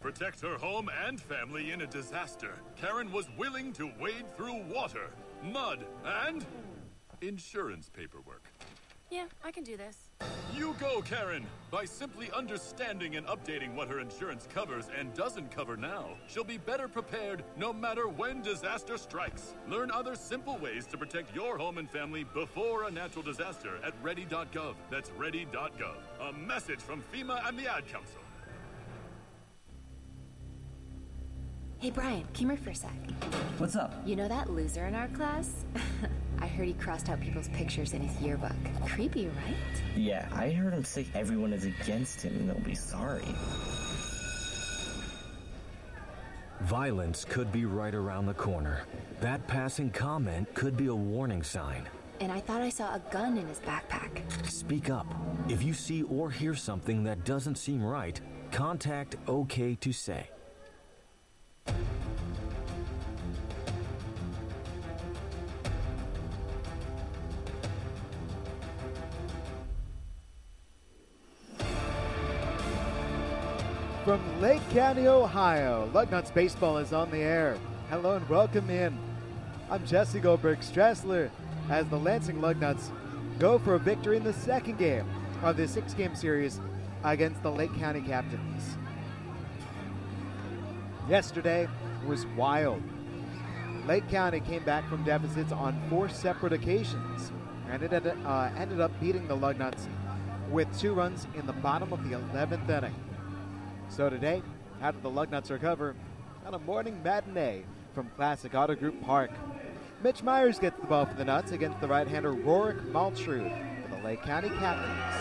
protect her home and family in a disaster, Karen was willing to wade through water, mud, and insurance paperwork. Yeah, I can do this. You go, Karen! By simply understanding and updating what her insurance covers and doesn't cover now, she'll be better prepared no matter when disaster strikes. Learn other simple ways to protect your home and family before a natural disaster at ready.gov. That's ready.gov. A message from FEMA and the Ad Council. Hey, Brian, come here for a sec. What's up? You know that loser in our class? I heard he crossed out people's pictures in his yearbook. Creepy, right? Yeah, I heard him say everyone is against him and they'll be sorry. Violence could be right around the corner. That passing comment could be a warning sign. And I thought I saw a gun in his backpack. Speak up. If you see or hear something that doesn't seem right, contact OK to Say. From Lake County, Ohio, Lugnuts Baseball is on the air. Hello and welcome in. I'm Jesse Goldberg-Strassler as the Lansing Lugnuts go for a victory in the second game of the 6-game series against the Lake County Captains. Yesterday was wild. Lake County came back from deficits on 4 separate occasions and it ended up beating the Lugnuts with 2 runs in the bottom of the 11th inning. So today, how did the Lugnuts recover? On a morning matinee from Classic Auto Group Park. Mitch Myers gets the ball for the Nuts against the right-hander Rorik Maltrud for the Lake County Captains.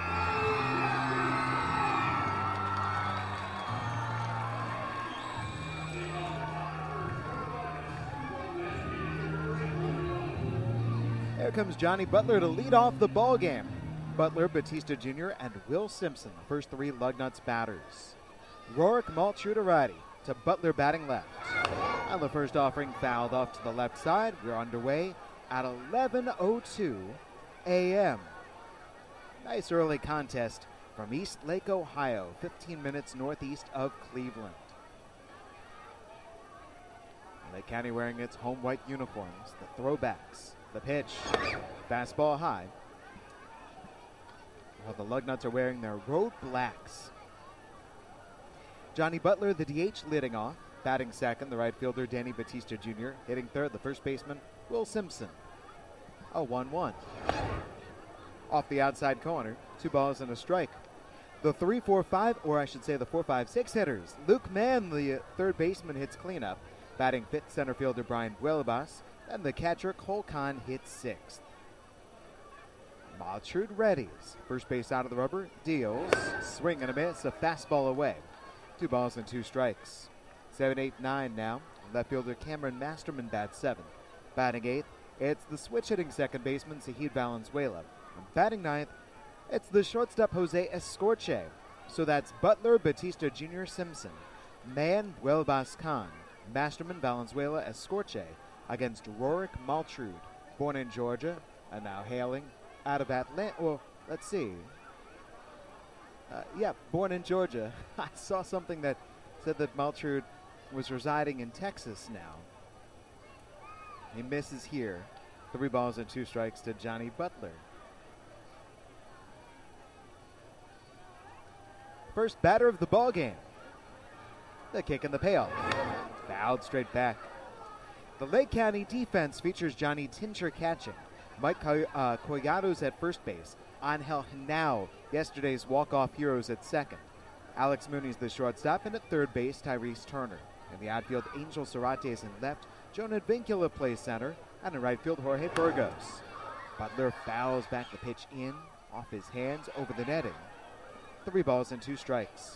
There comes Johnny Butler to lead off the ball game. Butler, Batista Jr., and Will Simpson, the first 3 Lugnuts batters. Rorik Maltrud a righty to Butler batting left. And the first offering fouled off to the left side. We're underway at 11:02 a.m. Nice early contest from East Lake, Ohio, 15 minutes northeast of Cleveland. Lake County wearing its home white uniforms, the throwbacks, the pitch, fastball high. While the Lugnuts are wearing their road blacks. Johnny Butler, the DH, leading off. Batting second, the right fielder, Danny Batista Jr. Hitting third, the first baseman, Will Simpson. A 1-1. Off the outside corner, 2 balls and a strike. The 3-4-5, or I should say the 4-5-6 hitters. Luke Mann, the third baseman, hits cleanup. Batting fifth, center fielder Brian Buelabas. And the catcher, Cole Kahn, hits sixth. Maltrud readies. First base out of the rubber, deals. Swing and a miss, a fastball away. 2 balls and 2 strikes. 7-8-9 now. Left fielder Cameron Masterman bats 7th. Batting 8th, it's the switch-hitting second baseman Zahid Valenzuela. And batting 9th, it's the shortstop Jose Escorche. So that's Butler, Batista Jr., Simpson, Mann, Buelabas, Kahn, Masterman, Valenzuela, Escorche against Rorik Maltrud, born in Georgia and now hailing out of Atlanta. Well, let's see. Born in Georgia. I saw something that said that Maltrud was residing in Texas now. He misses here. 3 balls and 2 strikes to Johnny Butler. First batter of the ball game. The kick and the payoff. Fouled straight back. The Lake County defense features Johnny Tincher catching. Mike Collados at first base. Angel Henao, yesterday's walk-off heroes at second. Alex Mooney's the shortstop, and at third base, Tyrese Turner. In the outfield, Angel Sarates in left. Jonah Vincula plays center, and in right field, Jorge Burgos. Butler fouls back the pitch in, off his hands, over the netting. 3 balls and 2 strikes.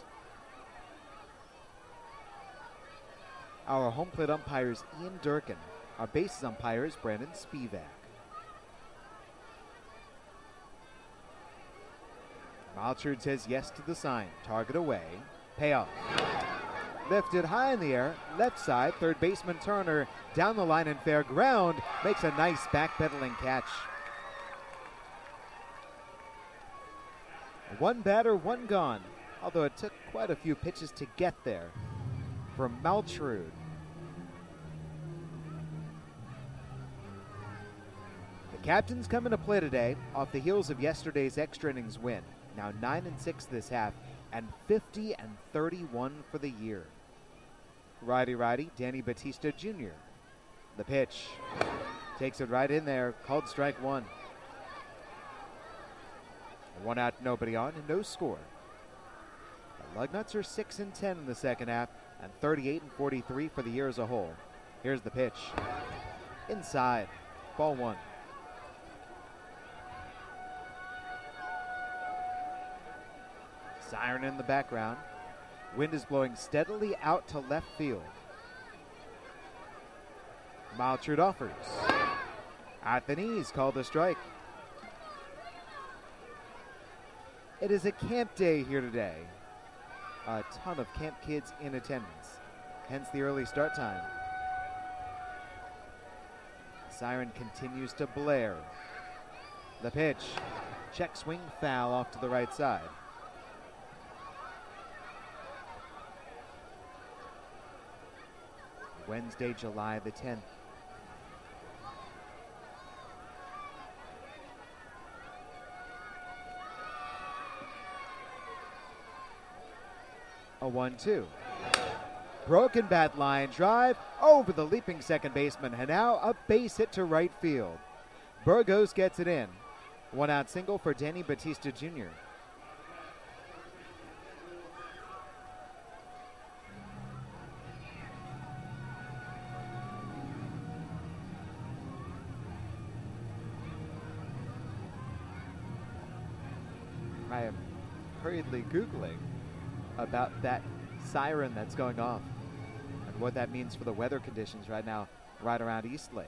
Our home plate umpire is Ian Durkin. Our bases umpire is Brandon Spivak. Maltrud says yes to the sign. Target away. Payoff. Lifted high in the air. Left side. Third baseman Turner down the line in fair ground. Makes a nice backpedaling catch. 1 batter, 1 gone although it took quite a few pitches to get there from Maltrud. The captains come into play today off the heels of yesterday's extra innings win. Now 9-6 this half and 50-31 for the year. Righty, Danny Batista Jr. The pitch. Takes it right in there. Called strike one. 1 out, nobody on, and no score. The Lugnuts are 6-10 in the second half and 38-43 for the year as a whole. Here's the pitch. Inside. Ball one. Siren in the background. Wind is blowing steadily out to left field. Maltrud offers. At the knees, called a strike. It is a camp day here today. A ton of camp kids in attendance, hence the early start time. Siren continues to blare. The pitch. Check swing foul off to the right side. Wednesday, July the 10th. A 1-2. Broken bat line drive over the leaping second baseman, and now a base hit to right field. Burgos gets it in. 1 out single for Danny Batista Jr. I am hurriedly Googling about that siren that's going off and what that means for the weather conditions right now, right around Eastlake.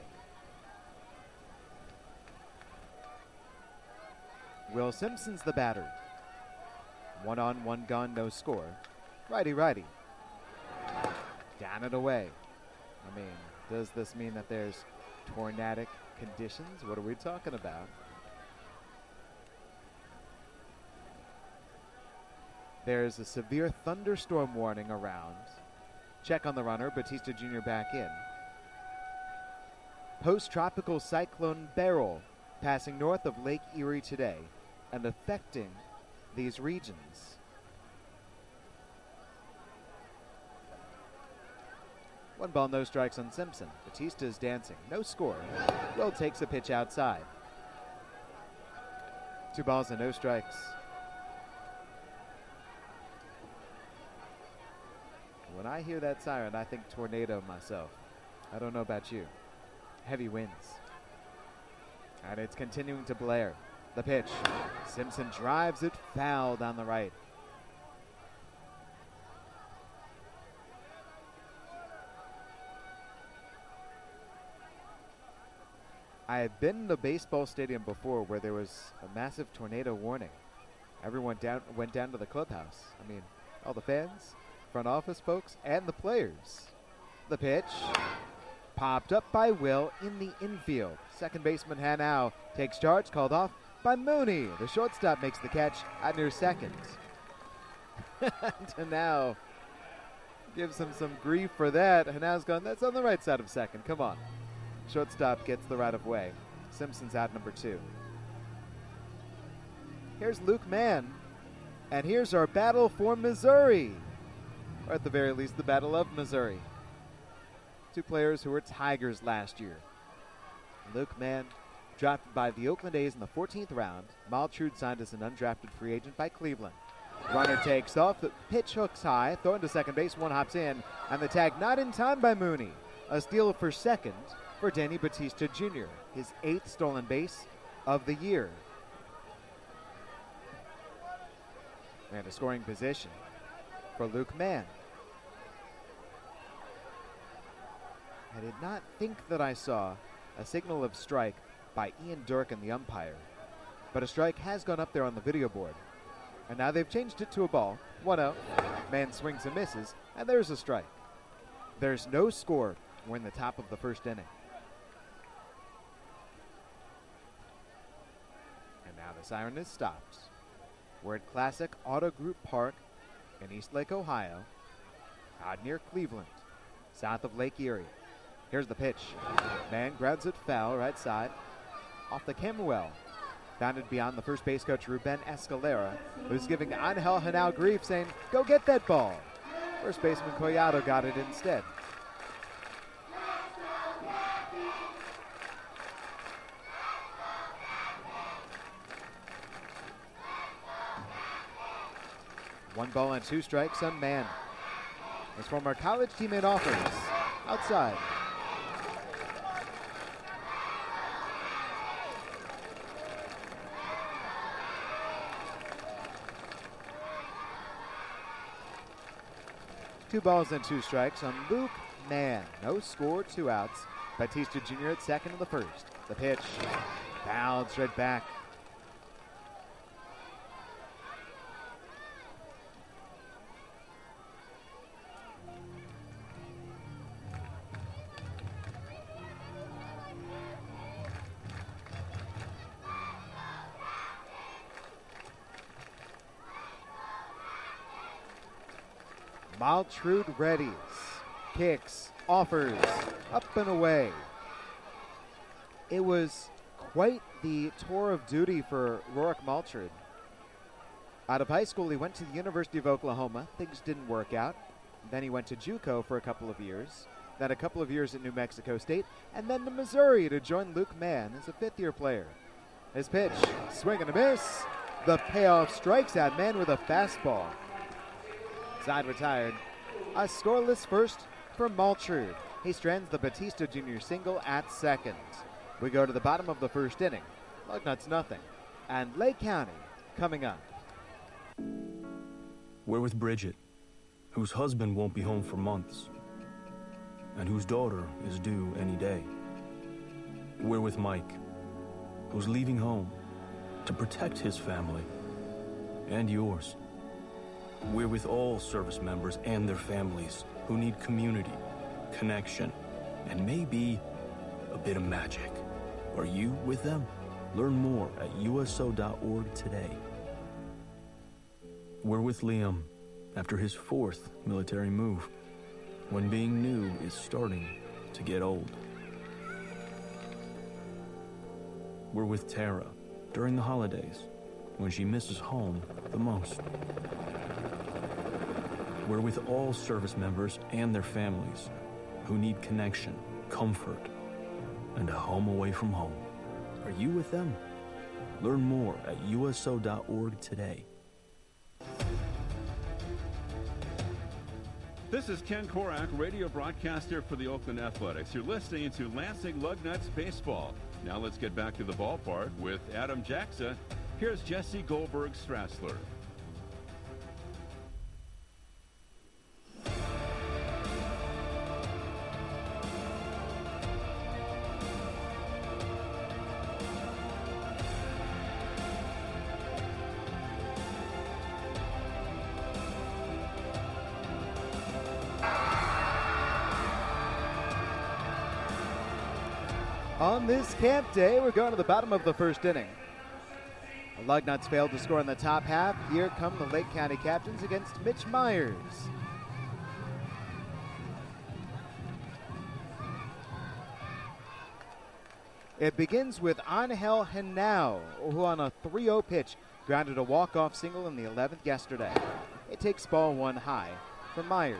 Will Simpson's the batter. 1 on, 1 gone, no score. Righty. Down and away. I mean, does this mean that there's tornadic conditions? What are we talking about? There's a severe thunderstorm warning around. Check on the runner, Batista Jr. back in. Post-tropical cyclone Beryl passing north of Lake Erie today and affecting these regions. 1 ball, no strikes on Simpson. Batista is dancing. No score. Will takes a pitch outside. 2 balls and no strikes. When I hear that siren, I think tornado myself. I don't know about you. Heavy winds. And it's continuing to blare. The pitch. Simpson drives it foul down the right. I have been in a baseball stadium before where there was a massive tornado warning. Everyone went down to the clubhouse. I mean, all the fans, front office folks, and the players. The pitch. Popped up by Will in the infield. Second baseman Hanau takes charge, called off by Mooney. The shortstop makes the catch at near second. Hanau gives him some grief for that. Hanau's gone, that's on the right side of second. Come on. Shortstop gets the right of way. Simpson's out number 2. Here's Luke Mann. And here's our battle for Missouri. Or at the very least, the Battle of Missouri. 2 players who were Tigers last year. Luke Mann, drafted by the Oakland A's in the 14th round. Maltrud signed as an undrafted free agent by Cleveland. Runner takes off, the pitch hooks high, thrown to second base, 1 hops in, and the tag not in time by Mooney. A steal for second for Danny Batista Jr., his 8th stolen base of the year. And a scoring position for Luke Mann. I did not think that I saw a signal of strike by Ian Durkin, the umpire. But a strike has gone up there on the video board. And now they've changed it to a ball. 1-0. Mann swings and misses, and there's a strike. There's no score. We're in the top of the first inning. And now the siren is stopped. We're at Classic Auto Group Park in Eastlake, Ohio, out near Cleveland, south of Lake Erie. Here's the pitch. Mann grabs it foul right side, off the Camberwell. Bounded beyond the first base coach, Ruben Escalera, who's giving Angel Henao grief, saying, go get that ball. First baseman Collado got it instead. One ball and 2 strikes on Mann. His former college teammate offers. Outside. Two balls and 2 strikes on Luke Mann. No score, 2 outs. Batista Jr. at second in the first. The pitch. Fouled straight back. Maltrud readies, kicks, offers, up and away. It was quite the tour of duty for Rorik Maltrud. Out of high school, he went to the University of Oklahoma. Things didn't work out. Then he went to JUCO for a couple of years, then a couple of years at New Mexico State, and then to Missouri to join Luke Mann as a 5th-year player. His pitch, swing and a miss. The payoff strikes out Mann with a fastball. Side retired. A scoreless first for Maltrud. He strands the Batista Jr. single at second. We go to the bottom of the first inning. Lugnuts nothing. And Lake County coming up. We're with Bridget, whose husband won't be home for months, and whose daughter is due any day. We're with Mike, who's leaving home to protect his family and yours. We're with all service members and their families who need community, connection, and maybe a bit of magic. Are you with them? Learn more at USO.org today. We're with Liam after his 4th military move, when being new is starting to get old. We're with Tara during the holidays, when she misses home the most. We're with all service members and their families who need connection, comfort, and a home away from home. Are you with them? Learn more at USO.org today. This is Ken Korak, radio broadcaster for the Oakland Athletics. You're listening to Lansing Lugnuts Baseball. Now let's get back to the ballpark with Adam Jaxa. Here's Jesse Goldberg-Strassler. On this camp day, we're going to the bottom of the first inning. The Lugnuts failed to score in the top half. Here come the Lake County Captains against Mitch Myers. It begins with Angel Henao, who on a 3-0 pitch grounded a walk-off single in the 11th yesterday. It takes ball 1 high for Myers.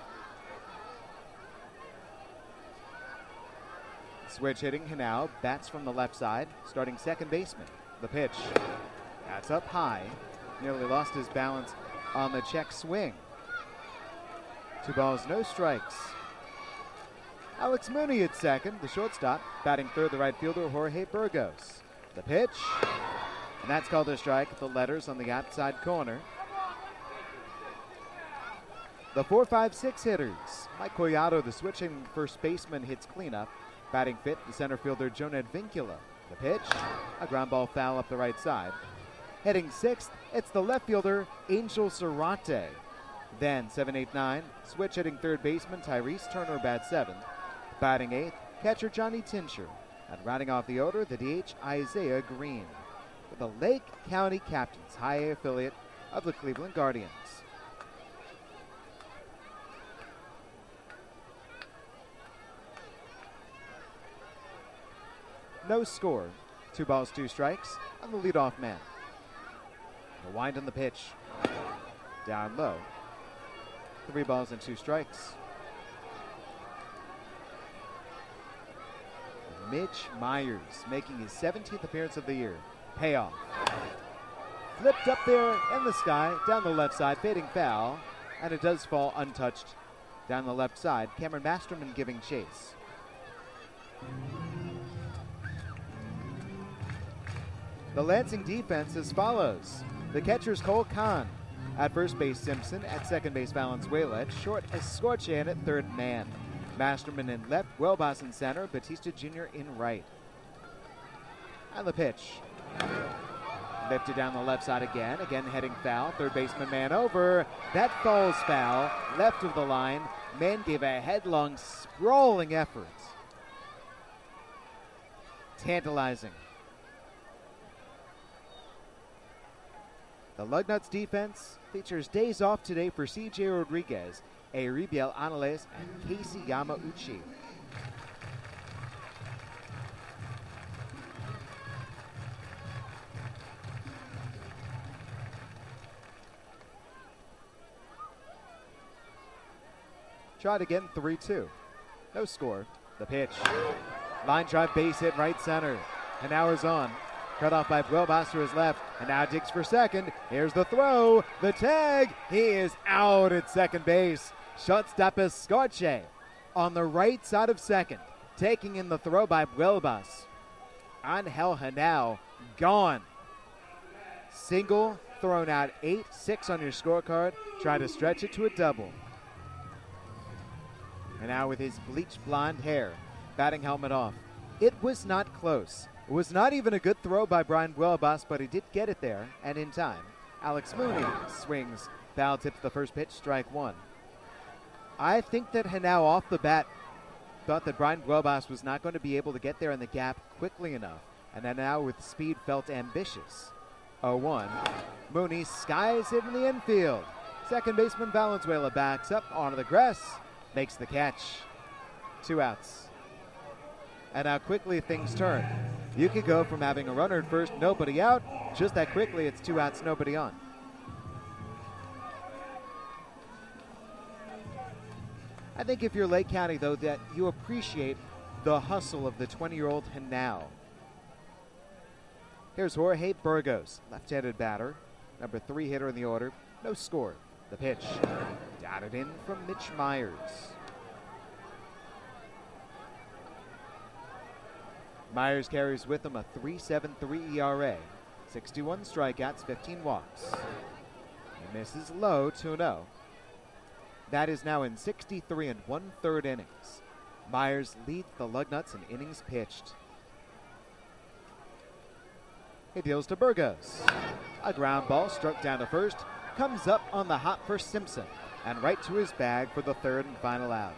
Switch hitting Henao, bats from the left side, starting second baseman. The pitch. That's up high. Nearly lost his balance on the check swing. 2 balls, no strikes. Alex Mooney at second, the shortstop. Batting third, the right fielder, Jorge Burgos. The pitch. And that's called a strike. The letters on the outside corner. The 4-5-6 hitters. Mike Collado, the switching first baseman, hits cleanup. Batting fifth, the center fielder, Joned Vincula. The pitch, a ground ball foul up the right side. Hitting sixth, it's the left fielder, Angel Zarate. Then 7-8-9, switch hitting third baseman, Tyrese Turner, bat seventh. Batting eighth, catcher Johnny Tincher. And rounding off the order, the DH, Isaiah Green. For the Lake County Captains, high A affiliate of the Cleveland Guardians. no score. 2 balls, 2 strikes on the leadoff man. The wind on the pitch. Down low. 3 balls and 2 strikes. Mitch Myers making his 17th appearance of the year. Payoff. Flipped up there in the sky, down the left side, fading foul, and it does fall untouched down the left side. Cameron Masterman giving chase. The Lansing defense as follows. The catcher's Cole Kahn. At first base, Simpson. At second base, Valenzuela. At short, Escorchan at third man. Masterman in left, Welbas in center, Batista Jr. in right. And the pitch. Lifted down the left side again heading foul. Third baseman man over. That falls foul, left of the line. Men gave a headlong, sprawling effort. Tantalizing. The Lugnuts defense features days off today for C.J. Rodriguez, Euribiel Anales, and Casey Yamauchi. Tried again, 3-2. No score. The pitch. Line drive, base hit, right center. And now is on. Cut off by Welbas to his left, and now digs for second. Here's the throw, the tag. He is out at second base. Shortstop Escorche on the right side of second, taking in the throw by Welbas. Angel Henao gone. Single, thrown out 8-6 on your scorecard. Try to stretch it to a double. And now with his bleached blonde hair, batting helmet off. It was not close. It was not even a good throw by Brian Welbas, but he did get it there, and in time. Alex Mooney swings, foul tips the first pitch, strike one. I think that Henao off the bat thought that Brian Welbas was not going to be able to get there in the gap quickly enough, and then now with speed felt ambitious. 0-1. Mooney skies it in the infield. Second baseman Valenzuela backs up onto the grass, makes the catch. 2 outs. And how quickly things turn. You could go from having a runner at first, nobody out, just that quickly it's 2 outs, nobody on. I think if you're Lake County, though, that you appreciate the hustle of the 20-year-old Henao. Here's Jorge Burgos, left-handed batter, number 3 hitter in the order, no score. The pitch, dotted in from Mitch Myers. Myers carries with him a 3.73 ERA, 61 strikeouts, 15 walks. He misses low, 2-0. That is now in 63 1/3 innings. Myers leads the Lugnuts in innings pitched. He deals to Burgos. A ground ball struck down to first, comes up on the hop for Simpson, and right to his bag for the third and final out.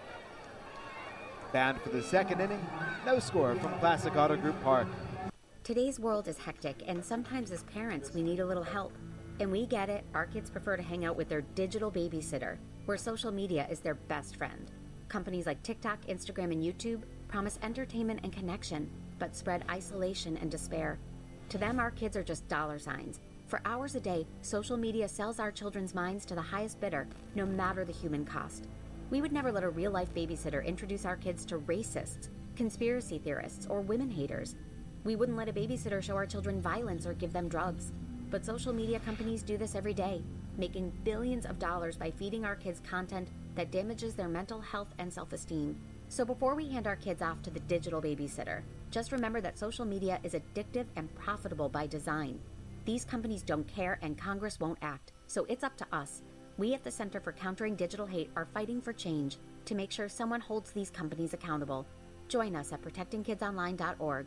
Bound for the second inning, no score from Classic Auto Group Park. Today's world is hectic, and sometimes as parents we need a little help. And we get it, our kids prefer to hang out with their digital babysitter, where social media is their best friend. Companies like TikTok, Instagram, and YouTube promise entertainment and connection, but spread isolation and despair. To them, our kids are just dollar signs. For hours a day, social media sells our children's minds to the highest bidder, no matter the human cost. We would never let a real-life babysitter introduce our kids to racists, conspiracy theorists, or women haters. We wouldn't let a babysitter show our children violence or give them drugs. But social media companies do this every day, making billions of dollars by feeding our kids content that damages their mental health and self-esteem. So before we hand our kids off to the digital babysitter, just remember that social media is addictive and profitable by design. These companies don't care, and Congress won't act, so it's up to us. We at the Center for Countering Digital Hate are fighting for change to make sure someone holds these companies accountable. Join us at protectingkidsonline.org.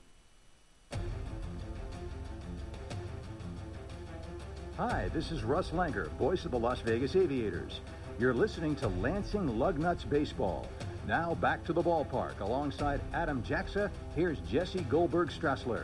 Hi, this is Russ Langer, voice of the Las Vegas Aviators. You're listening to Lansing Lugnuts Baseball. Now back to the ballpark. Alongside Adam Jaxa, here's Jesse Goldberg-Strassler.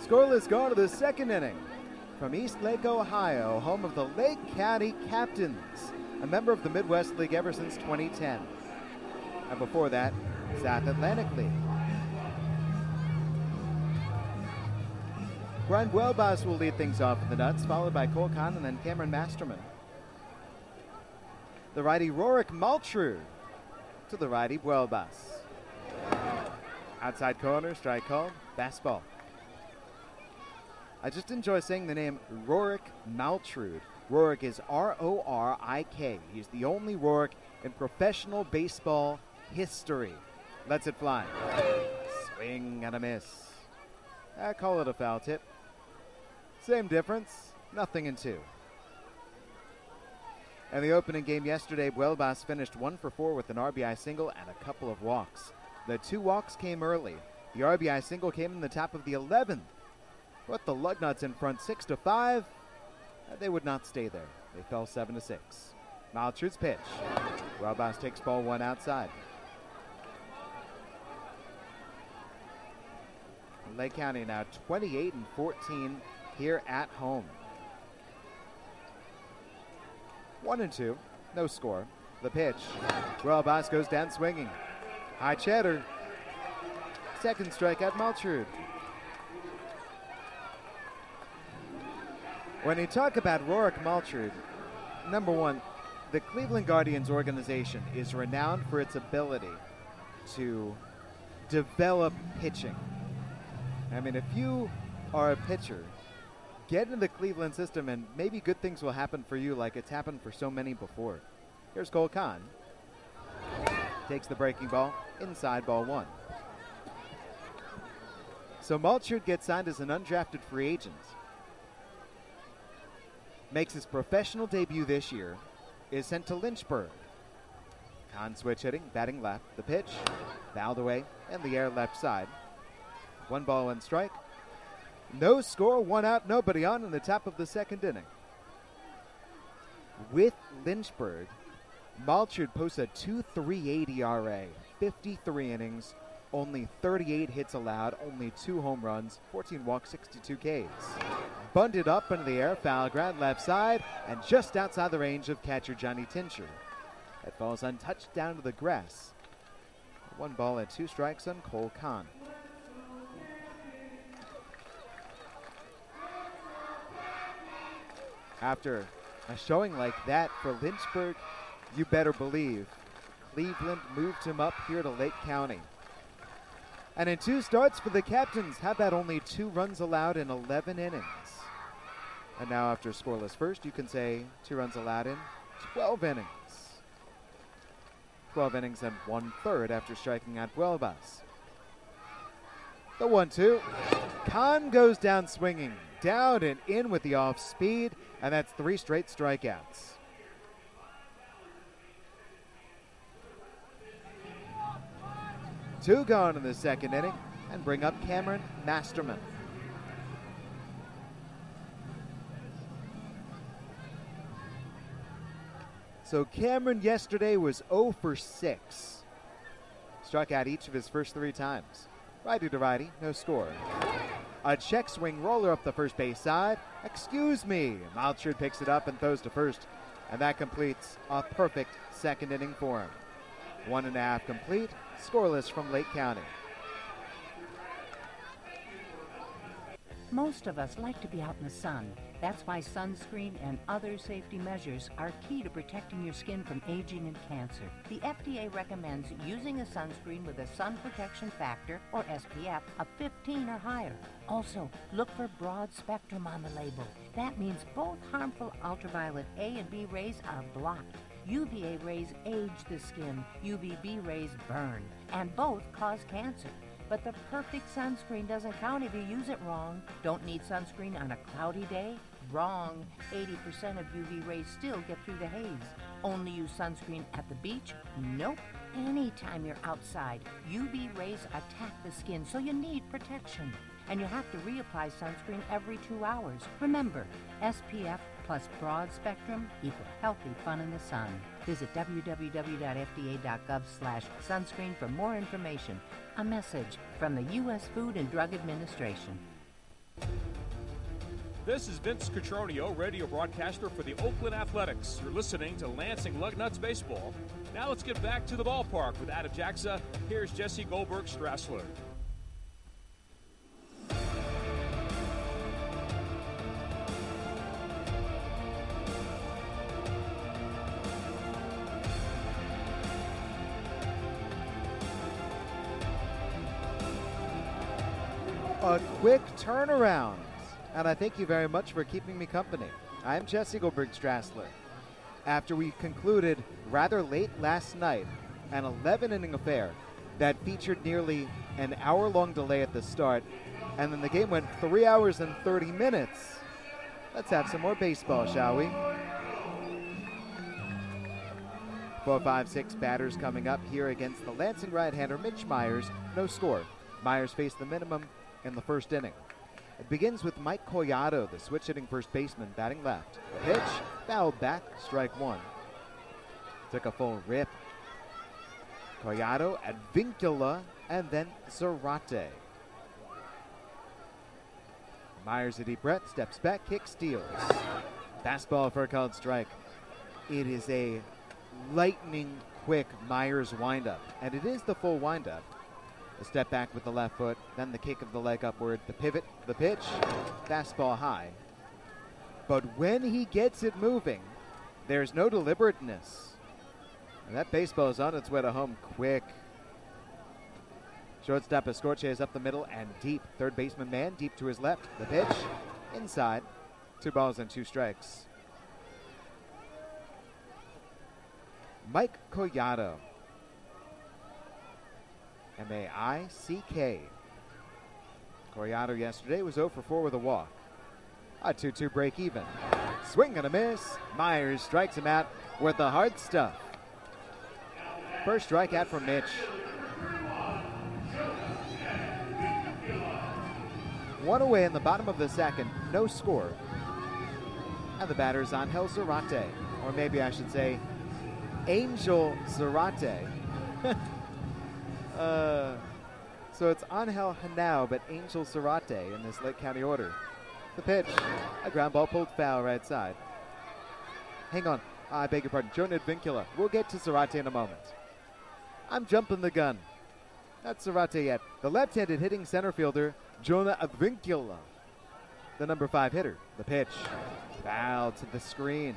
Scoreless going to the second inning. From East Lake, Ohio, home of the Lake County Captains, a member of the Midwest League ever since 2010. And before that, South Atlantic League. Brian Buelbas will lead things off in the Nuts, followed by Cole Kahn and then Cameron Masterman. The righty Rorik Maltrud to the righty Buelbas. Outside corner, strike called, fastball. I just enjoy saying the name Rorik Maltrud. Rorik is R-O-R-I-K. He's the only Rorik in professional baseball history. Lets it fly. Swing and a miss. I call it a foul tip. Same difference, nothing in two. In the opening game yesterday, Buelbas finished 1 for 4 with an RBI single and a couple of walks. The 2 walks came early. The RBI single came in the top of the 11th. Put the Lugnuts in front 6-5. They would not stay there. They fell 7-6. Maltrud's pitch. Buelbas takes ball 1 outside. Lake County now 28-14 here at home. 1-2, no score. The pitch. Buelbas goes down swinging. High cheddar. Second strikeout, Maltrud. When you talk about Rorik Maltrud, number one, the Cleveland Guardians organization is renowned for its ability to develop pitching. I mean, if you are a pitcher, get into the Cleveland system and maybe good things will happen for you like it's happened for so many before. Here's Cole Kahn. Takes the breaking ball, inside, ball 1. So Maltrud gets signed as an undrafted free agent. Makes his professional debut this year, is sent to Lynchburg. Kahn switch hitting, batting left. The pitch, fouled away, in the air left side. 1 ball, 1 strike. No score, 1 out, nobody on in the top of the second inning. With Lynchburg, Maltrud posts a 2.38 ERA, 53 innings, only 38 hits allowed, only 2 home runs, 14 walks, 62 Ks. Bunted up into the air, foul ground left side, and just outside the range of catcher Johnny Tincher. It falls untouched down to the grass. 1 ball and 2 strikes on Cole Kahn. After a showing like that for Lynchburg, you better believe Cleveland moved him up here to Lake County. And in 2 starts for the Captains, how about only 2 runs allowed in 11 innings? And now after a scoreless first, you can say 2 runs allowed in 12 innings. 12 innings and 1/3 after striking out Buelbas. The 1-2. Kahn goes down swinging, down and in with the off speed, and that's 3 straight strikeouts. Two gone in the second inning, and bring up Cameron Masterman. So Cameron yesterday was 0 for 6. Struck out each of his first 3 times. Righty to righty, no score. A check swing roller up the first base side. Excuse me. Maltrud picks it up and throws to first, and that completes a perfect second inning for him. 1.5 complete, scoreless from Lake County. Most of us like to be out in the sun. That's why sunscreen and other safety measures are key to protecting your skin from aging and cancer. The FDA recommends using a sunscreen with a sun protection factor, or SPF, of 15 or higher. Also, look for broad spectrum on the label. That means both harmful ultraviolet A and B rays are blocked. UVA rays age the skin, UVB rays burn, and both cause cancer. But the perfect sunscreen doesn't count if you use it wrong. Don't need sunscreen on a cloudy day? Wrong. 80% of UV rays still get through the haze. Only use sunscreen at the beach? Nope. Anytime you're outside, UV rays attack the skin, so you need protection. And you have to reapply sunscreen every 2 hours. Remember, SPF plus broad spectrum equal healthy fun in the sun. Visit www.fda.gov/sunscreen for more information. A message from the U.S. Food and Drug Administration. This is Vince Cotroneo, radio broadcaster for the Oakland Athletics. You're listening to Lansing Lugnuts Baseball. Now let's get back to the ballpark with Adam Jaxa. Here's Jesse Goldberg-Strassler. A quick turnaround. And I thank you very much for keeping me company. I'm Jesse Goldberg-Strassler. After we concluded rather late last night an 11-inning affair that featured nearly an hour-long delay at the start, and then the game went 3 hours and 30 minutes. Let's have some more baseball, shall we? 4, 5, 6 batters coming up here against the Lansing right-hander Mitch Myers. No score. Myers faced the minimum in the first inning. It begins with Mike Collado, the switch-hitting first baseman, batting left. The pitch, fouled back, strike one. Took a full rip. Collado, Advincula, and then Zarate. Myers a deep breath, steps back, kick, steals. Fastball for a called strike. It is a lightning-quick Myers windup, and it is the full windup. A step back with the left foot, then the kick of the leg upward, the pivot, the pitch, fastball high. But when he gets it moving, there's no deliberateness. And that baseball is on its way to home quick. Shortstop Escorche is up the middle and deep. Third baseman man deep to his left. The pitch, inside. 2 balls and 2 strikes. Mike Collado. M-A-I-C-K. Collado yesterday was 0 for 4 with a walk. A 2-2 break even. Swing and a miss. Myers strikes him out with the hard stuff. First strikeout from Mitch. 1 away in the bottom of the second. No score. And the batter's Angel Zarate. Or maybe I should say Angel Zarate. So it's Angel Hanau, but Angel Zarate in this Lake County order. The pitch, a ground ball pulled foul right side. Hang on, I beg your pardon, Jonah Advincula. We'll get to Zarate in a moment. I'm jumping the gun. Not Zarate yet. The left-handed hitting center fielder, Jonah Advincula. The number 5 hitter. The pitch, foul to the screen.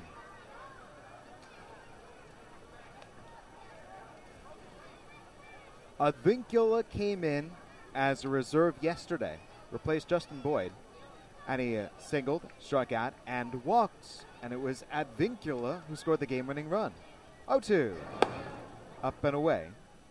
Advincula came in as a reserve yesterday, replaced Justin Boyd, and he singled, struck out, and walked. And it was Advincula who scored the game-winning run. 0-2. Up and away.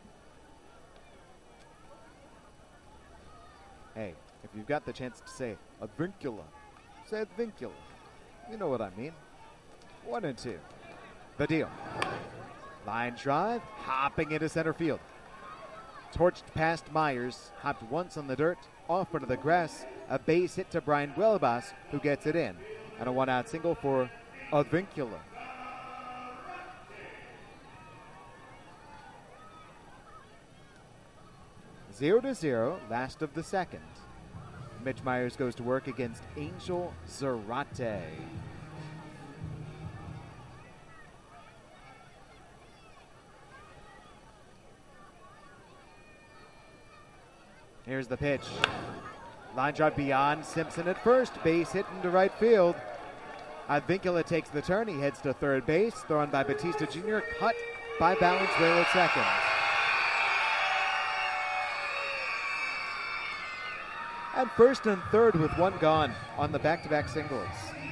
Hey, if you've got the chance to say Advincula, say Advincula. You know what I mean. 1-2. The deal. Line drive, hopping into center field. Torched past Myers, hopped once on the dirt, off into the grass, a base hit to Brian Guelbas, who gets it in, and a 1-out single for Advincula. Zero to 0, last of the second. Mitch Myers goes to work against Angel Zarate. Here's the pitch. Line drive beyond Simpson at first. Base hit into right field. Advincula takes the turn. He heads to third base. Thrown by Batista Jr. Cut by Valenzuela at second. And first and third with 1 gone on the back-to-back singles.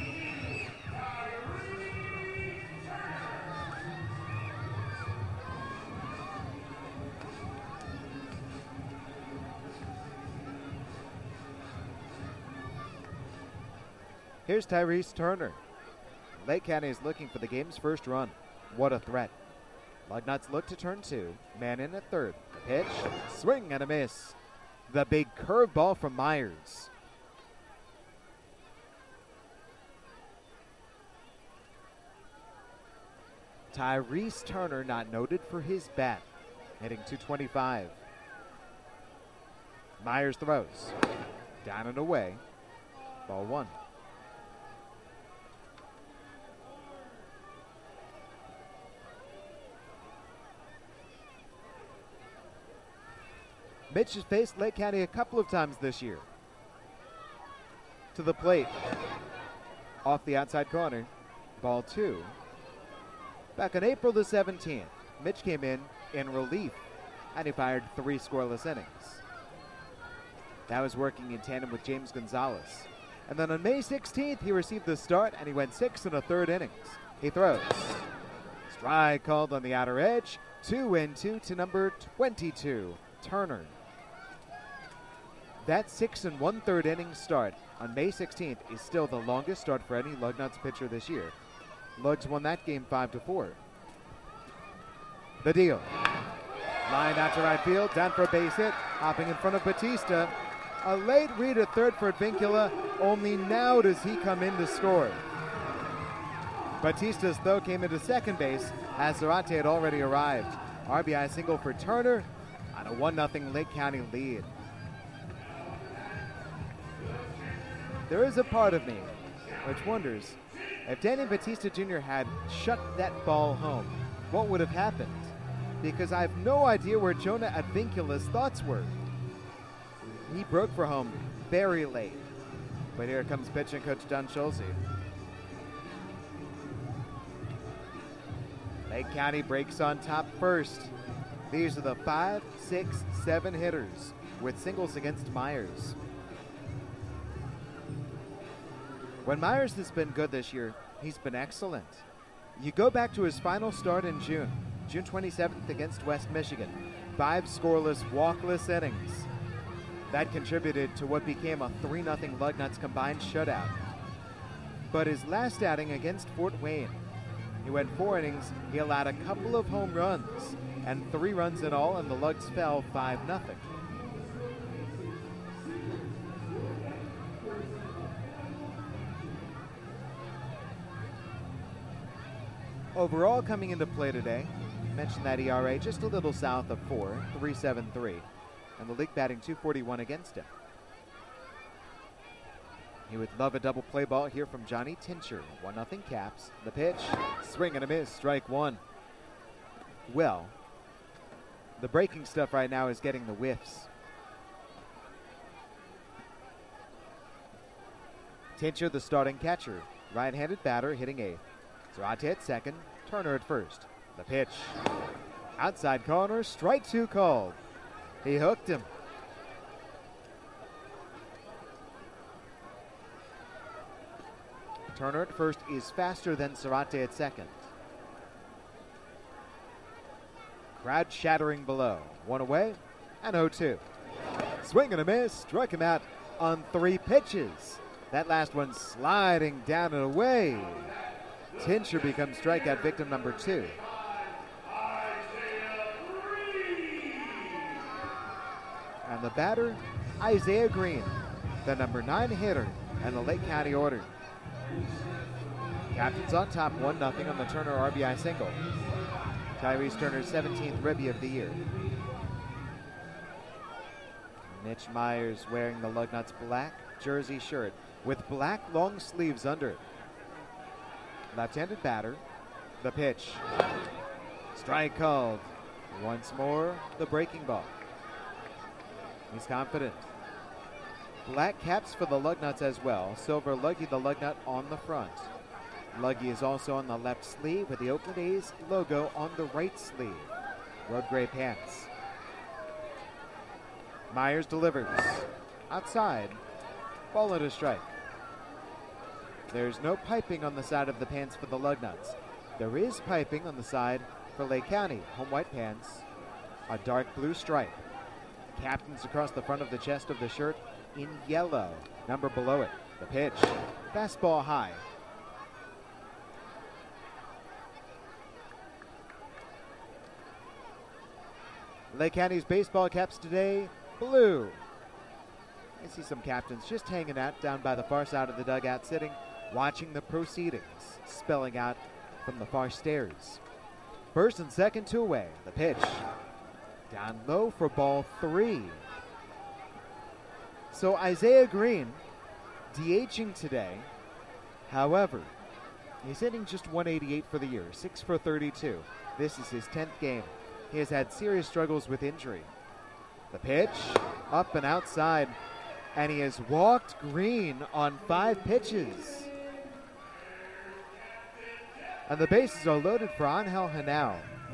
Here's Tyrese Turner. Lake County is looking for the game's first run. What a threat. Lugnuts look to turn 2. Man in at third. The pitch, swing and a miss. The big curveball from Myers. Tyrese Turner not noted for his bat. Hitting .225. Myers throws. Down and away. Ball one. Mitch has faced Lake County a couple of times this year. To the plate. Off the outside corner. Ball two. Back on April the 17th, Mitch came in relief, and he fired 3 scoreless innings. That was working in tandem with James Gonzalez. And then on May 16th, he received the start, and he went 6 1/3 innings. He throws. Strike called on the outer edge. 2-2 to number 22, Turner. That 6 1/3 inning start on May 16th is still the longest start for any Lugnuts pitcher this year. Lugs won that game 5-4. The deal. Line out to right field, down for a base hit, hopping in front of Batista. A late read at third for Advincula. Only now does he come in to score. Batista's throw came into second base as Zarate had already arrived. RBI single for Turner on a 1-0 Lake County lead. There is a part of me which wonders if Danny Batista Jr. had shut that ball home, what would have happened? Because I have no idea where Jonah Advincula's thoughts were. He broke for home very late. But here comes pitching coach Don Schulze. Lake County breaks on top first. These are the 5, 6, 7 hitters with singles against Myers. When Myers has been good this year, he's been excellent. You go back to his final start in June 27th against West Michigan. 5 scoreless, walkless innings. That contributed to what became a 3-0 Lugnuts combined shutout. But his last outing against Fort Wayne, he went 4 innings, he allowed a couple of home runs, and 3 runs in all, and the Lugs fell 5-0. Overall, coming into play today, mentioned that ERA just a little south of 4, 3.73, and the league batting .241 against him. He would love a double play ball here from Johnny Tincher. 1-0 Caps. The pitch, swing and a miss, strike one. Well, the breaking stuff right now is getting the whiffs. Tincher, the starting catcher, right-handed batter, hitting eighth. Zarate at second, Turner at first. The pitch. Outside corner, strike 2 called. He hooked him. Turner at first is faster than Zarate at second. Crowd shattering below. 1 away and 0-2. Swing and a miss, struck him out on 3 pitches. That last one sliding down and away. Tincher becomes strikeout victim number 2. And the batter, Isaiah Green, the number 9 hitter in the Lake County order. Captains on top 1-0 on the Turner RBI single. Tyrese Turner's 17th ribby of the year. Mitch Myers wearing the Lugnuts black jersey shirt with black long sleeves under it. Left-handed batter, the pitch. Strike called. Once more, the breaking ball. He's confident. Black caps for the Lugnuts as well. Silver Luggy the Lugnut on the front. Luggy is also on the left sleeve with the Oakland A's logo on the right sleeve. Road gray pants. Myers delivers. Outside. Ball and a strike. There's no piping on the side of the pants for the Lugnuts. There is piping on the side for Lake County. Home white pants. A dark blue stripe. Captains across the front of the chest of the shirt in yellow. Number below it. The pitch. Fastball high. Lake County's baseball caps today, blue. I see some captains just hanging out down by the far side of the dugout, sitting, watching the proceedings, spelling out from the far stairs. First and second, 2 away. The pitch. Down low for ball 3. So Isaiah Green DHing today. However, he's hitting just 188 for the year, 6 for 32. This is his 10th game. He has had serious struggles with injury. The pitch, up and outside, and he has walked Green on 5 pitches. And the bases are loaded for Angel Henao.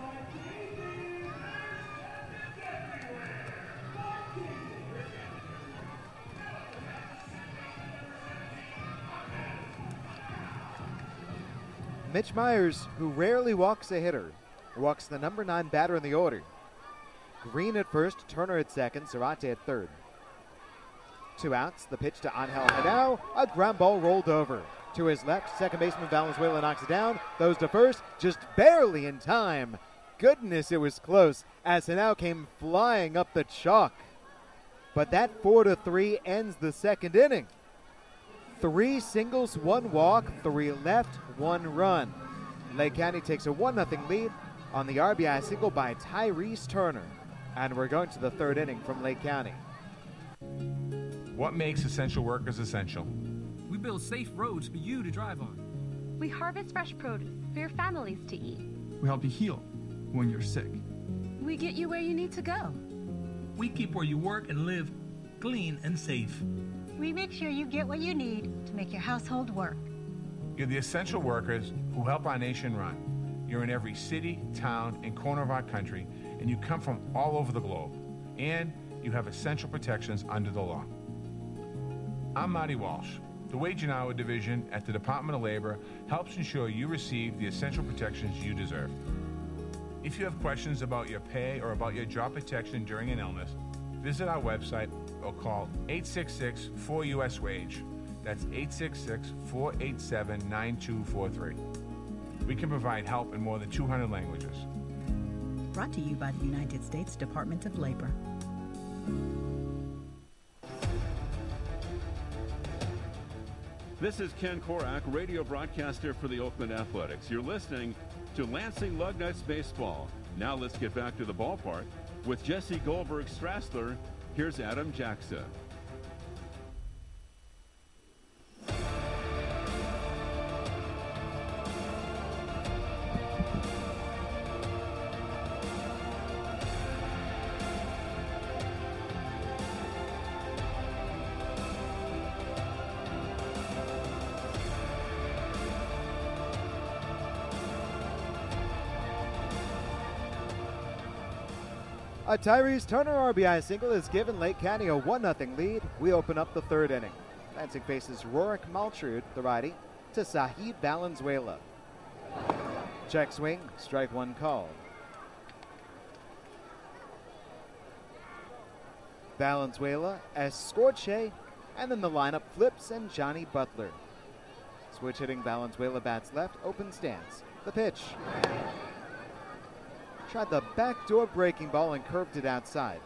Mitch Myers, who rarely walks a hitter, walks the number 9 batter in the order. Green at first, Turner at second, Zarate at third. 2 outs, the pitch to Angel Henao, a ground ball rolled over. To his left, second baseman Valenzuela knocks it down, throws to first, just barely in time. Goodness, it was close as Henao came flying up the chalk. But that 4-3 ends the second inning. 3 singles, 1 walk, 3 left, 1 run. Lake County takes a 1-0 lead on the RBI single by Tyrese Turner. And we're going to the third inning from Lake County. What makes essential workers essential? We build safe roads for you to drive on. We harvest fresh produce for your families to eat. We help you heal when you're sick. We get you where you need to go. We keep where you work and live clean and safe. We make sure you get what you need to make your household work. You're the essential workers who help our nation run. You're in every city, town, and corner of our country, and you come from all over the globe. And you have essential protections under the law. I'm Marty Walsh. The Wage and Hour Division at the Department of Labor helps ensure you receive the essential protections you deserve. If you have questions about your pay or about your job protection during an illness, visit our website or call 866-4US-WAGE. That's 866-487-9243. We can provide help in more than 200 languages. Brought to you by the United States Department of Labor. This is Ken Korak, radio broadcaster for the Oakland Athletics. You're listening to Lansing Lugnuts Baseball. Now let's get back to the ballpark with Jesse Goldberg Strassler. Here's Adam Jaxa. A Tyrese Turner RBI single has given Lake County a 1-0 lead. We open up the third inning. Lansing faces Rorik Maltrud, the righty, to Sahid Valenzuela. Check swing, strike 1 called. Valenzuela, Escorche, and then the lineup flips and Johnny Butler. Switch hitting Valenzuela bats left, open stance. The pitch. Tried the backdoor breaking ball and curved it outside.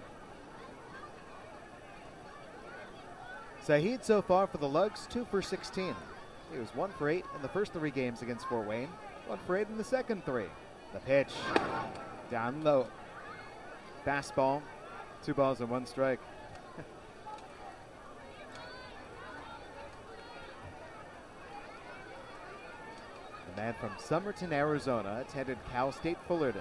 Sahid so far for the Lugs, 2 for 16. He was 1 for 8 in the first 3 games against Fort Wayne, 1 for 8 in the second 3. The pitch, down low. Fastball, 2 balls and 1 strike. The man from Somerton, Arizona, attended Cal State Fullerton.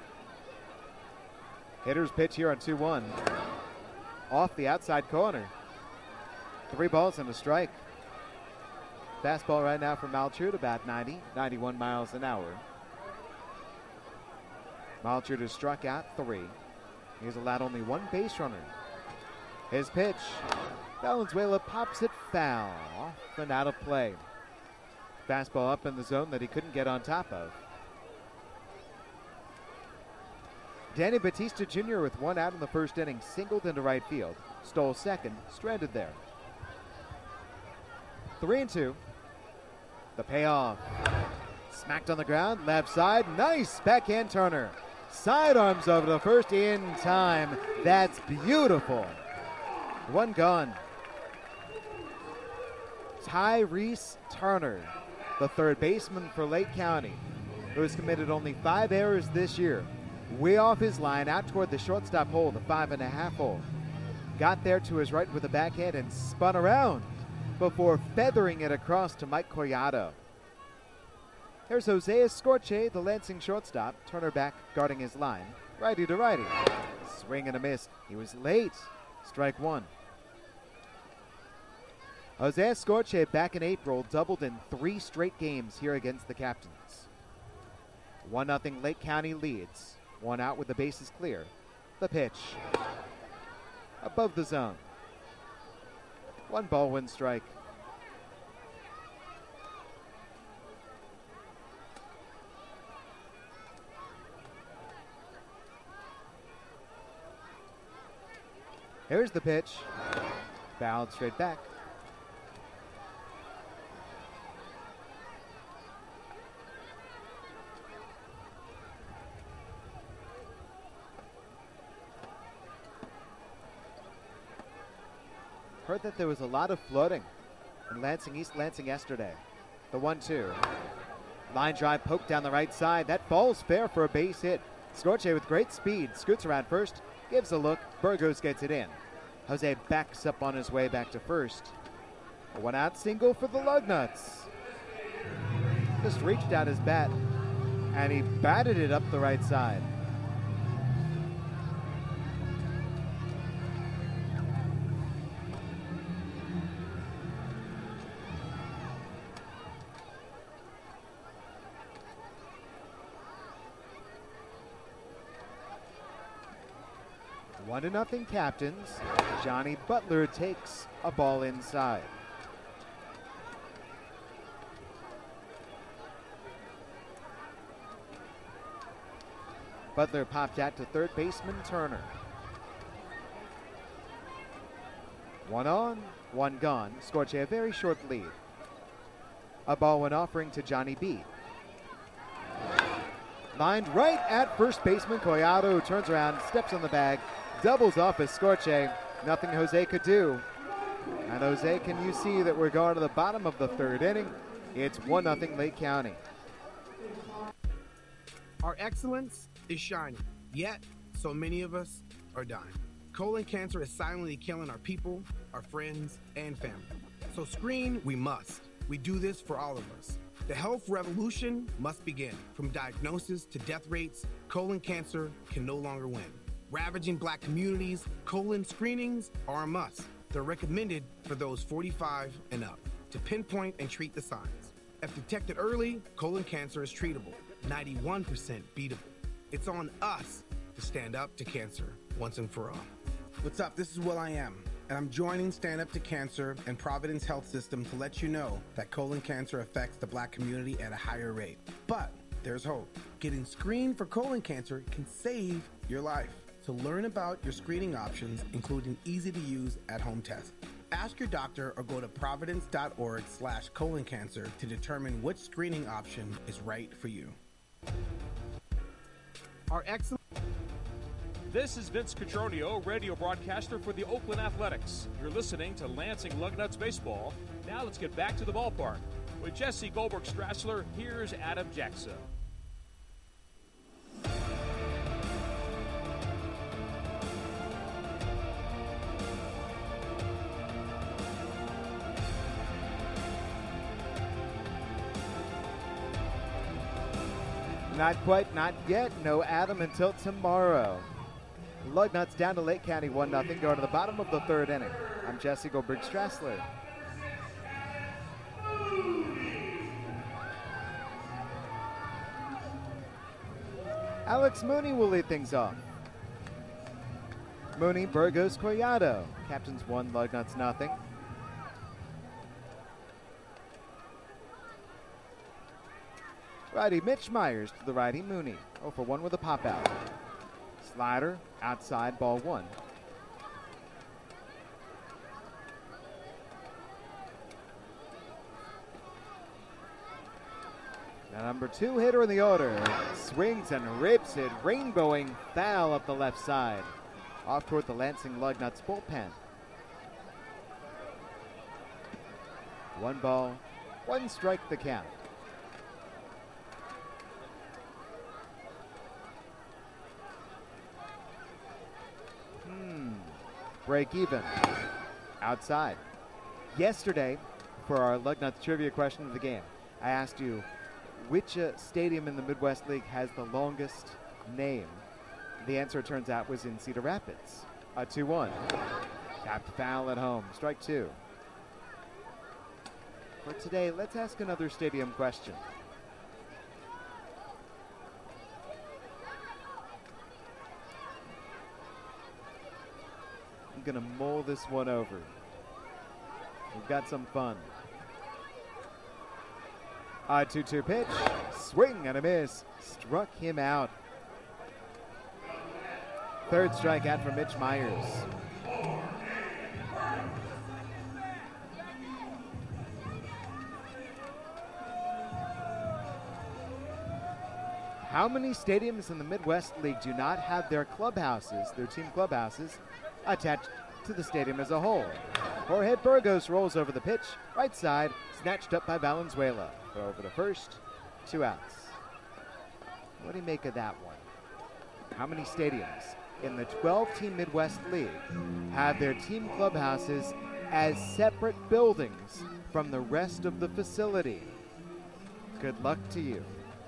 Hitter's pitch here on 2-1. Off the outside corner. 3 balls and a strike. Fastball right now from Maltrud, about 90, 91 miles an hour. Maltrud has struck out 3. He's allowed only 1 base runner. His pitch. Valenzuela pops it foul, off and out of play. Fastball up in the zone that he couldn't get on top of. Danny Batista Jr. with 1 out in the first inning, singled into right field. Stole second, stranded there. 3-2. The payoff. Smacked on the ground, left side. Nice backhand Turner. Sidearms over to first in time. That's beautiful. 1 gone. Tyrese Turner, the third baseman for Lake County, who has committed only 5 errors this year. Way off his line, out toward the shortstop hole, the 5.5 hole. Got there to his right with a backhand and spun around. before feathering it across to Mike Collado. Here's Jose Escorche, the Lansing shortstop, Turner back guarding his line, righty to righty. Swing and a miss. He was late. Strike one. Jose Escorche back in April doubled in 3 straight games here against the Captains. 1-0 Lake County leads. 1 out with the bases clear. The pitch. Above the zone. 1 ball, 1 strike. Here's the pitch. Fouled straight back. Heard that there was a lot of flooding in Lansing, East Lansing yesterday. The 1-2. Line drive poked down the right side. That falls fair for a base hit. Scorche with great speed. Scoots around first. Gives a look. Burgos gets it in. Jose backs up on his way back to first. A 1-out single for the Lugnuts. Just reached out his bat, and he batted it up the right side. One to nothing Captains. Johnny Butler takes a ball inside. Butler popped out to third baseman Turner. 1 on, 1 gone. Scorche a very short lead. A ball went offering to Johnny B. Lined right at first baseman Collado, who turns around, steps on the bag, doubles off as Scorche. Nothing Jose could do. And Jose, can you see that we're going to the bottom of the 3rd inning? It's 1-0 Lake County. Our excellence is shining, yet so many of us are dying. Colon cancer is silently killing our people, our friends, and family. So screen we must. We do this for all of us. The health revolution must begin. From diagnosis to death rates, colon cancer can no longer win. Ravaging Black communities, colon screenings are a must. They're recommended for those 45 and up to pinpoint and treat the signs. If detected early, colon cancer is treatable, 91% beatable. It's on us to stand up to cancer once and for all. What's up? This is Will I Am, and I'm joining Stand Up to Cancer and Providence Health System to let you know that colon cancer affects the Black community at a higher rate. But there's hope. Getting screened for colon cancer can save your life. To learn about your screening options, including easy-to-use at-home tests, ask your doctor or go to providence.org/colon cancer to determine which screening option is right for you. Our excellent. This is Vince Cotroneo, radio broadcaster for the Oakland Athletics. You're listening to Lansing Lugnuts Baseball. Now let's get back to the ballpark. With Jesse Goldberg-Strassler, here's Adam Jackson. Not quite, not yet. No Adam until tomorrow. Lugnuts down to Lake County 1-0. Go to the bottom of the 3rd inning. I'm Jesse Goldberg-Strassler. Alex Mooney will lead things off. Mooney, Burgos, Collado. Captains 1, Lugnuts 0. Righty Mitch Myers to the righty Mooney. 0 for 1 with a pop out. Slider outside, ball 1. The number 2 hitter in the order swings and rips it, rainbowing foul up the left side, off toward the Lansing Lugnuts bullpen. 1 ball, 1 strike the count. Break even. Outside. Yesterday, for our Lugnuts trivia question of the game, I asked you which stadium in the Midwest League has the longest name. The answer, it turns out, was in Cedar Rapids. 2-1. Tapped foul at home. Strike two. For today, let's ask another stadium question. I'm going to mull this one over. We've got some fun. 2-2 pitch. Swing and a miss. Struck him out. Third strikeout for Mitch Myers. How many stadiums in the Midwest League do not have their clubhouses, their team clubhouses, attached to the stadium as a whole? Jorge Burgos rolls over the pitch, right side, snatched up by Valenzuela. Throw over to first, 2 outs. What do you make of that one? How many stadiums in the 12-team Midwest League have their team clubhouses as separate buildings from the rest of the facility? Good luck to you.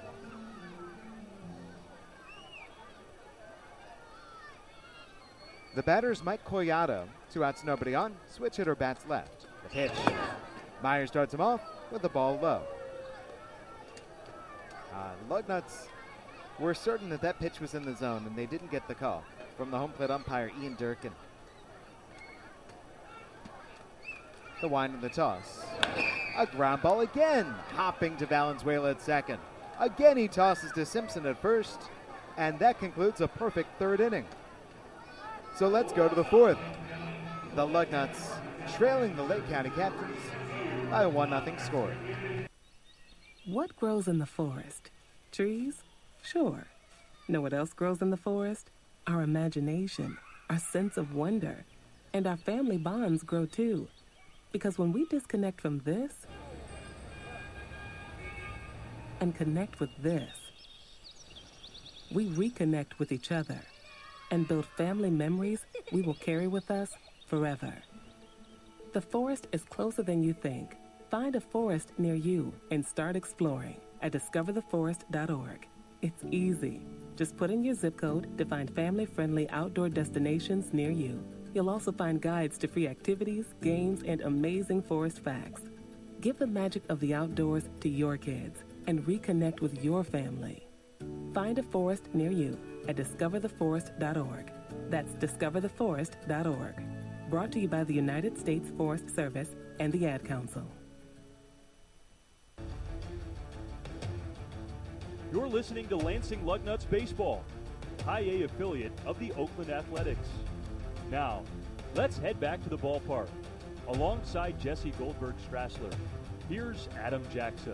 The batter's Mike Collado. 2 outs, nobody on. Switch hitter bats left. The pitch. Myers starts him off with the ball low. Lugnuts were certain that that pitch was in the zone, and they didn't get the call from the home plate umpire, Ian Durkin. The wind and the toss. A ground ball again, hopping to Valenzuela at second. Again, he tosses to Simpson at first, and that concludes a perfect third inning. So let's go to the fourth. The Lugnuts trailing the Lake County Captains by a 1-0 score. What grows in the forest? Trees? Sure. Know what else grows in the forest? Our imagination, our sense of wonder, and our family bonds grow too. Because when we disconnect from this and connect with this, we reconnect with each other and build family memories we will carry with us forever. The forest is closer than you think. Find a forest near you and start exploring at discovertheforest.org. It's easy. Just put in your zip code to find family-friendly outdoor destinations near you. You'll also find guides to free activities, games, and amazing forest facts. Give the magic of the outdoors to your kids and reconnect with your family. Find a forest near you at discovertheforest.org. That's discovertheforest.org. Brought to you by the United States Forest Service and the Ad Council. You're listening to Lansing Lugnuts Baseball, High A affiliate of the Oakland Athletics. Now, let's head back to the ballpark. Alongside Jesse Goldberg-Strassler, here's Adam Jackson.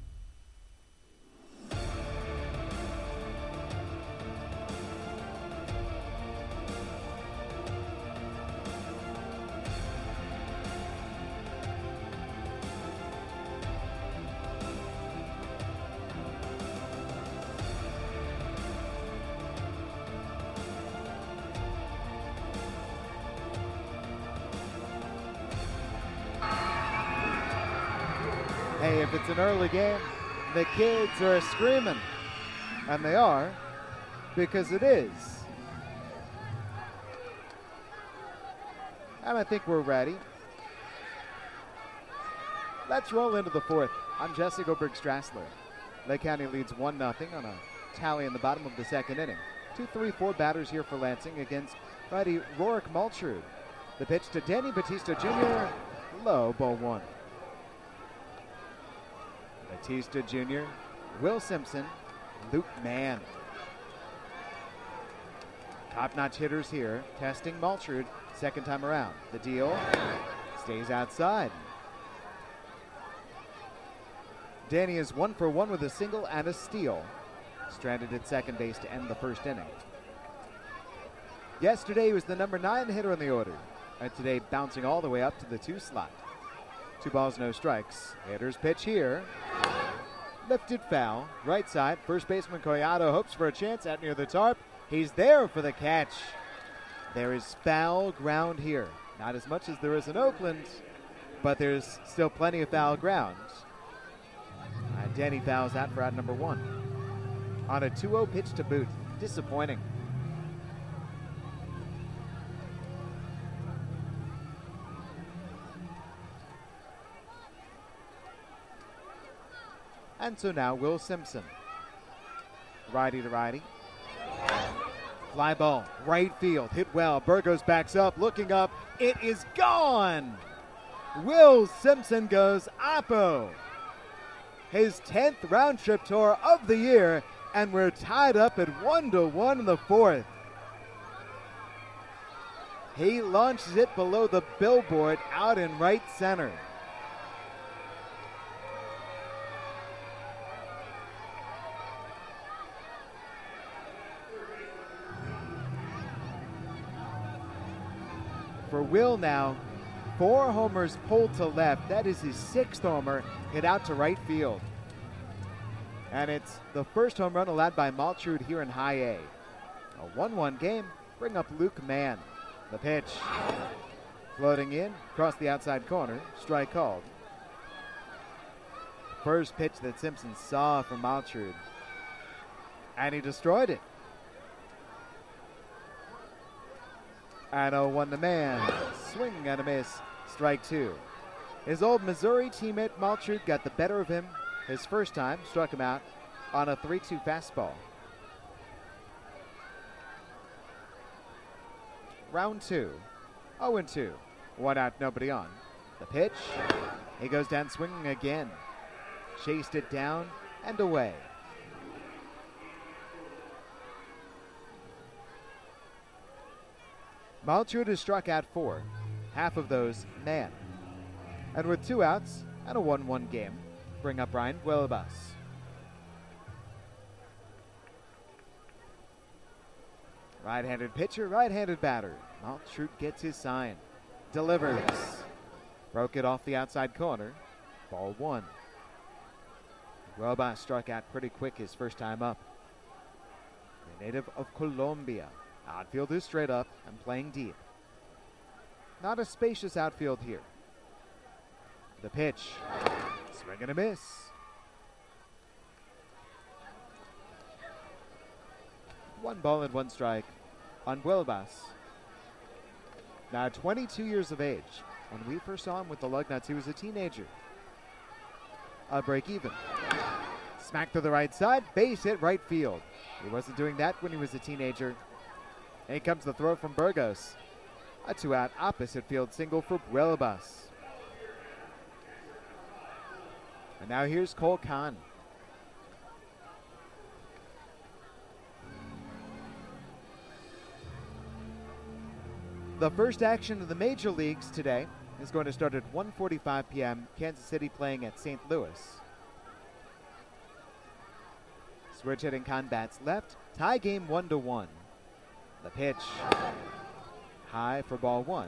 Hey, if it's an early game, the kids are screaming. And they are, because it is. And I think we're ready. Let's roll into the fourth. I'm Jesse Goldberg-Strassler. Lake County leads 1-0 on a tally in the bottom of the second inning. 2-3-4 batters here for Lansing against righty Rorik Maltrud. The pitch to Danny Batista Jr. Low, ball one. Batista Jr., Will Simpson, Luke Mann. Top-notch hitters here, testing Maltrud second time around. The deal stays outside. Danny is 1 for 1 with a single and a steal. Stranded at second base to end the first inning. Yesterday he was the number 9 hitter in the order, and today bouncing all the way up to the 2 slot. 2 balls, no strikes. Hitter's pitch here. Lifted foul, right side. First baseman Collado hopes for a chance out near the tarp. He's there for the catch. There is foul ground here. Not as much as there is in Oakland, but there's still plenty of foul ground. Danny fouls out for out number 1. On a 2-0 pitch to boot. Disappointing. And so now Will Simpson. Righty to righty. Fly ball, right field, hit well. Burgos backs up, looking up. It is gone. Will Simpson goes oppo. His 10th round trip tour of the year, and we're tied up at 1-1 in the 4th. He launches it below the billboard out in right center. For Will now, 4 homers pulled to left. That is his 6th homer, hit out to right field. And it's the first home run allowed by Maltrud here in High A. A 1-1 game. Bring up Luke Mann. The pitch. Floating in, across the outside corner. Strike called. First pitch that Simpson saw from Maltrud. And he destroyed it. And a 1-man. Swing and a miss. Strike 2. His old Missouri teammate Maltrud got the better of him his first time, struck him out on a 3-2 fastball. Round 2. 0-2. 1 out, nobody on. The pitch. He goes down swinging again. Chased it down and away. Maltrud has struck out 4. Half of those, Mann. And with 2 outs and a 1-1 game, bring up Ryan Buelbas. Right-handed pitcher, right-handed batter. Maltrud gets his sign. Delivers. Broke it off the outside corner. Ball 1. Buelbas struck out pretty quick his first time up. The native of Colombia. Outfield is straight up and playing deep. Not a spacious outfield here. The pitch. Swing and a miss. One ball and 1 strike on Buelbas. Now 22 years of age. When we first saw him with the Lugnuts, he was a teenager. A break even. Smack to the right side, base hit right field. He wasn't doing that when he was a teenager. And here comes the throw from Burgos. A 2-out opposite field single for Buelbas. And now here's Cole Kahn. The first action of the major leagues today is going to start at 1:45 p.m. Kansas City playing at St. Louis. Switch hitting Kahn bats left. Tie game 1-1. The pitch. High for ball 1.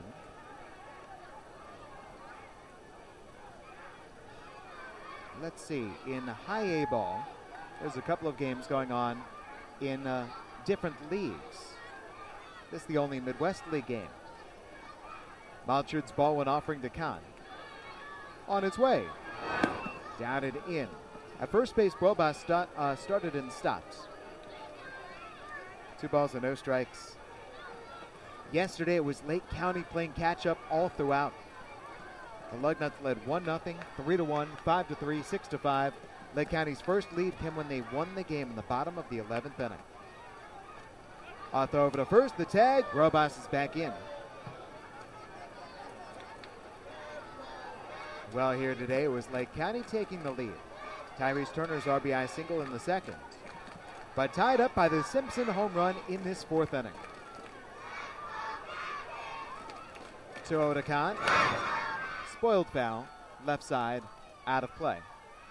Let's see. In High A ball, there's a couple of games going on in different leagues. This is the only Midwest League game. Maltrud's ball 1 offering to Kahn. On its way. Down and in. At first base, Buelbas started and stopped. 2 balls and no strikes. Yesterday it was Lake County playing catch-up all throughout. The Lugnuts led 1-0, 3-1, 5-3, 6-5. Lake County's first lead came when they won the game in the bottom of the 11th inning. A throw over to first, the tag. Buelbas is back in. Well, here today it was Lake County taking the lead. Tyrese Turner's RBI single in the second. But tied up by the Simpson home run in this 4th inning. 2-0 to Kahn. Spoiled foul, left side, out of play.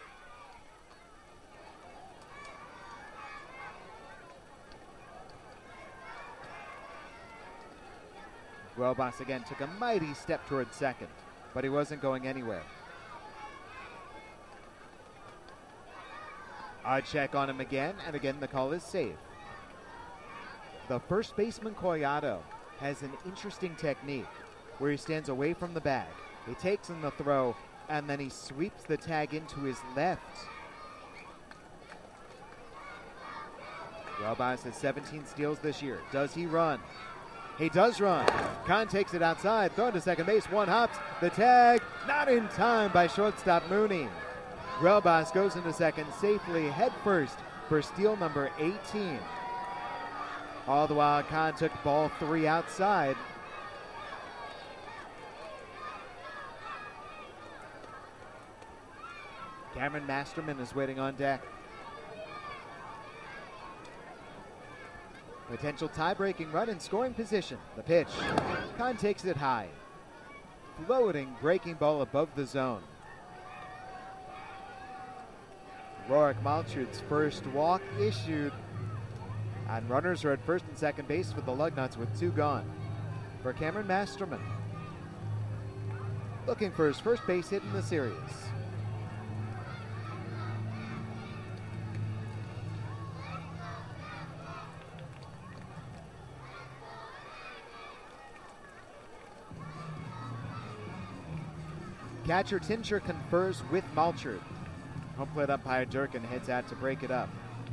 Buelbas again took a mighty step towards second, but he wasn't going anywhere. A check on him again, and again the call is safe. The first baseman, Collado, has an interesting technique where he stands away from the bag. He takes in the throw, and then he sweeps the tag into his left. Relbas has 17 steals this year. Does he run? He does run. Kahn takes it outside, thrown to second base, one hops. The tag, not in time by shortstop Mooney. Relbas goes into second safely, head first for steal number 18. All the while, Kahn took ball 3 outside. Cameron Masterman is waiting on deck. Potential tie-breaking run in scoring position. The pitch. Kahn takes it high. Floating breaking ball above the zone. Rorik Malchut's first walk issued. And runners are at first and second base for the Lugnuts with 2 gone. For Cameron Masterman. Looking for his first base hit in the series. Catcher Tincher confers with Malchert. Home plate umpire Durkin heads out to break it up.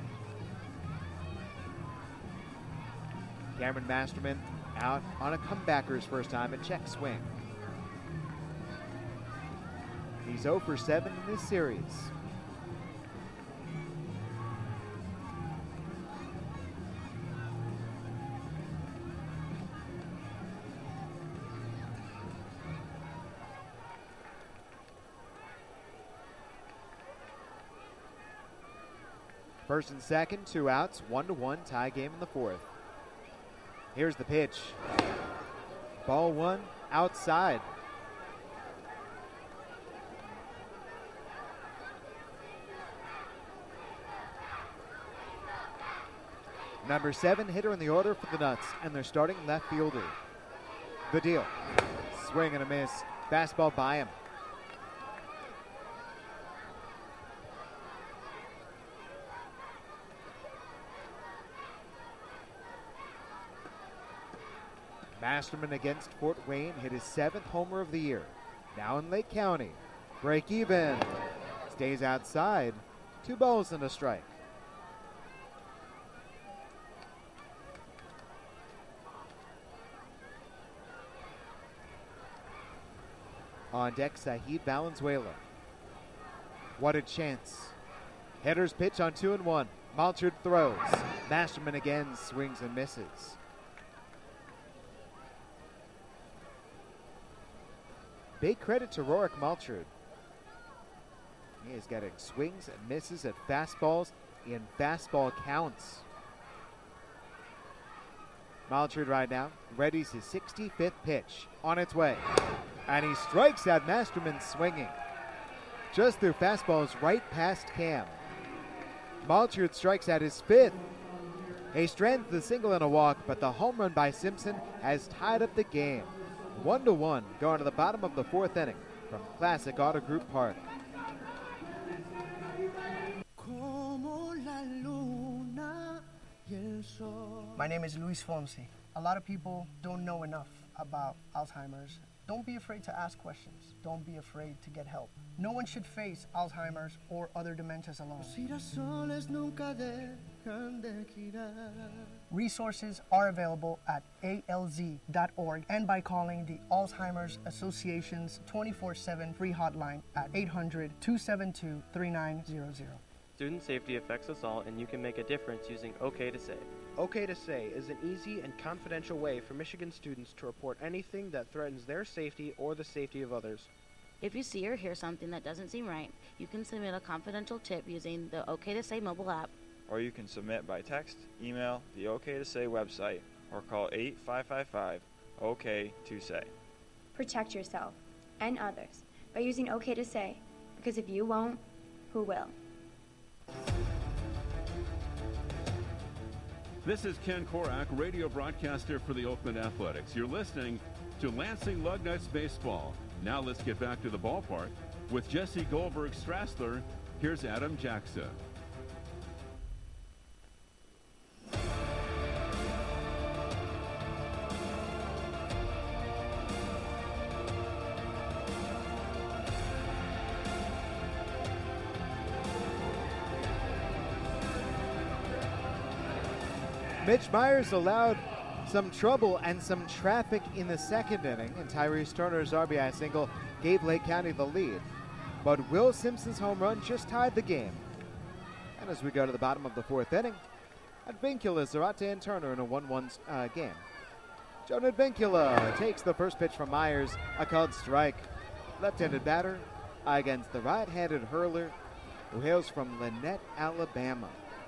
Cameron Masterman out on a comebacker's first time and check swing. He's 0 for 7 in this series. First and second, 2 outs, 1-1, tie game in the 4th. Here's the pitch. Ball 1, outside. Number 7 hitter in the order for the Nuts, and their starting left fielder. The deal. Swing and a miss. Fastball by him. Masterman against Fort Wayne hit his 7th homer of the year. Now in Lake County. Break even. Stays outside. 2 balls and a strike. On deck, Sahid Valenzuela. What a chance. Hitter's pitch on 2-1. Malchert throws. Masterman again swings and misses. Big credit to Rorik Malchert. He is getting swings and misses at fastballs in fastball counts. Malchert right now readies his 65th pitch. On its way. And he strikes out Masterman swinging. Just through fastballs right past Cam. Malchert strikes out his 5th. He strands the single and a walk, but the home run by Simpson has tied up the game. 1-1 going to the bottom of the 4th inning from Classic Auto Group Park. My name is Luis Fonsi. A lot of people don't know enough about Alzheimer's. Don't be afraid to ask questions. Don't be afraid to get help. No one should face Alzheimer's or other dementias alone. Resources are available at alz.org and by calling the Alzheimer's Association's 24/7 free hotline at 800-272-3900. Student safety affects us all, and you can make a difference using OK to Say. OK to Say is an easy and confidential way for Michigan students to report anything that threatens their safety or the safety of others. If you see or hear something that doesn't seem right, you can submit a confidential tip using the OK to Say mobile app. Or you can submit by text, email, the OK to Say website, or call 8555-OK-to-Say. Protect yourself and others by using OK to Say, because if you won't, who will? This is Ken Korak, radio broadcaster for the Oakland Athletics. You're listening to Lansing Lugnuts Baseball. Now let's get back to the ballpark. With Jesse Goldberg-Strassler, here's Adam Jaxa. Mitch Myers allowed some trouble and some traffic in the second inning, and Tyrese Turner's RBI single gave Lake County the lead. But Will Simpson's home run just tied the game. And as we go to the bottom of the fourth inning, Advincula, Zarate, and Turner in a 1-1 game. Jonah Advincula takes the first pitch from Myers, a called strike. Left-handed batter against the right-handed hurler who hails from Lynette, Alabama.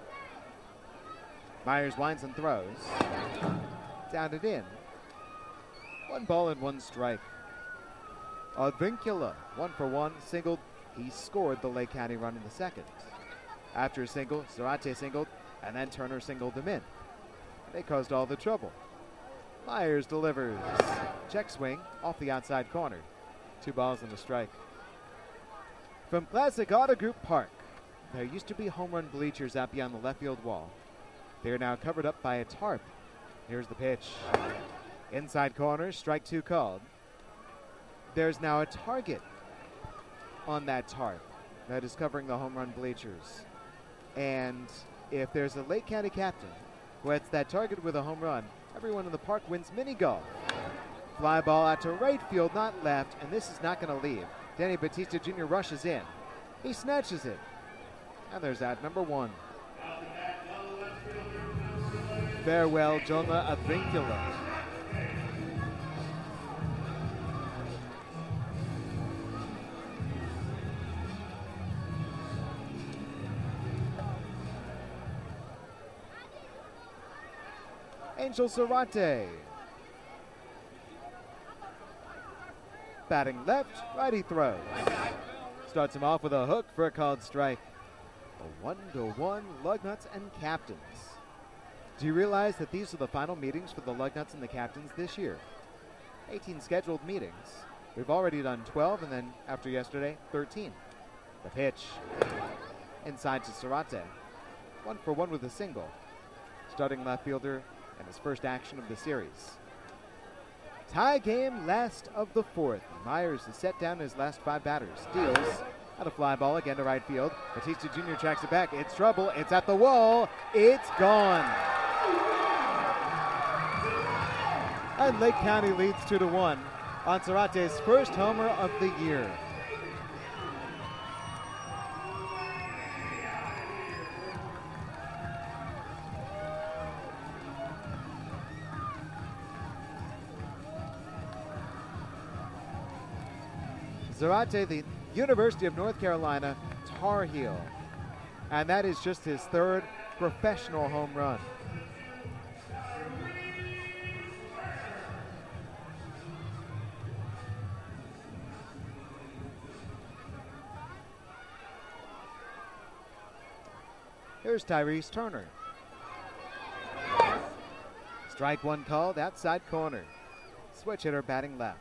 Myers winds and throws. Down and in. 1 ball and 1 strike. Advincula, 1 for 1, singled. He scored the Lake County run in the second. After a single, Zarate singled, and then Turner singled him in. They caused all the trouble. Myers delivers. Check swing off the outside corner. 2 balls and a strike. From Classic Auto Group Park, there used to be home run bleachers out beyond the left field wall. They are now covered up by a tarp. Here's the pitch. Inside corner, strike 2 called. There's now a target on that tarp that is covering the home run bleachers. And if there's a Lake County captain who hits that target with a home run, everyone in the park wins mini golf. Fly ball out to right field, not left, and this is not going to leave. Danny Batista Jr. rushes in. He snatches it. And there's out number 1. Farewell, Jonah Advincula. Angel Zarate. Batting left, righty throws. Starts him off with a hook for a called strike. A 1-1 Lugnuts and Captains. Do you realize that these are the final meetings for the Lugnuts and the Captains this year? 18 scheduled meetings. We've already done 12, and then after yesterday, 13. The pitch. Inside to Zarate. 1 for 1 with a single. Starting left fielder and his first action of the series. Tie game, last of the fourth. Myers has set down his last 5 batters. Steals out a fly ball again to right field. Batista Jr. tracks it back. It's trouble. It's at the wall. It's gone. And Lake County leads 2-1 on Zarate's first homer of the year. Zarate, the University of North Carolina Tar Heel. And that is just his 3rd professional home run. Here's Tyrese Turner. Strike 1 called, outside corner. Switch hitter batting left.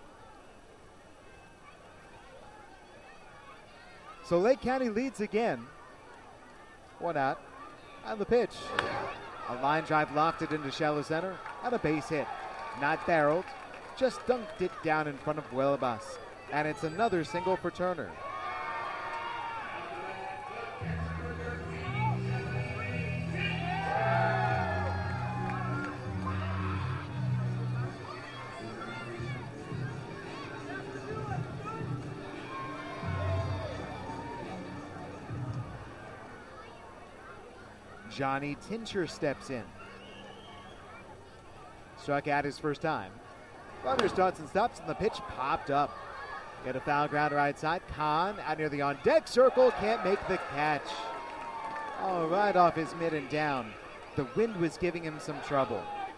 So Lake County leads again. 1 out. And the pitch. A line drive lofted into shallow center. And a base hit. Not barreled. Just dunked it down in front of Huelabas. And it's another single for Turner. Johnny Tincher steps in. Struck out his first time. Runner starts and stops, and the pitch popped up. Get a foul ground right side. Kahn out near the on-deck circle. Can't make the catch. Oh, right off his mid and down. The wind was giving him some trouble.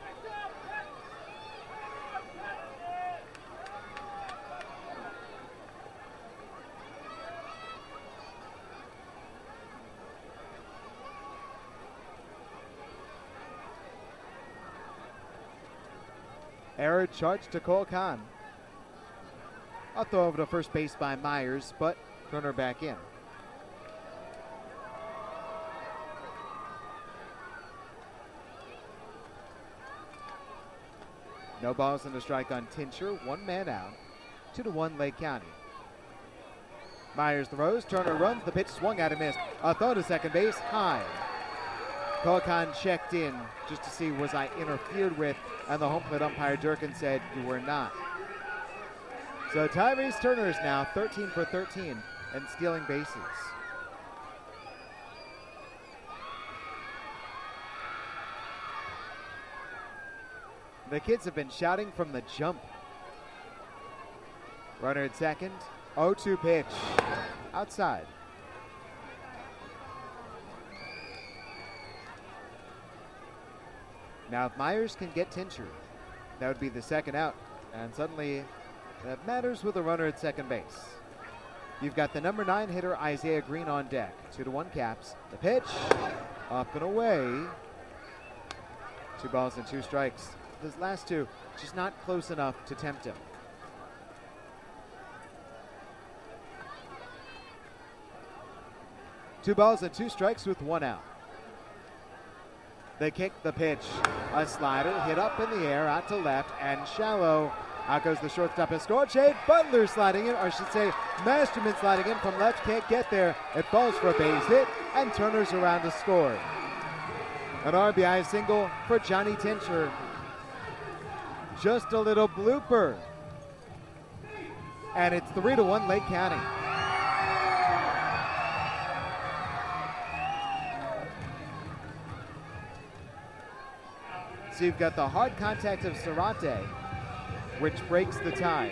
Error charged to Cole Kahn. A throw over to first base by Myers, but Turner back in. No balls and a strike on Tincher. 1 man out. 2-1 Lake County. Myers throws. Turner runs. The pitch swung out and missed. A throw to second base. High. Khan checked in just to see was I interfered with, and the home plate umpire Durkin said you were not. So Tyrese Turner is now 13 for 13 and stealing bases. The kids have been shouting from the jump. Runner at second. 0-2 pitch. Outside. Now if Myers can get Tincher, that would be the second out. And suddenly that matters with a runner at second base. You've got the number 9 hitter Isaiah Green on deck. 2-1 Caps. The pitch. Up and away. 2 balls and 2 strikes. Those last two just not close enough to tempt him. Two balls and 2 strikes with 1 out. They kick the pitch. A slider hit up in the air out to left and shallow. Out goes the shortstop and scored. Shade Butler sliding in, or I should say Masterman sliding in from left. Can't get there. It falls for a base hit and Turner's around to score. An RBI single for Johnny Tincher. Just a little blooper. And it's 3-1 Lake County. So you've got the hard contact of Sarate, which breaks the tie.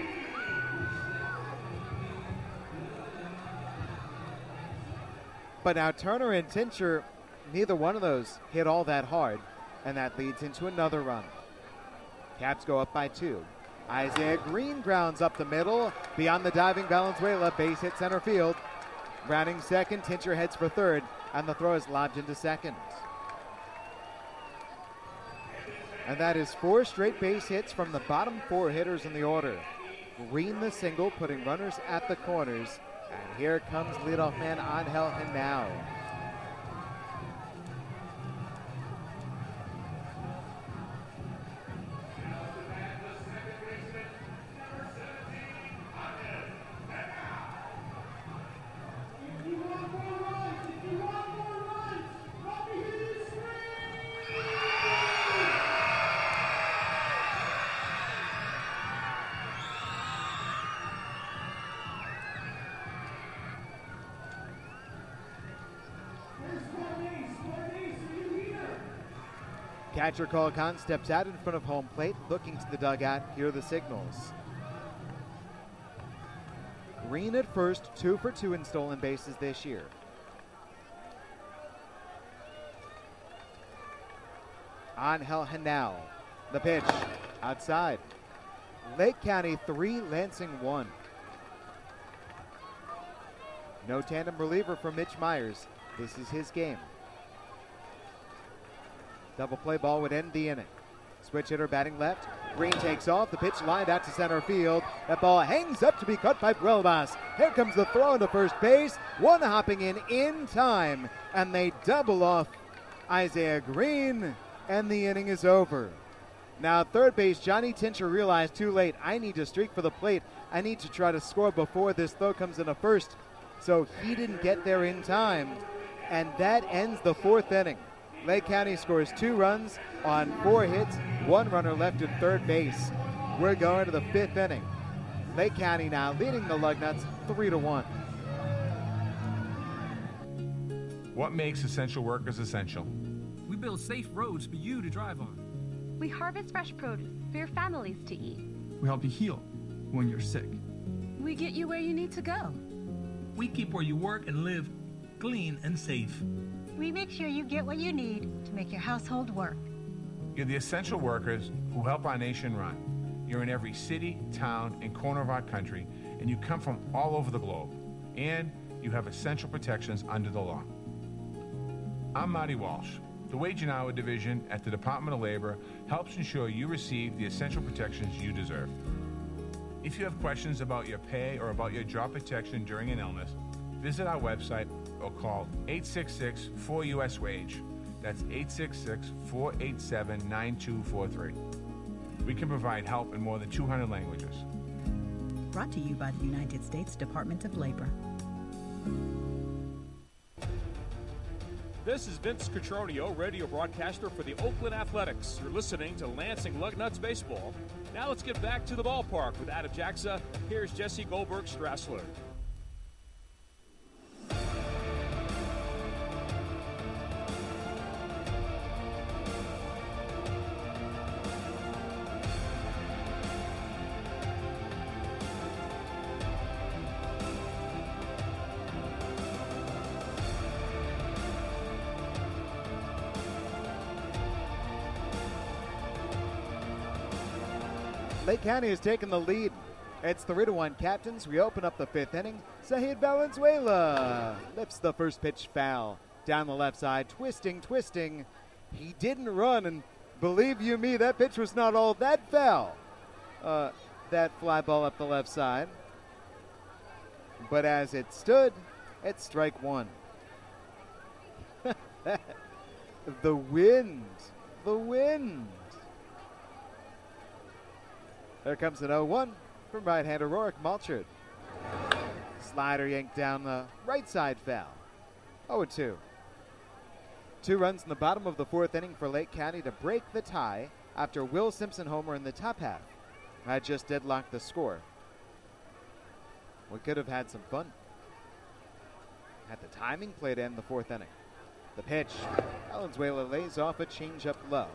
But now Turner and Tincher, neither one of those hit all that hard, and that leads into another run. Caps go up by 2. Isaiah Green grounds up the middle, beyond the diving Valenzuela, base hit center field. Rounding second, Tincher heads for third, and the throw is lobbed into second. And that is 4 straight base hits from the bottom 4 hitters in the order. Green the single, putting runners at the corners. And here comes leadoff man Angel Henao. Catcher Khan steps out in front of home plate, looking to the dugout. Here are the signals. Green at first, 2 for 2 in stolen bases this year. Angel Henao. The pitch. Outside. Lake County 3, Lansing 1. No tandem reliever for Mitch Myers. This is his game. Double play ball would end the inning. Switch hitter batting left. Green takes off. The pitch lined out to center field. That ball hangs up to be caught by Huelvas. Here comes the throw into first base. One hopping in time. And they double off Isaiah Green. And the inning is over. Now at third base, Johnny Tincher realized too late, I need to streak for the plate. I need to try to score before this throw comes into first. So he didn't get there in time. And that ends the 4th inning. Lake County scores 2 runs on 4 hits, 1 runner left at third base. We're going to the 5th inning. Lake County now leading the Lugnuts 3-1. What makes essential workers essential? We build safe roads for you to drive on. We harvest fresh produce for your families to eat. We help you heal when you're sick. We get you where you need to go. We keep where you work and live clean and safe. We make sure you get what you need to make your household work. You're the essential workers who help our nation run. You're in every city, town, and corner of our country, and you come from all over the globe. And you have essential protections under the law. I'm Marty Walsh. The Wage and Hour Division at the Department of Labor helps ensure you receive the essential protections you deserve. If you have questions about your pay or about your job protection during an illness, visit our website or call 866-4US-WAGE. That's 866-487-9243. We can provide help in more than 200 languages. Brought to you by the United States Department of Labor. This is Vince Cotroneo, radio broadcaster for the Oakland Athletics. You're listening to Lansing Lugnuts Baseball. Now let's get back to the ballpark with Adam Jackson. Here's Jesse Goldberg-Strassler. Lake County has taken the lead. It's 3-1 Captains. We open up the 5th inning. Zahid Valenzuela lifts the first pitch foul. Down the left side, twisting. He didn't run, and believe you me, that pitch was not all that foul. That fly ball up the left side. But as it stood, it's strike one. The wind. There comes an 0-1 from right-hander Rorik Malchert. Slider yanked down the right side foul. 0-2. 2 runs in the bottom of the 4th inning for Lake County to break the tie after Will Simpson homer in the top half had just deadlocked the score. We could have had some fun. Had the timing play to end the 4th inning. The pitch. Valenzuela lays off a changeup low.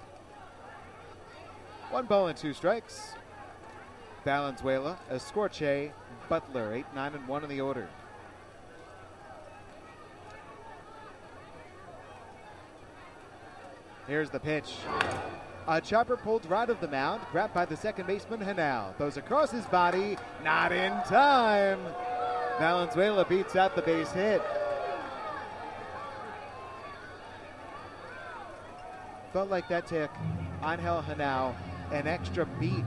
1 ball and 2 strikes. Valenzuela, Escorche, Butler, 8, 9, and 1 in the order. Here's the pitch. A chopper pulled right of the mound, grabbed by the second baseman, Hanal. Throws across his body, not in time. Valenzuela beats out the base hit. Felt like that took Angel Hanal an extra beat.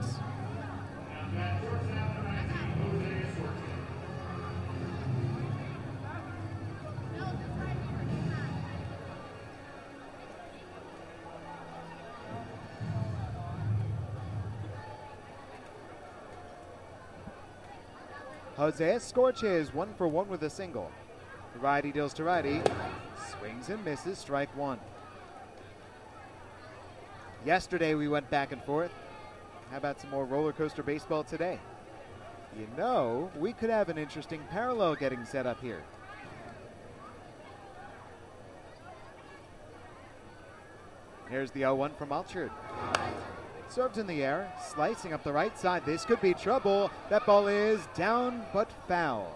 Jose Escorche is 1 for 1 with a single. The righty deals to righty, swings and misses, strike one. Yesterday we went back and forth. How about some more roller coaster baseball today? You know, we could have an interesting parallel getting set up here. Here's the 0-1 from Malchert. Served in the air, slicing up the right side. This could be trouble. That ball is down but foul.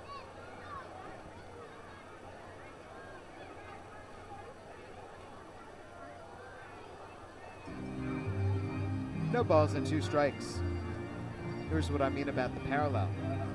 No balls and 2 strikes. Here's what I mean about the parallel.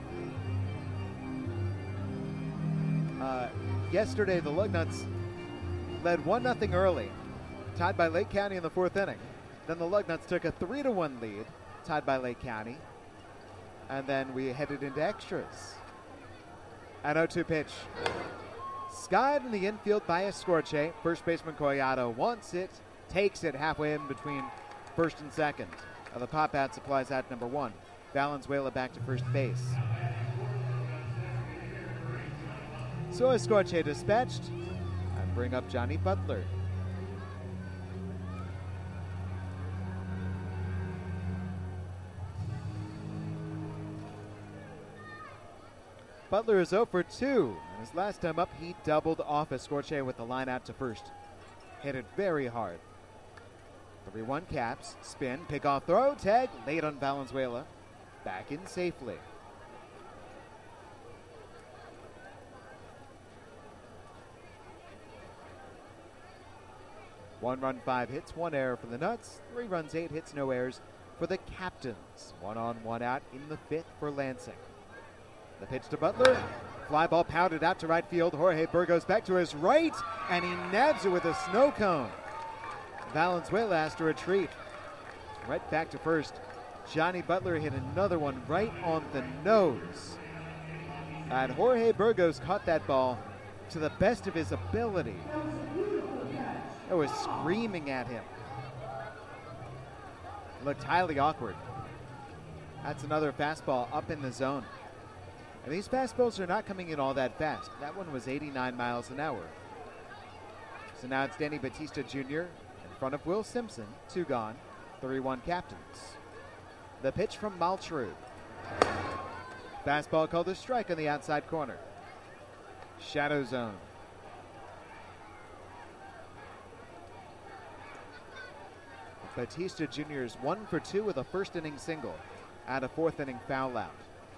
Yesterday, the Lugnuts led 1-0 early, tied by Lake County in the 4th inning. Then the Lugnuts took a 3-1 lead, tied by Lake County. And then we headed into extras. An 0-2 pitch. Skied in the infield by Escorche. First baseman Collado wants it, takes it halfway in between first and second. The pop out supplies out number 1. Valenzuela back to first base. So Escorche dispatched and bring up Johnny Butler. Butler is 0 for 2. And his last time up, he doubled off Escorche with the line out to first. Hit it very hard. 3-1 Caps, spin, pick off throw, tag, late on Valenzuela. Back in safely. One run, 5 hits, 1 error for the Nuts. 3 runs, 8 hits, no errors for the Captains. 1 on, 1 out in the 5th for Lansing. The pitch to Butler. Fly ball pounded out to right field. Jorge Burgos back to his right, and he nabs it with a snow cone. Valenzuela has to retreat. Right back to first. Johnny Butler hit another one right on the nose. And Jorge Burgos caught that ball to the best of his ability. It was screaming at him. Looked highly awkward. That's another fastball up in the zone. And these fastballs are not coming in all that fast. That one was 89 miles an hour. So now it's Danny Batista Jr. in front of Will Simpson. 2 gone. 3-1 captains. The pitch from Maltrud. Fastball called a strike on the outside corner. Shadow zone. Batista Jr. is 1 for 2 with a first inning single at a 4th inning foul out.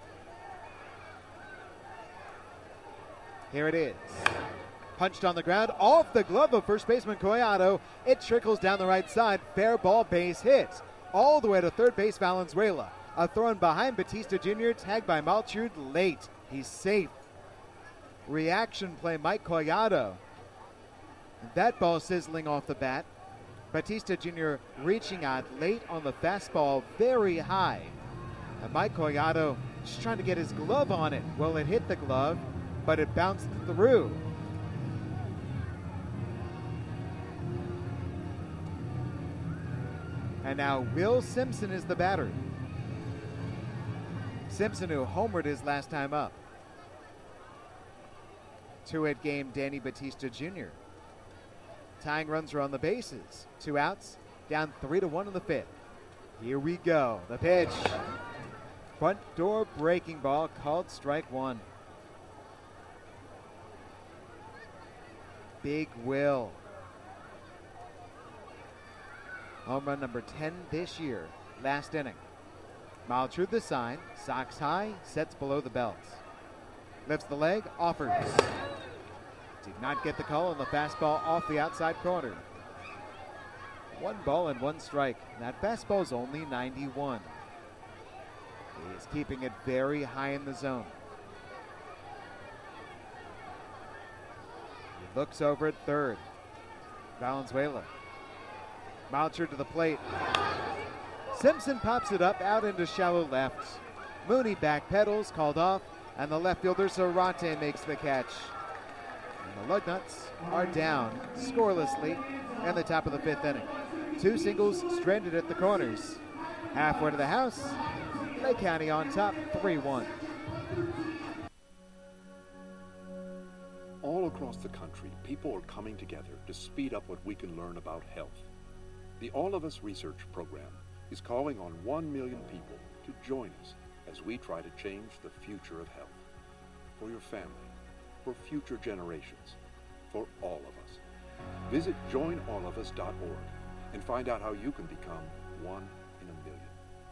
Here it is. Punched on the ground, off the glove of first baseman Collado. It trickles down the right side. Fair ball, base hit. All the way to third base, Valenzuela. A throw in behind Batista Jr., tagged by Maltrud late. He's safe. Reaction play, Mike Collado. That ball sizzling off the bat. Batista Jr. reaching out late on the fastball, very high. And Mike Collado just trying to get his glove on it. Well, it hit the glove, but it bounced through. And now Will Simpson is the batter. Simpson, who homered his last time up. 2-hit game, Danny Batista Jr. Tying runs are on the bases. 2 outs, down 3-1 in the 5th. Here we go. The pitch. Front door breaking ball, called strike 1. Big Will. Home run number 10 this year. Last inning. Maltrud the sign. Socks high. Sets below the belt. Lifts the leg. Offers. Did not get the call on the fastball off the outside corner. 1 ball and 1 strike. That fastball is only 91. He is keeping it very high in the zone. He looks over at third. Valenzuela. Maltrud to the plate. Simpson pops it up out into shallow left. Mooney backpedals, called off, and the left fielder Zarate makes the catch. And the Lugnuts are down scorelessly in the top of the 5th inning. 2 singles stranded at the corners. Halfway to the house, Lake County on top, 3-1. All across the country, people are coming together to speed up what we can learn about health. The All of Us Research Program is calling on 1 million people to join us as we try to change the future of health. For your family, for future generations, for all of us. Visit joinallofus.org and find out how you can become 1 in a million.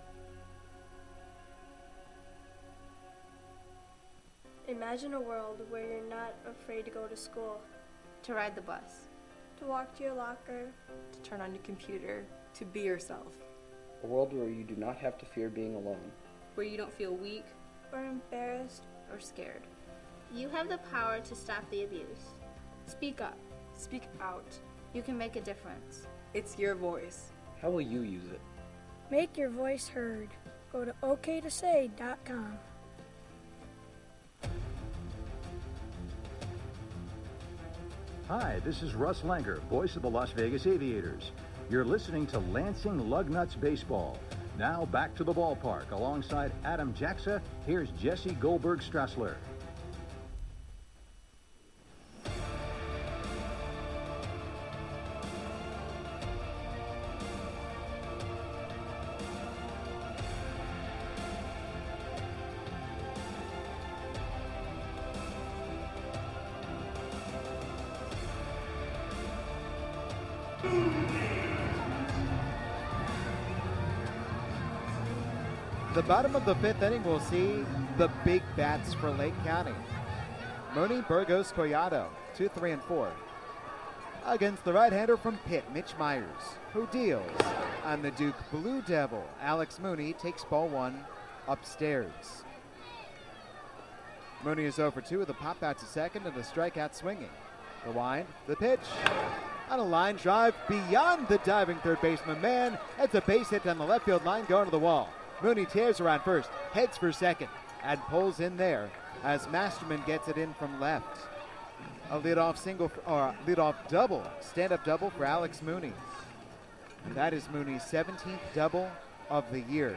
Imagine a world where you're not afraid to go to school, to ride the bus, to walk to your locker, to turn on your computer, to be yourself. A world where you do not have to fear being alone, where you don't feel weak or embarrassed or scared. You have the power to stop the abuse. Speak up. Speak out. You can make a difference. It's your voice. How will you use it? Make your voice heard. Go to okaytosay.com. Hi, this is Russ Langer, voice of the Las Vegas Aviators. You're listening to Lansing Lugnuts Baseball. Now back to the ballpark. Alongside Adam Jaxa, here's Jesse Goldberg-Strassler. The bottom of the 5th inning will see the big bats for Lake County. Mooney, Burgos, Collado, 2, 3, and 4. Against the right-hander from Pitt, Mitch Myers, who deals on the Duke Blue Devil. Alex Mooney takes ball 1 upstairs. Mooney is 0 for 2 with a pop out to second and a strikeout swinging. The wind, the pitch, on a line drive beyond the diving third baseman. Man, it's a base hit down the left field line going to the wall. Mooney tears around first, heads for second, and pulls in there as Masterman gets it in from left. A leadoff single, or leadoff double, stand-up double for Alex Mooney. And that is Mooney's 17th double of the year.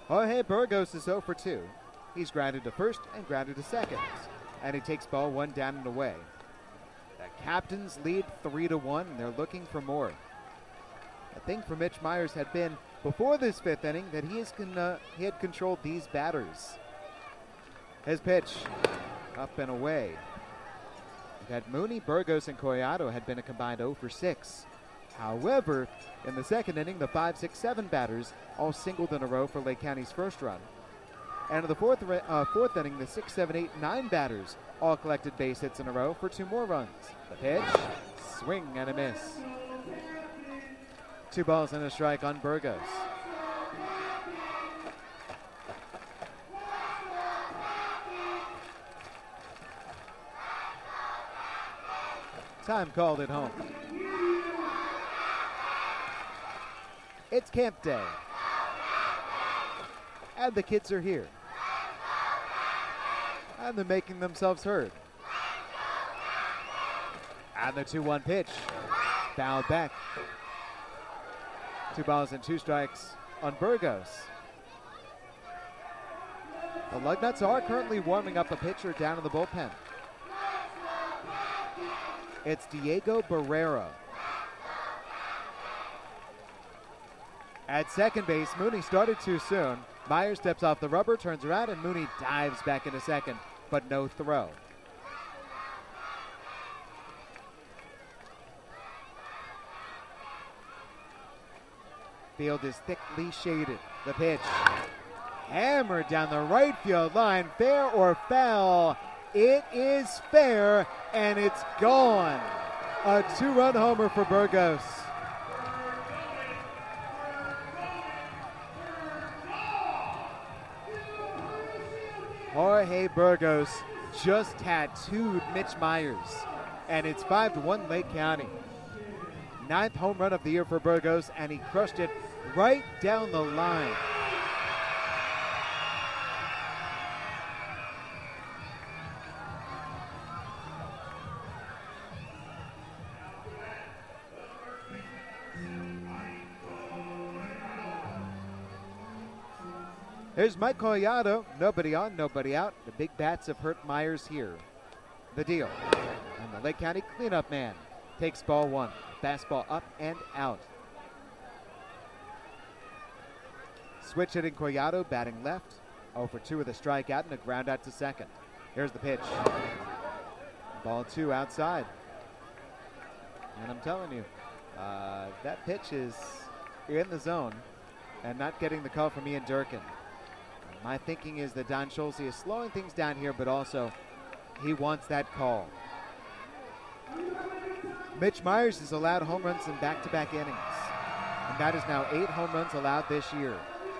Jorge Burgos is 0 for 2. He's grounded to first and grounded to second. And he takes ball 1 down and away. The Captains lead 3-1, and they're looking for more. The thing for Mitch Myers had been, before this 5th inning, that he had controlled these batters. His pitch, up and away. That Mooney, Burgos, and Collado had been a combined 0 for 6. However, in the 2nd inning, the 5, 6, 7 batters all singled in a row for Lake County's first run. And in the 4th inning, the 6, 7, 8, 9 batters all collected base hits in a row for 2 more runs. The pitch, swing and a miss. 2 balls and a strike on Burgos. Time called at home. It's camp day. And the kids are here. And they're making themselves heard. And the 2-1 pitch. Fouled back. 2 balls and 2 strikes on Burgos. The Lugnuts are currently warming up a pitcher down in the bullpen. It's Diego Barrera. At second base, Mooney started too soon. Myers steps off the rubber, turns around, and Mooney dives back into second, but no throw. Field is thickly shaded. The pitch hammered down the right field line. Fair or foul? It is fair, and it's gone. A 2-run homer for Burgos. Jorge Burgos just tattooed Mitch Myers, and it's 5-1 Lake County. 9th home run of the year for Burgos, and he crushed it right down the line. Here's Mike Collado. Nobody on, nobody out. The big bats have hurt Myers here. The deal. And the Lake County cleanup man takes ball 1. Fastball up and out. Switch hitting Collado, batting left. 0 for 2 with a strikeout and a ground out to second. Here's the pitch. Ball 2 outside. And I'm telling you, that pitch is in the zone and not getting the call from Ian Durkin. My thinking is that Don Schulze is slowing things down here, but also he wants that call. Mitch Myers has allowed home runs in back-to-back innings, and that is now 8 home runs allowed this year.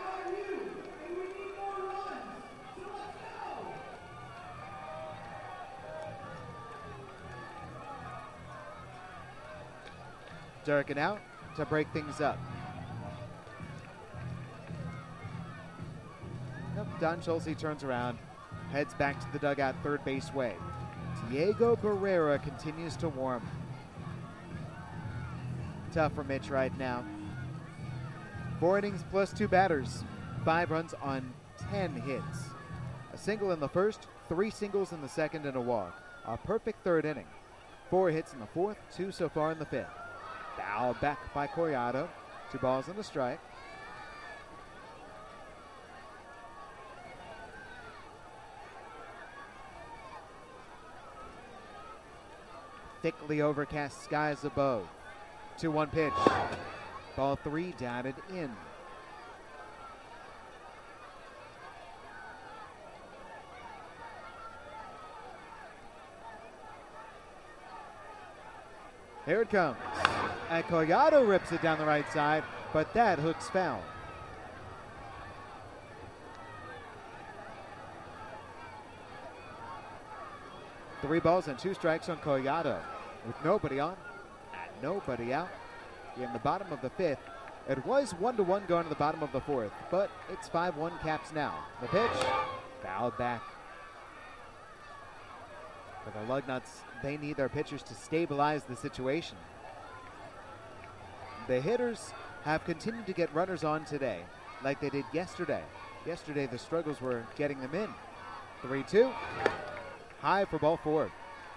Durkin out to break things up. Don Schulze turns around, heads back to the dugout third base way. Diego Barrera continues to warm. Tough for Mitch right now. 4 innings plus 2 batters, 5 runs on 10 hits. A single in the first, 3 singles in the second, and a walk. A perfect 3rd inning. 4 hits in the 4th, 2 so far in the 5th. Foul back by Collado. 2 balls and a strike. Thickly overcast skies above. 2-1 pitch. Ball 3 down and in. Here it comes. And Collado rips it down the right side, but that hook's foul. Three balls and 2 strikes on Collado, with nobody on and nobody out in the bottom of the 5th. It was 1-1 going to the bottom of the 4th, but it's 5-1 Caps now. The pitch, fouled back. For the Lugnuts, they need their pitchers to stabilize the situation. The hitters have continued to get runners on today, like they did yesterday. Yesterday, the struggles were getting them in. 3-2. High for ball 4.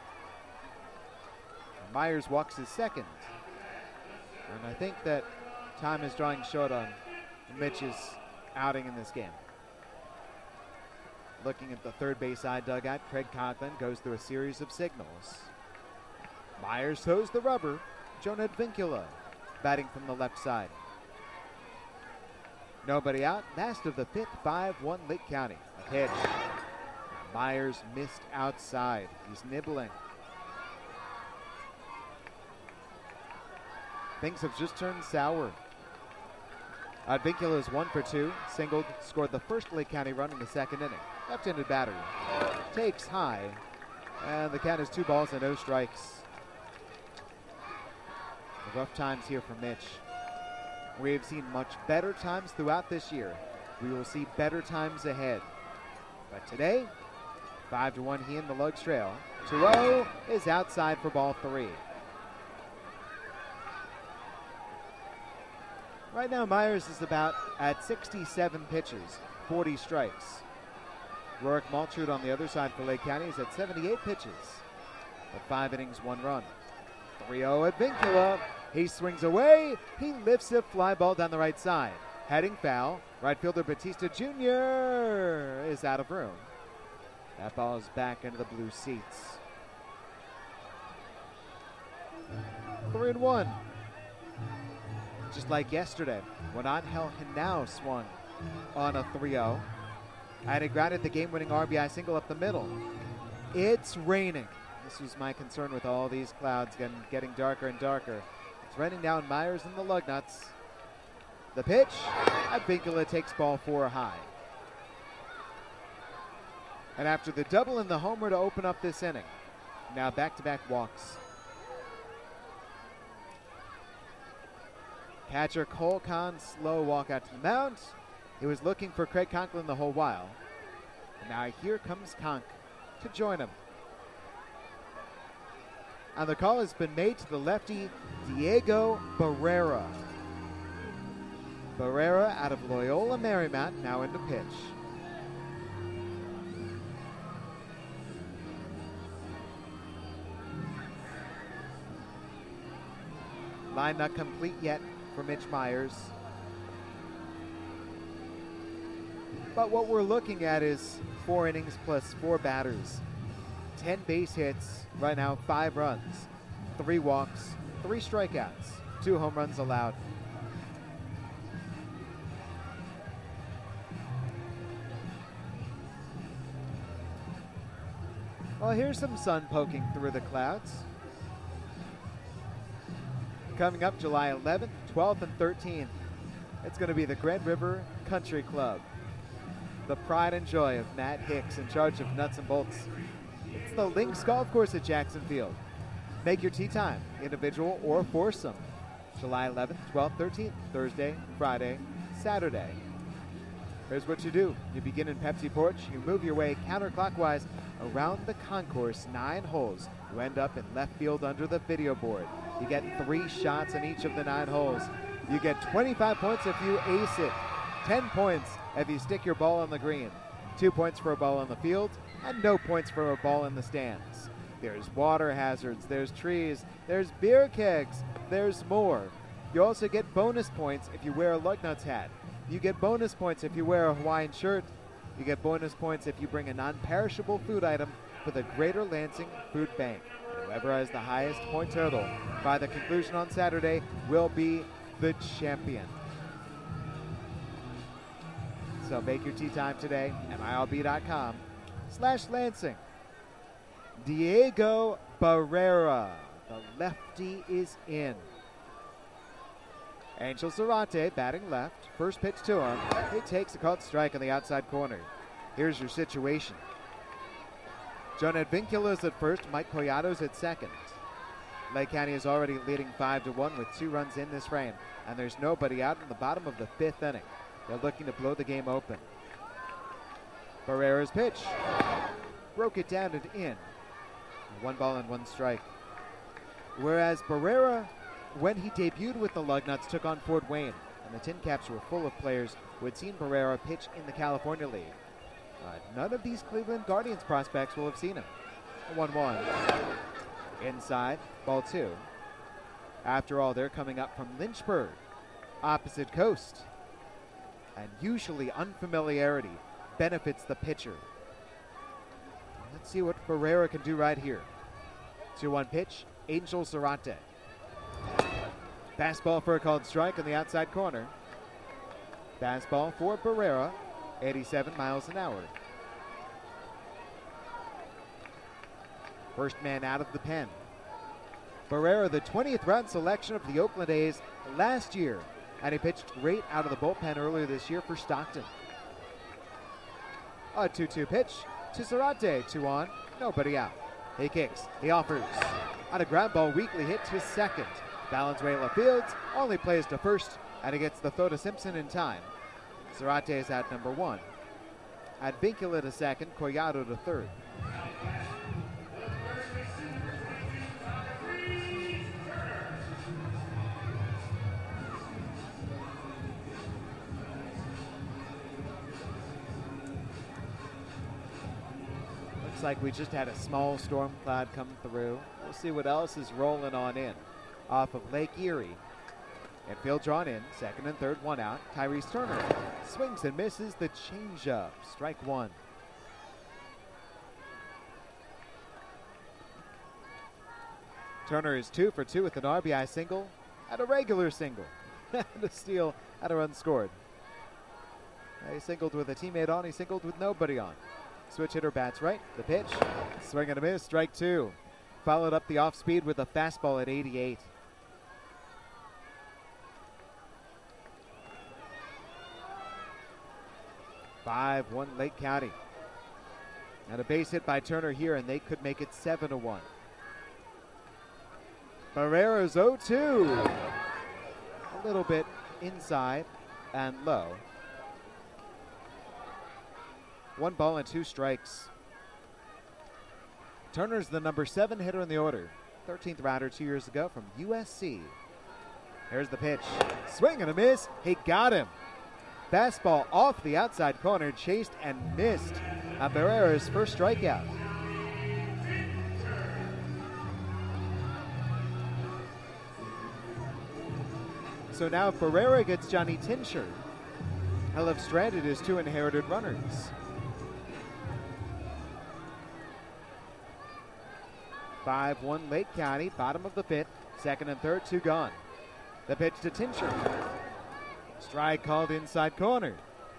Myers walks his second. And I think that time is drawing short on Mitch's outing in this game. Looking at the third base side dugout, Craig Conklin goes through a series of signals. Myers throws the rubber. Jonah Advincula batting from the left side. Nobody out. Last of the fifth, 5-1 Lake County. A pitch. Myers missed outside. He's nibbling. Things have just turned sour. Advincula is 1 for 2. Singled, scored the first Lake County run in the second inning. Left-handed batter. Takes high. And the count is 2 balls and no strikes. The rough times here for Mitch. We have seen much better times throughout this year. We will see better times ahead. But today, 5-1 he in the Lugs trail. 2-0 is outside for ball 3. Right now, Myers is about at 67 pitches, 40 strikes. Rourke Maltrud on the other side for Lake County is at 78 pitches, but 5 innings, 1 run. 3-0 Advincula. He swings away. He lifts a fly ball down the right side. Heading foul. Right fielder Batista Jr. is out of room. That ball is back into the blue seats. 3-1. Just like yesterday, when Angel Henao swung on a 3-0, and he grounded the game-winning RBI single up the middle. It's raining. This was my concern with all these clouds getting darker and darker. It's raining down Myers and the Lugnuts. The pitch, Advincula takes ball 4 high. And after the double and the homer to open up this inning, now back-to-back walks. Catcher Cole Kahn, slow walk out to the mound. He was looking for Craig Conklin the whole while. And now here comes Conk to join him. And the call has been made to the lefty, Diego Barrera. Barrera out of Loyola Marymount, now into pitch. Line not complete yet for Mitch Myers. But what we're looking at is 4 innings plus 4 batters. 10 base hits, right now 5 runs, 3 walks, 3 strikeouts, 2 home runs allowed. Well, here's some sun poking through the clouds. Coming up July 11th, 12th, and 13th, it's going to be the Grand River Country Club. The pride and joy of Matt Hicks in charge of nuts and bolts. It's the Lynx Golf Course at Jackson Field. Make your tee time, individual or foursome. July 11th, 12th, 13th, Thursday, Friday, Saturday. Here's what you do. You begin in Pepsi Porch. You move your way counterclockwise around the concourse, 9 holes. You end up in left field under the video board. You get 3 shots in each of the 9 holes. You get 25 points if you ace it. 10 points if you stick your ball on the green. 2 points for a ball on the field, and no points for a ball in the stands. There's water hazards, there's trees, there's beer kegs, there's more. You also get bonus points if you wear a Lugnuts hat. You get bonus points if you wear a Hawaiian shirt. You get bonus points if you bring a non-perishable food item for the Greater Lansing Food Bank. And whoever has the highest point total by the conclusion on Saturday will be the champion. So make your tee time today, MILB.com/Lansing. Diego Barrera, the lefty, is in. Angel Zarate batting left. First pitch to him. He takes a called strike on the outside corner. Here's your situation. Jonah Advincula is at first. Mike Collato's at second. Lake County is already leading 5-1 with 2 runs in this frame. And there's nobody out in the bottom of the 5th inning. They're looking to blow the game open. Barrera's pitch. Broke it down and in. 1 ball and 1 strike. Whereas Barrera, when he debuted with the Lugnuts, took on Fort Wayne. and the Tin Caps were full of players who had seen Barrera pitch in the California League. None of these Cleveland Guardians prospects will have seen him. 1-1. Inside, ball 2. After all, they're coming up from Lynchburg, opposite coast. And usually unfamiliarity benefits the pitcher. Let's see what Barrera can do right here. 2-1 pitch, Angel Zarate. Fastball for a called strike on the outside corner. Fastball for Barrera, 87 miles an hour. First man out of the pen. Barrera, the 20th round selection of the Oakland A's last year, and he pitched great out of the bullpen earlier this year for Stockton. A 2-2 pitch to Zarate, 2-on, nobody out. He kicks, he offers. On a ground ball, weakly hit to second. Valenzuela Fields only plays to first, and he gets the throw to Simpson in time. Zarate is at number 1. Advincula to second, Collado to third. Looks like we just had a small storm cloud come through. We'll see what else is rolling on in off of Lake Erie. Infield drawn in, second and third, one out. Tyrese Turner swings and misses the changeup. Strike 1. Turner is 2 for 2 with an RBI single and a regular single. And a steal and a run scored. He singled with a teammate on, he singled with nobody on. Switch hitter bats right, the pitch, swing and a miss, strike 2. Followed up the off speed with a fastball at 88. Five, 1 Lake County. And a base hit by Turner here, and they could make it 7-1. Barrera's 0-2. A little bit inside and low. 1 ball and 2 strikes. Turner's the number 7 hitter in the order. 13th rounder 2 years ago from USC. Here's the pitch. Swing and a miss. He got him. Fastball off the outside corner, chased and missed. Barrera's first strikeout. So now if Barrera gets Johnny Tincher, he'll have stranded his 2 inherited runners. 5-1 Lake County, bottom of the 5th, second and third, 2 gone. The pitch to Tincher. Strike called inside corner.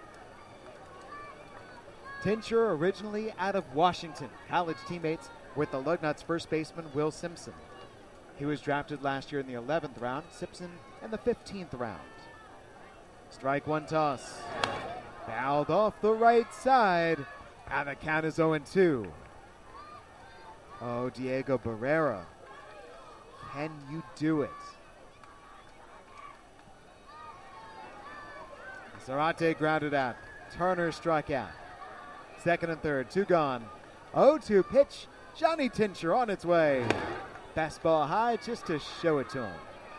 Tincher originally out of Washington, college teammates with the Lugnuts first baseman Will Simpson. He was drafted last year in the 11th round, Simpson in the 15th round. Strike 1 toss. Fouled off the right side, and the count is 0-2. Oh, Diego Barrera, can you do it? Zarate grounded out. Turner struck out. Second and third, 2 gone. 0-2 pitch. Johnny Tincher on its way. Fastball high just to show it to him.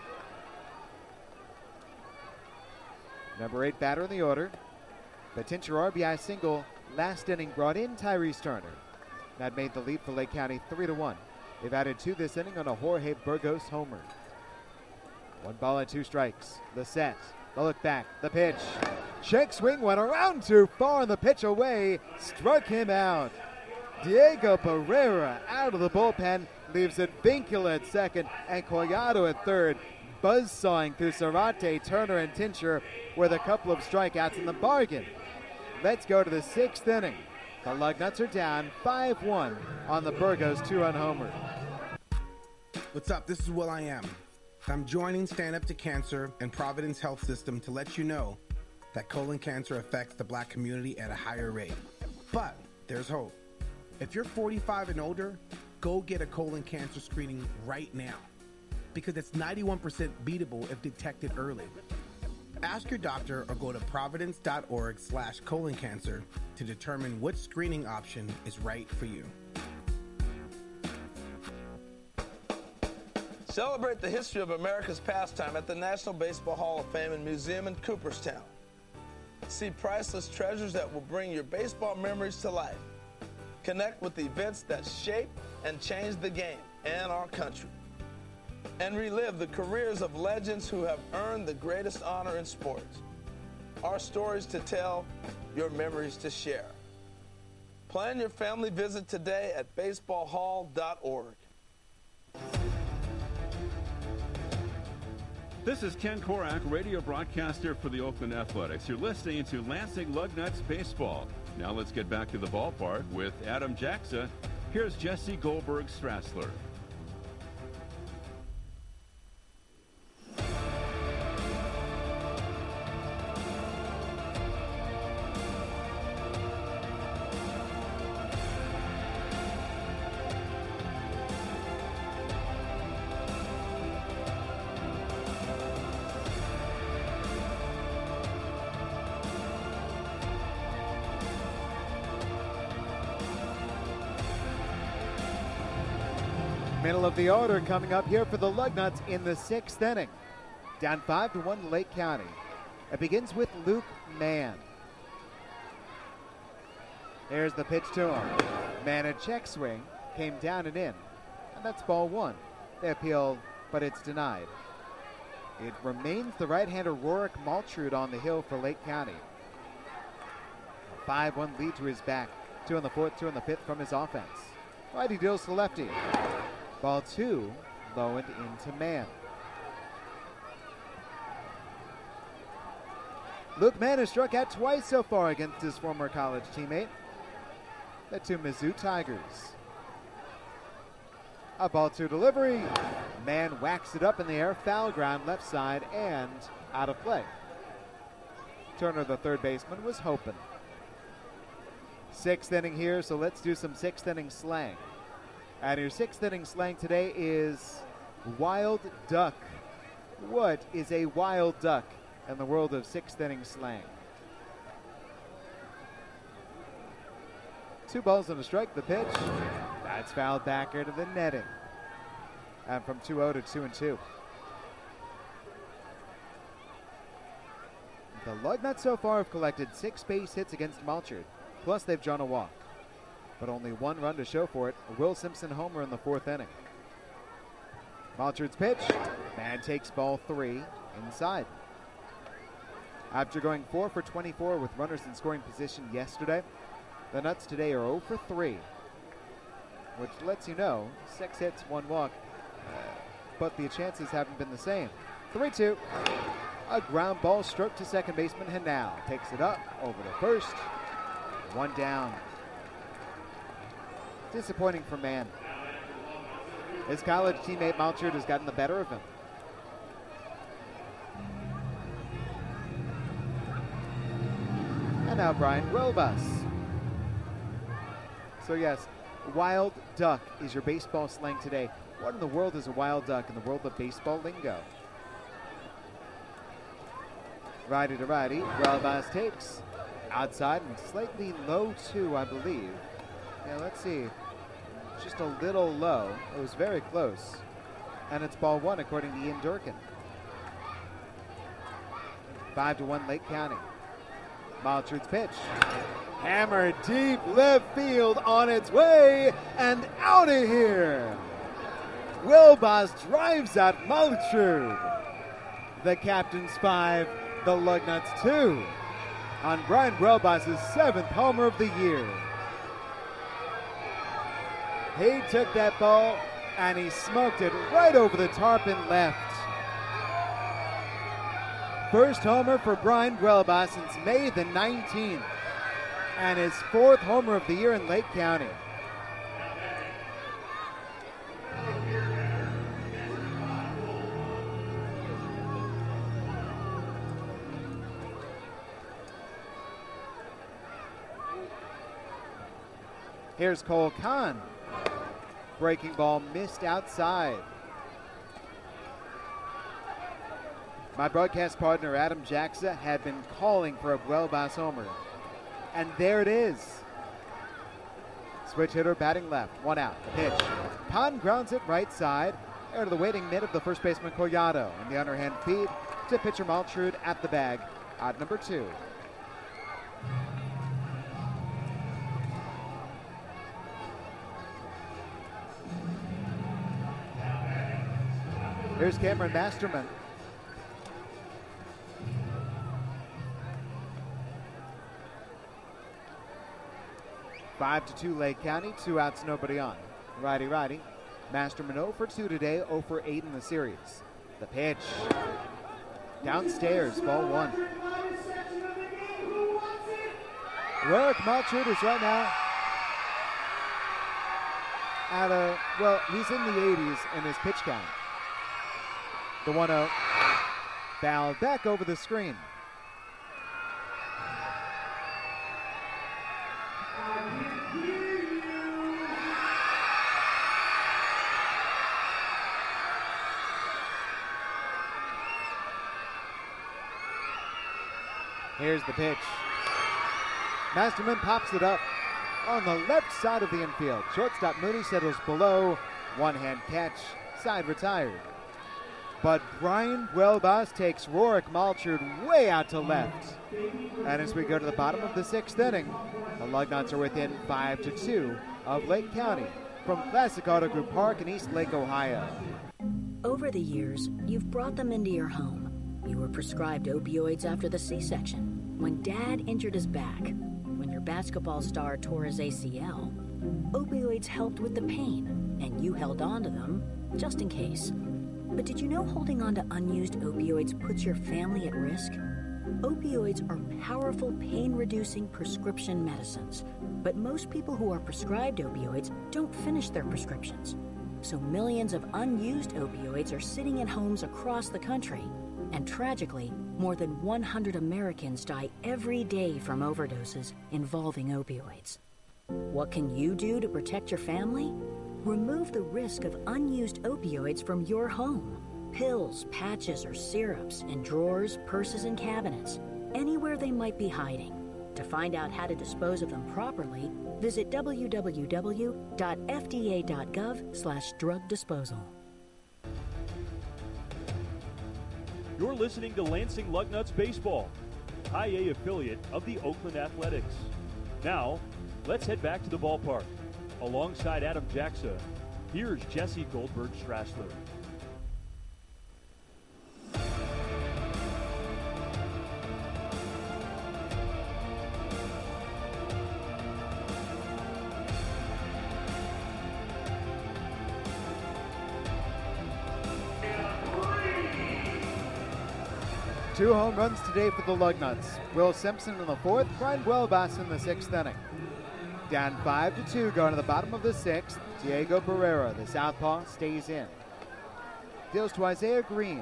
Number 8 batter in the order. The Tincher RBI single last inning brought in Tyrese Turner. That made the lead for Lake County 3-1. They've added 2 this inning on a Jorge Burgos homer. 1 ball and 2 strikes. The set. The look back, the pitch. Check swing went around too far and the pitch away. Struck him out. Diego Barrera out of the bullpen. Leaves it Vincula at second and Collado at third. Buzzsawing through Zarate, Turner, and Tincher with a couple of strikeouts in the bargain. Let's go to the 6th inning. The Lugnuts are down 5-1 on the Burgos 2-run homer. What's up? This is Will I Am. I'm joining Stand Up to Cancer and Providence Health System to let you know that colon cancer affects the black community at a higher rate. But there's hope. If you're 45 and older, go get a colon cancer screening right now because it's 91% beatable if detected early. Ask your doctor or go to providence.org/colon cancer to determine which screening option is right for you. Celebrate the history of America's pastime at the National Baseball Hall of Fame and Museum in Cooperstown. See priceless treasures that will bring your baseball memories to life. Connect with the events that shape and change the game and our country. And relive the careers of legends who have earned the greatest honor in sports. Our stories to tell, your memories to share. Plan your family visit today at baseballhall.org. This is Ken Korak, radio broadcaster for the Oakland Athletics. You're listening to Lansing Lugnuts Baseball. Now let's get back to the ballpark with Adam Jaxa. Here's Jesse Goldberg-Strassler. Middle of the order coming up here for the Lugnuts in the 6th inning. Down 5-1 to Lake County. It begins with Luke Mann. Here's the pitch to him. Mann, a check swing, came down and in. And that's ball one. They appeal, but it's denied. It remains the right-hander Rorik Maltrud on the hill for Lake County. A 5-1 lead to his back. 2 in the 4th, 2 in the 5th from his offense. Righty deals to lefty. Ball two, low and into Mann. Luke Mann has struck out twice so far against his former college teammate, the two Mizzou Tigers. A ball two delivery. Mann whacks it up in the air, foul ground left side and out of play. Turner, the third baseman, was hoping. 6th inning here, so let's do some 6th inning slang. And your 6th inning slang today is wild duck. What is a wild duck in the world of 6th inning slang? 2 balls and a strike, the pitch. That's fouled back into the netting. And from 2-0 to 2-2. The Lugnuts so far have collected 6 base hits against Maltrud, plus they've drawn a walk. But only 1 run to show for it, a Will Simpson homer in the 4th inning. Maltrud's pitch, Mann takes ball 3 inside. After going 4 for 24 with runners in scoring position yesterday, the Nuts today are 0 for 3, which lets you know 6 hits, 1 walk, but the chances haven't been the same. 3-2, a ground ball stroke to second baseman Hanal. Takes it up over to first, 1 down. Disappointing for Mann. His college teammate Maltrud has gotten the better of him. And now Brian Guelbas. So yes, wild duck is your baseball slang today. What in the world is a wild duck in the world of baseball lingo? Righty to righty, Guelbas takes. Outside and slightly low too, I believe. Yeah, let's see. Just a little low. It was very close. And it's ball 1 according to Ian Durkin. 5-1 Lake County. Maltrud's pitch. Hammer deep left field on its way and out of here. Guelbas drives out Maltrud. The captain's 5, the Lugnuts 2. On Brian Guelbas' 7th homer of the year. He took that ball and he smoked it right over the tarpon left. First homer for Brian Guelbas since May the 19th. And his 4th homer of the year in Lake County. Here's Cole Kahn. Breaking ball missed outside. My broadcast partner, Adam Jaxa, had been calling for a Guelbas homer. And there it is. Switch hitter batting left. 1 out. Pitch. Kahn grounds it right side. Air to the waiting mid of the first baseman Collado. And the underhand feed to pitcher Maltrud at the bag. Out number 2. Here's Cameron Masterman. Five to 2 Lake County, 2 outs, nobody on. Righty. Masterman 0 for 2 today, 0 for 8 in the series. The pitch. Downstairs, ball 1. Rorik Maltrud is right now he's in the 80s in his pitch count. The 1-0 fouled back over the screen. Here's the pitch. Masterman pops it up on the left side of the infield. Shortstop Mooney settles below. One-hand catch. Side retired. But Brian Welbas takes Rorik Maltrud way out to left. And as we go to the bottom of the 6th inning, the Lugnuts are within 5-2 of Lake County from Classic Auto Group Park in East Lake, Ohio. Over the years, you've brought them into your home. You were prescribed opioids after the C-section, when Dad injured his back, when your basketball star tore his ACL. Opioids helped with the pain, and you held on to them just in case. But did you know holding on to unused opioids puts your family at risk? Opioids are powerful pain-reducing prescription medicines, but most people who are prescribed opioids don't finish their prescriptions. So millions of unused opioids are sitting in homes across the country. And tragically, more than 100 Americans die every day from overdoses involving opioids. What can you do to protect your family? Remove the risk of unused opioids from your home. Pills, patches, or syrups in drawers, purses, and cabinets, anywhere they might be hiding. To find out how to dispose of them properly, visit www.fda.gov/drug disposal. You're listening to Lansing Lugnuts Baseball, High A affiliate of the Oakland Athletics. Now, let's head back to the ballpark. Alongside Adam Jackson, here's Jesse Goldberg-Strassler. Two home runs today for the Lugnuts. Will Simpson in the 4th, Brian Welbas in the 6th inning. Down 5-2 going to the bottom of the 6th. Diego Barrera, the southpaw, stays in. Deals to Isaiah Green.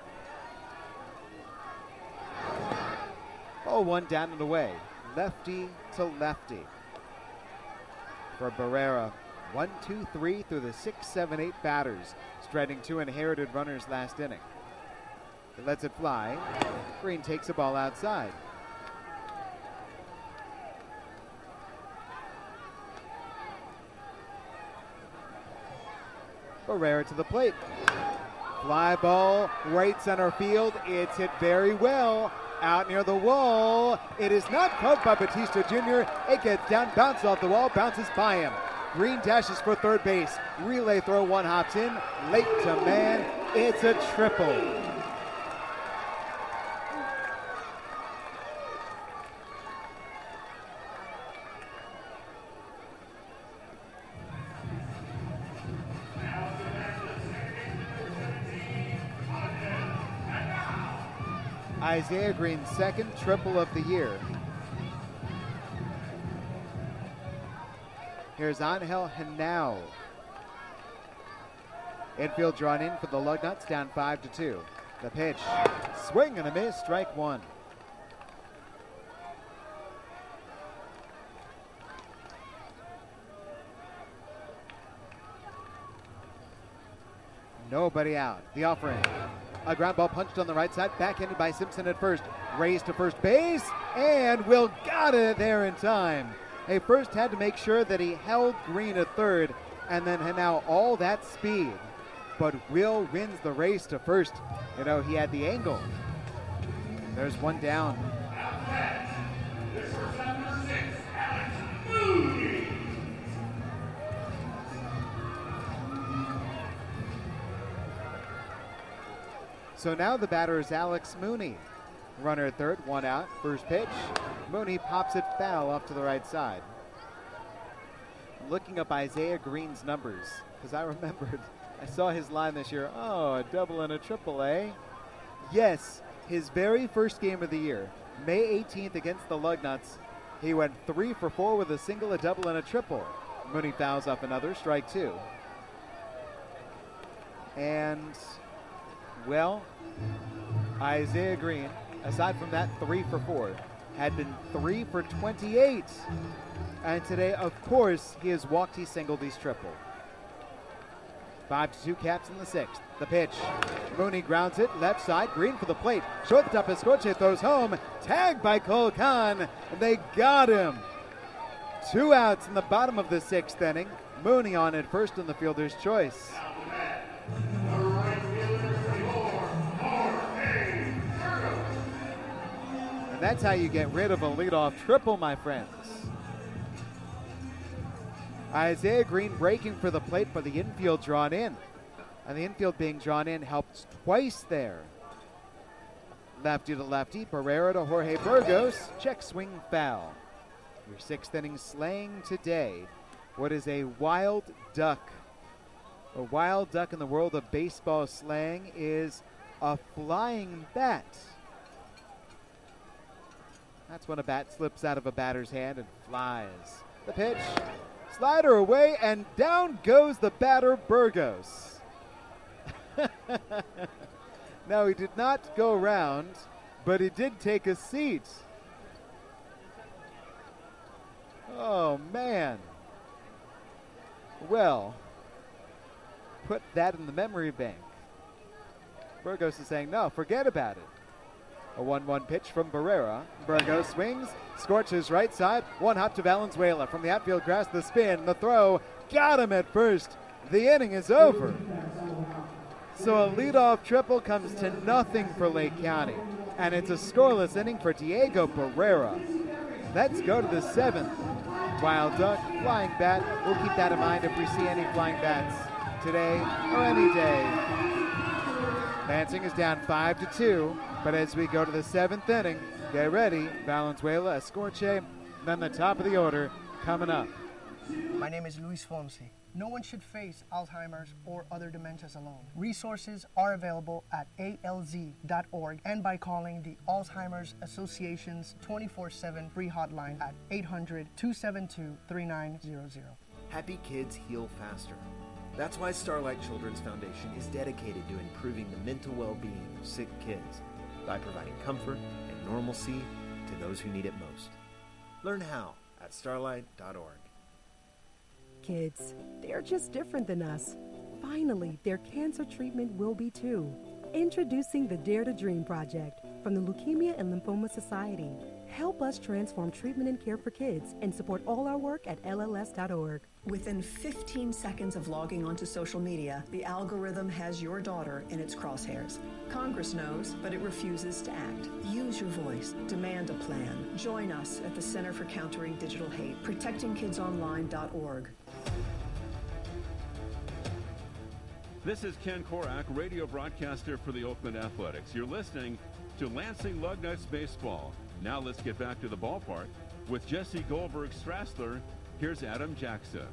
0-1 down and away. Lefty to lefty. For Barrera, 1-2-3 through the 6, 7, 8 batters, stretching 2 inherited runners last inning. He lets it fly. Green takes the ball outside. Barrera to the plate. Fly ball, right center field. It's hit very well. Out near the wall. It is not caught by Batista Jr. It gets down, bounces off the wall, bounces by him. Green dashes for third base. Relay throw, one hops in. Late to man. It's a triple. Isaiah Green's second triple of the year. Here's Angel Henao. Infield drawn in for the Lugnuts, down 5-2. The pitch, swing and a miss, strike one. Nobody out. The offering. A ground ball punched on the right side, backhanded by Simpson at first. Raised to first base, and Will got it there in time. He first had to make sure that he held Green at third, and then Henao all that speed. but Will wins the race to first. You know, he had the angle. There's one down. So now the batter is Alex Mooney. Runner at third, one out, first pitch. Mooney pops it foul off to the right side. Looking up Isaiah Green's numbers, because I remembered, I saw his line this year. Oh, a double and a triple, eh? Yes, his very first game of the year, May 18th against the Lugnuts, he went 3 for 4 with a single, a double, and a triple. Mooney fouls off another, strike two. And, well, Isaiah Green, aside from that 3 for 4, had been 3 for 28. And today, of course, he has walked, he singled, he's tripled. 5-2 Caps in the sixth. The pitch. Mooney grounds it, left side, Green for the plate. Shortstop Escorche throws home, tagged by Cole Khan, and they got him. 2 outs in the bottom of the sixth inning. Mooney on at first in the fielder's choice. And that's how you get rid of a leadoff triple, my friends. Isaiah Green breaking for the plate, but the infield drawn in. And the infield being drawn in helps twice there. Lefty to lefty, Barrera to Jorge Burgos. Check swing foul. Your sixth inning slaying today. What is a wild duck? A wild duck in the world of baseball slang is a flying bat. That's when a bat slips out of a batter's hand and flies. The pitch. Slider away, and down goes the batter, Burgos. Now, he did not go around, but he did take a seat. Oh, man. Well, put that in the memory bank. Burgos is saying, no, forget about it. A 1-1 pitch from Barrera. Burgos swings, scorches right side. One hop to Valenzuela. From the outfield grass, the spin, the throw. Got him at first. The inning is over. So a leadoff triple comes to nothing for Lake County. And it's a scoreless inning for Diego Barrera. Let's go to the seventh. Wild duck, flying bat. We'll keep that in mind if we see any flying bats today or any day. Lansing is down 5-2. But as we go to the seventh inning, get ready. Valenzuela, Escorche, then the top of the order coming up. My name is Luis Fonsi. No one should face Alzheimer's or other dementias alone. Resources are available at alz.org and by calling the Alzheimer's Association's 24/7 free hotline at 800-272-3900. Happy kids heal faster. That's why Starlight Children's Foundation is dedicated to improving the mental well-being of sick kids by providing comfort and normalcy to those who need it most. Learn how at starlight.org. Kids, they're just different than us. Finally, their cancer treatment will be too. Introducing the Dare to Dream Project from the Leukemia and Lymphoma Society. Help us transform treatment and care for kids and support all our work at LLS.org. Within 15 seconds of logging onto social media, the algorithm has your daughter in its crosshairs. Congress knows, but it refuses to act. Use your voice. Demand a plan. Join us at the Center for Countering Digital Hate, protectingkidsonline.org. This is Ken Korak, radio broadcaster for the Oakland Athletics. You're listening to Lansing Lugnuts Baseball. Now let's get back to the ballpark with Jesse Goldberg-Strassler. Here's Adam Jackson.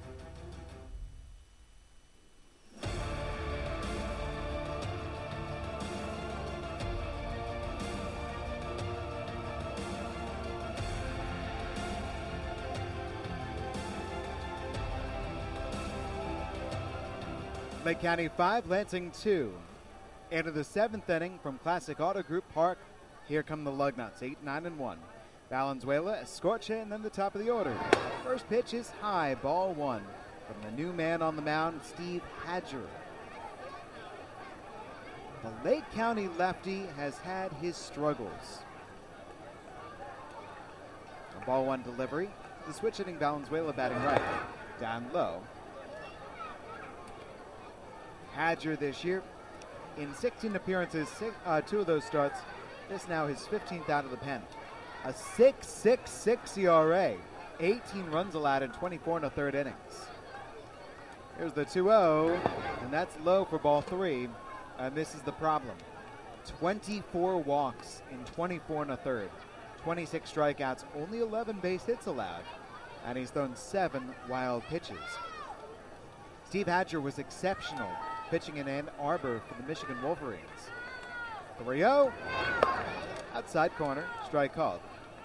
Lake County 5, Lansing 2. Into the seventh inning from Classic Auto Group Park. Here come the Lugnuts, 8-9-1. Valenzuela, Escorche, and then the top of the order. First pitch is high, ball one. From the new man on the mound, Steve Hadger. The Lake County lefty has had his struggles. A ball one delivery. The switch hitting Valenzuela batting right. Down low. Hadger this year, in 16 appearances, 2 of those starts, this now his 15th out of the pen. A 6.66 ERA, 18 runs allowed in 24 and a third innings. Here's the 2-0, and that's low for ball 3, and this is the problem. 24 walks in 24 and a third, 26 strikeouts, only 11 base hits allowed, and he's thrown 7 wild pitches. Steve Hadger was exceptional pitching in Ann Arbor for the Michigan Wolverines. 3-0, outside corner, strike called.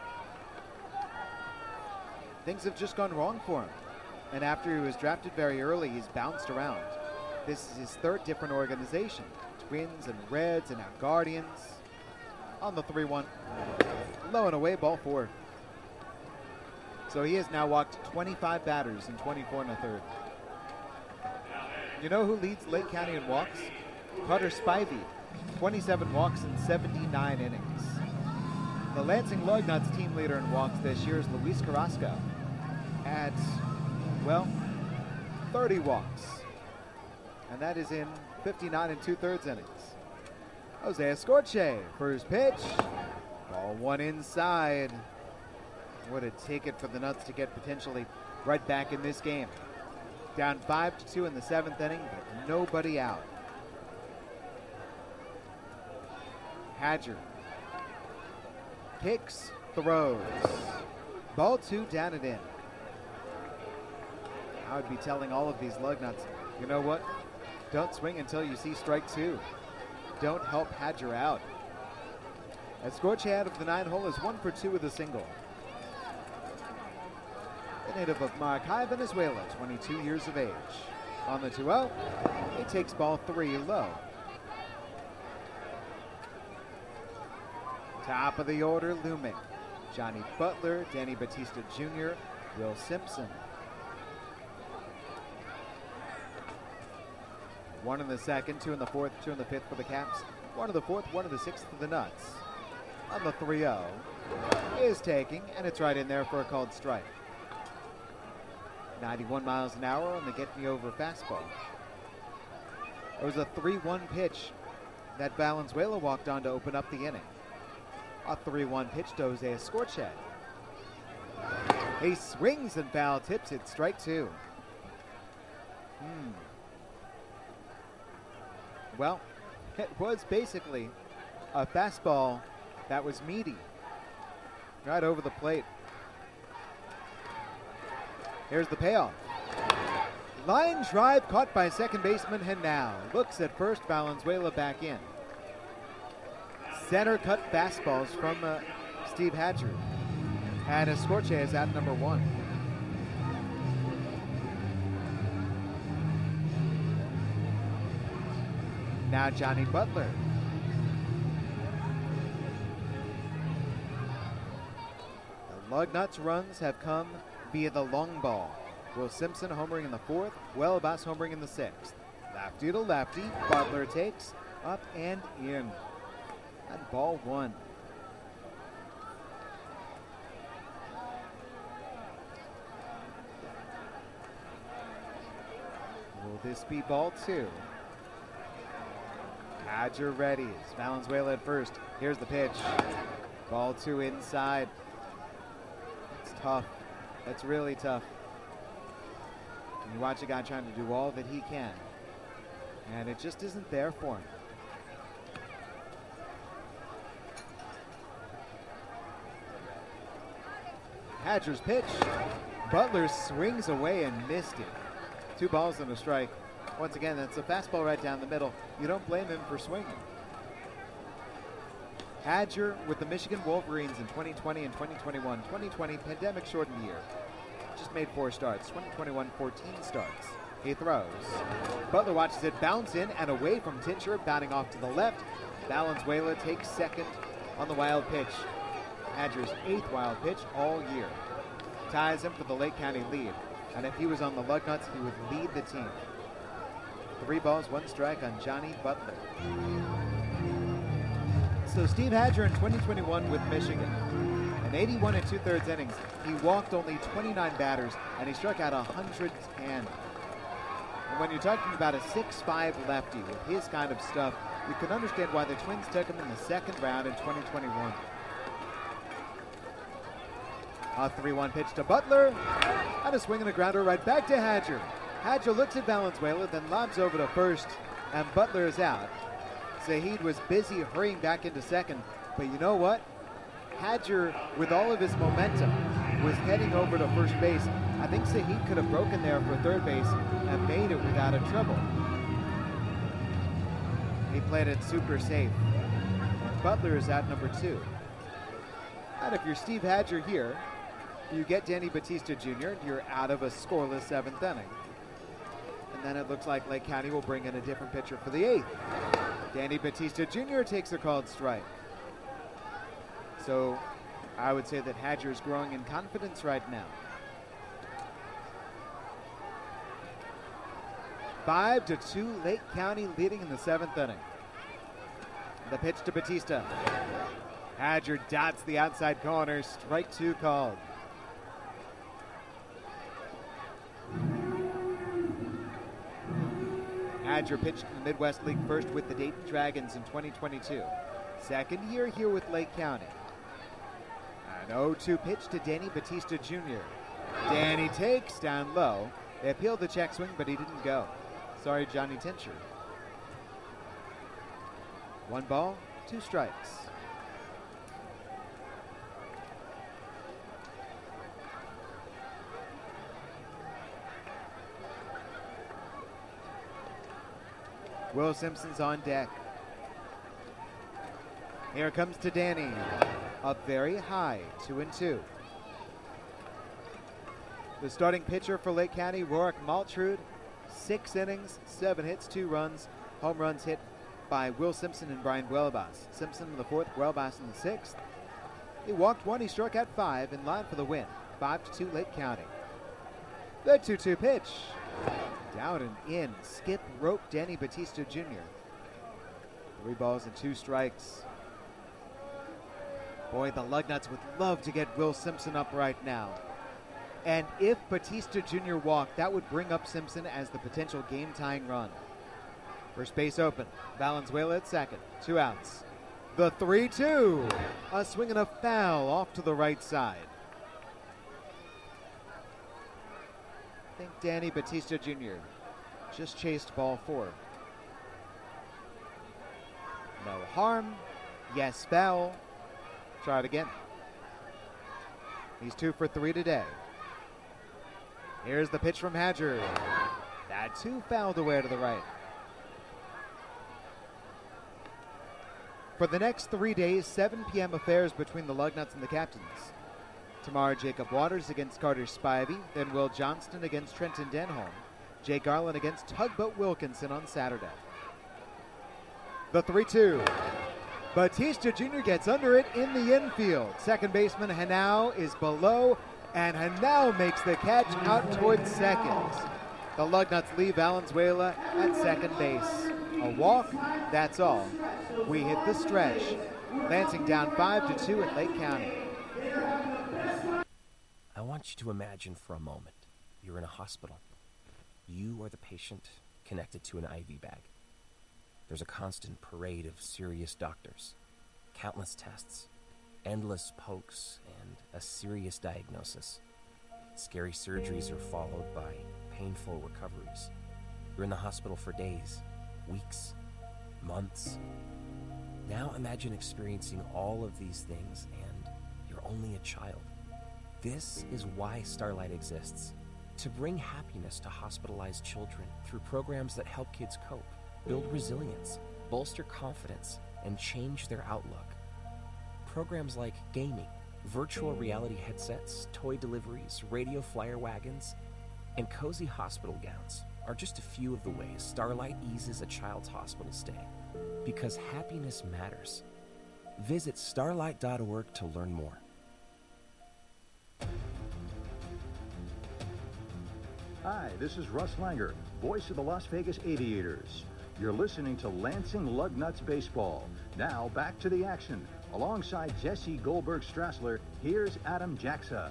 Things have just gone wrong for him, and after he was drafted very early, he's bounced around. This is his 3rd different organization. Twins and Reds and now Guardians. On the 3-1, low and away, ball 4. So he has now walked 25 batters in 24 and a third. You know who leads Lake County in walks? Carter Spivey, 27 walks in 79 innings. The Lansing Lugnuts team leader in walks this year is Luis Carrasco at, 30 walks. And that is in 59 2/3 innings. Jose Escorche, first pitch. Ball 1 inside. What a ticket for the Nuts to get potentially right back in this game. Down 5-2 in the 7th inning, but nobody out. Hadger kicks, throws. Ball 2 down and in. I would be telling all of these Lugnuts, you know what? Don't swing until you see strike 2. Don't help Hadger out. Escorche out of the 9 hole is 1 for 2 with a single. The native of Maracay, Venezuela, 22 years of age. On the 2-0, he takes ball 3 low. Top of the order looming. Johnny Butler, Danny Batista Jr., Will Simpson. 1 in the 2nd, 2 in the 4th, 2 in the 5th for the Caps. 1 in the 4th, 1 in the 6th for the Nuts. On the 3-0, is taking, and it's right in there for a called strike. 91 miles an hour on the get-me-over fastball. There was a 3-1 pitch that Valenzuela walked on to open up the inning. A 3-1 pitch to Jose Escorche. He swings and foul tips it, strike 2. Well, it was basically a fastball that was meaty. Right over the plate. Here's the payoff. Line drive caught by second baseman Henao. Looks at first, Valenzuela back in. Center cut fastballs from Steve Hadger. And Escorche is at number 1. Now Johnny Butler. The Lugnuts runs have come via the long ball. Will Simpson homering in the 4th, Huelvas homering in the 6th. Lefty to lefty, Butler takes, up and in. And ball 1. Will this be ball 2? Hadger ready. Valenzuela at first. Here's the pitch. Ball 2 inside. It's tough. That's really tough. And you watch a guy trying to do all that he can, and it just isn't there for him. Hadger's pitch. Butler swings away and missed it. 2 balls and a strike. Once again, that's a fastball right down the middle. You don't blame him for swinging. Hadger with the Michigan Wolverines in 2020 and 2021. 2020, pandemic-shortened year. Just made 4 starts. 2021, 14 starts. He throws. Butler watches it bounce in and away from Tincher, batting off to the left. Valenzuela takes second on the wild pitch. Hadger's 8th wild pitch all year. Ties him for the Lake County lead. And if he was on the Lugnuts, he would lead the team. 3 balls, 1 strike on Johnny Butler. So Steve Hadger in 2021 with Michigan. In 81 2/3 innings, he walked only 29 batters, and he struck out 110. And when you're talking about a 6'5 lefty with his kind of stuff, you can understand why the Twins took him in the second round in 2021. A 3-1 pitch to Butler, and a swing and a grounder right back to Hadger. Hadger looks at Valenzuela, then lobs over to first, and Butler is out. Zahid was busy hurrying back into second, but you know what? Hadger, with all of his momentum, was heading over to first base. I think Zahid could have broken there for third base and made it without a trouble. He played it super safe. Butler is at number 2. And if you're Steve Hadger here, you get Danny Batista Jr., you're out of a scoreless 7th inning. And then it looks like Lake County will bring in a different pitcher for the 8th. Danny Batista Jr. takes a called strike. So I would say that Hadger is growing in confidence right now. 5-2, Lake County leading in the 7th inning. The pitch to Batista. Hadger dots the outside corner, strike 2 called. Hadger pitched in the Midwest League first with the Dayton Dragons in 2022. Second year here with Lake County. An 0-2 pitch to Danny Batista Jr. Danny takes down low. They appealed the check swing, but he didn't go. Sorry, Johnny Tincher. 1 ball, 2 strikes. Will Simpson's on deck. Here comes to Danny. Up very high, 2-2. The starting pitcher for Lake County, Rorik Maltrud, 6 innings, 7 hits, 2 runs. Home runs hit by Will Simpson and Brian Guelbas. Simpson in the 4th, Guelbas in the 6th. He walked 1, he struck out 5, in line for the win. 5-2 Lake County. The 2-2 pitch. Down and in. Skip rope Danny Batista Jr. 3 balls and 2 strikes. Boy, the Lugnuts would love to get Will Simpson up right now. And if Batista Jr. walked, that would bring up Simpson as the potential game-tying run. First base open. Valenzuela at second. 2 outs. The 3-2. A swing and a foul off to the right side. I think Danny Batista Jr. just chased ball 4. No harm. Yes, foul. Try it again. He's 2 for 3 today. Here's the pitch from Hadger. That 2 fouled away to the right. For the next 3 days, 7 p.m. affairs between the Lugnuts and the captains. Tomorrow, Jacob Waters against Carter Spivey, then Will Johnston against Trenton Denholm, Jay Garland against Tugboat Wilkinson on Saturday. The 3-2. Batista Jr. gets under it in the infield. Second baseman Hanau is below, and Hanau makes the catch out towards second. The Lugnuts leave Valenzuela at second base. A walk, that's all. We hit the stretch. Lansing down 5-2 at Lake County. I want you to imagine for a moment you're in a hospital. You are the patient connected to an IV bag. There's a constant parade of serious doctors, countless tests, endless pokes, and a serious diagnosis. Scary surgeries are followed by painful recoveries. You're in the hospital for days, weeks, months. Now imagine experiencing all of these things and you're only a child. This is why Starlight exists, to bring happiness to hospitalized children through programs that help kids cope, build resilience, bolster confidence, and change their outlook. Programs like gaming, virtual reality headsets, toy deliveries, radio flyer wagons, and cozy hospital gowns are just a few of the ways Starlight eases a child's hospital stay. Because happiness matters. Visit starlight.org to learn more. Hi, this is Russ Langer, voice of the Las Vegas Aviators. You're listening to Lansing Lugnuts Baseball. Now back to the action. Alongside Jesse Goldberg-Strassler, here's Adam Jaxa.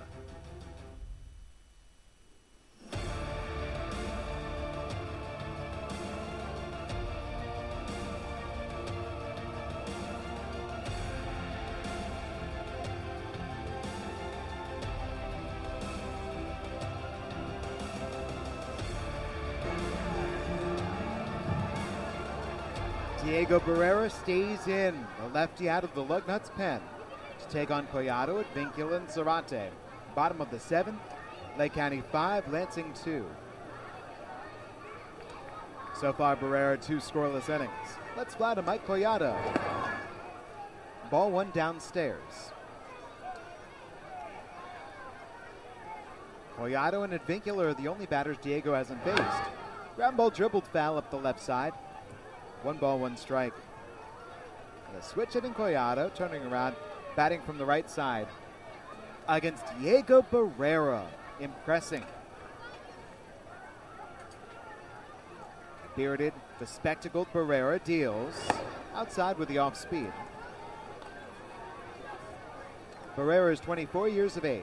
Diego Barrera stays in, the lefty out of the Lugnuts pen, to take on Collado, Advincula, and Zarate. Bottom of the 7th, Lake County 5, Lansing 2. So far, Barrera 2 scoreless innings. Let's fly to Mike Collado. Ball 1 downstairs. Collado and Advincula are the only batters Diego hasn't faced. Ground ball dribbled foul up the left side. 1 ball, 1 strike. And a switch hitting Collado, turning around, batting from the right side against Diego Barrera, impressing. Bearded, bespectacled Barrera deals outside with the off speed. Barrera is 24 years of age.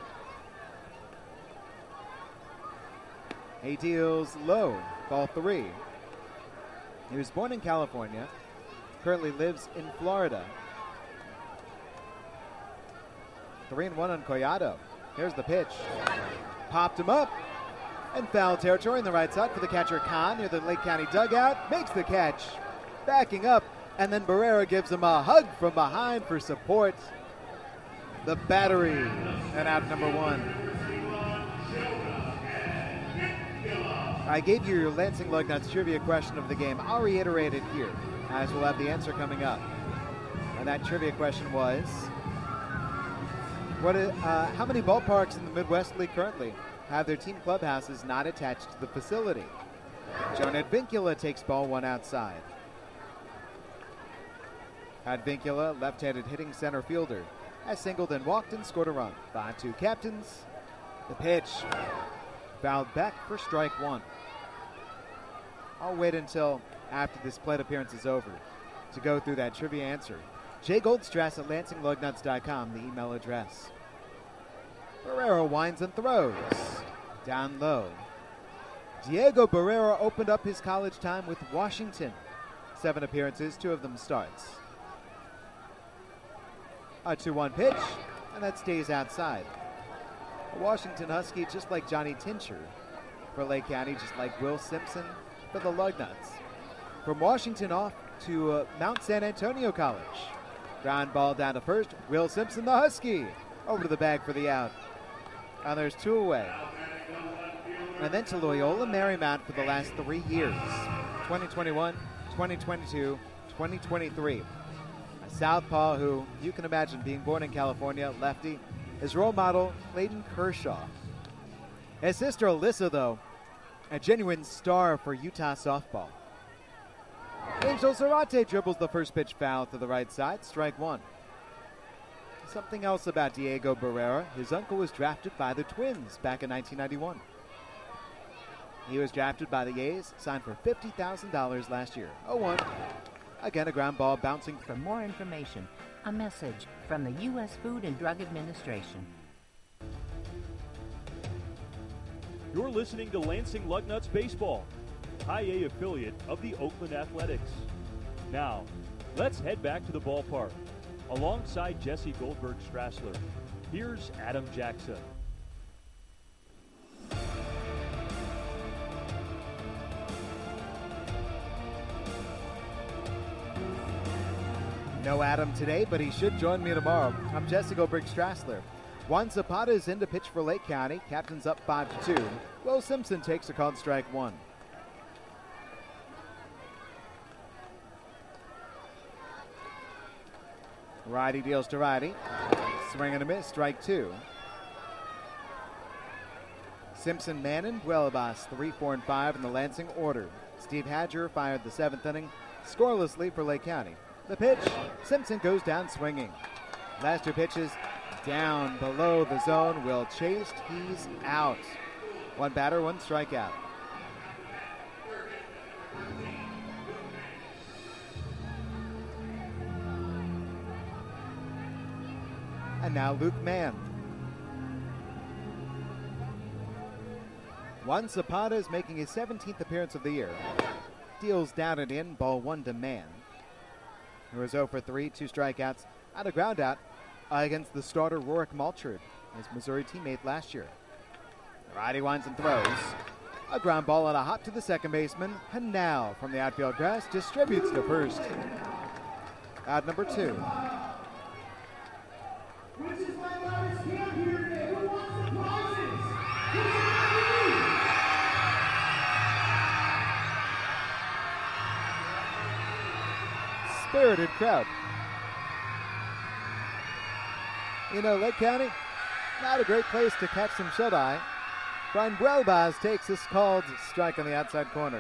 He deals low, ball 3. He was born in California, currently lives in Florida. 3-1 on Collado. Here's the pitch. Popped him up. And foul territory in the right side for the catcher Khan near the Lake County dugout. Makes the catch. Backing up. And then Barrera gives him a hug from behind for support. The battery. And out number 1. I gave you your Lansing Lugnuts trivia question of the game. I'll reiterate it here, as we'll have the answer coming up. And that trivia question was, how many ballparks in the Midwest League currently have their team clubhouses not attached to the facility? Jonah Advincula takes ball 1 outside. Advincula, left-handed hitting center fielder, has singled and walked and scored a run. 5-2 captains. The pitch. Fouled back for strike 1. I'll wait until after this plate appearance is over to go through that trivia answer. Jay Goldstrass at LansingLugnuts.com, the email address. Barrera winds and throws. Down low. Diego Barrera opened up his college time with Washington. 7 appearances, 2 of them starts. A 2-1 pitch, and that stays outside. A Washington Husky just like Johnny Tincher for Lake County, just like Will Simpson for the Lugnuts. From Washington off to Mount San Antonio College. Ground ball down to first. Will Simpson, the Husky, over to the bag for the out. And there's 2 away. And then to Loyola Marymount for the last 3 years. 2021, 2022, 2023. A southpaw who, you can imagine being born in California, lefty, his role model, Clayton Kershaw. His sister Alyssa, though, a genuine star for Utah softball. Angel Zarate dribbles the first pitch foul to the right side, strike 1. Something else about Diego Barrera. His uncle was drafted by the Twins back in 1991. He was drafted by the A's, signed for $50,000 last year. 0-1. Again, a ground ball bouncing. For more information, a message from the U.S. Food and Drug Administration. You're listening to Lansing Lugnuts Baseball, High A affiliate of the Oakland Athletics. Now, let's head back to the ballpark. Alongside Jesse Goldberg-Strassler, here's Adam Jackson. No Adam today, but he should join me tomorrow. I'm Jesse Goldberg-Strassler. Juan Zapata is in to pitch for Lake County. Captain's up 5-2. Will Simpson takes a called strike 1. Righty deals to righty. Swing and a miss, strike 2. Simpson, Mannon, Buelabas, 3, 4, and 5 in the Lansing order. Steve Hadger fired the 7th inning, scorelessly for Lake County. The pitch, Simpson goes down swinging. Last 2 pitches, down below the zone. Will chased, he's out. 1 batter, 1 strikeout. And now Luke Mann. Juan Zapata is making his 17th appearance of the year. Deals down and in, ball 1 to Mann. He was 0 for 3, 2 strikeouts, and a ground out against the starter Rorik Maltrid, his Missouri teammate last year. The righty winds and throws. A ground ball and a hop to the second baseman. And now from the outfield grass distributes to first. Out number 2. Spirited crowd. You know, Lake County, not a great place to catch some shut-eye. Brian Buelbaz takes this called strike on the outside corner.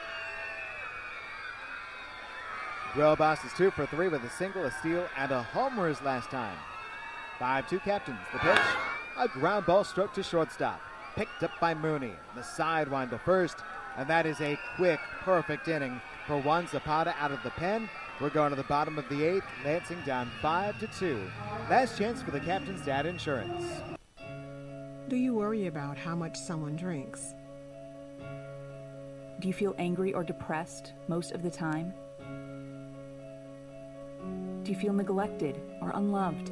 Buelbaz is 2 for 3 with a single, a steal, and a homer his last time. 5-2 Captains. The pitch, a ground ball stroke to shortstop. Picked up by Mooney. The sidewind to first, and that is a quick, perfect inning for Juan Zapata out of the pen. We're going to the bottom of the 8th, Lansing down 5-2. Last chance for the Captains to add insurance. Do you worry about how much someone drinks? Do you feel angry or depressed most of the time? Do you feel neglected or unloved?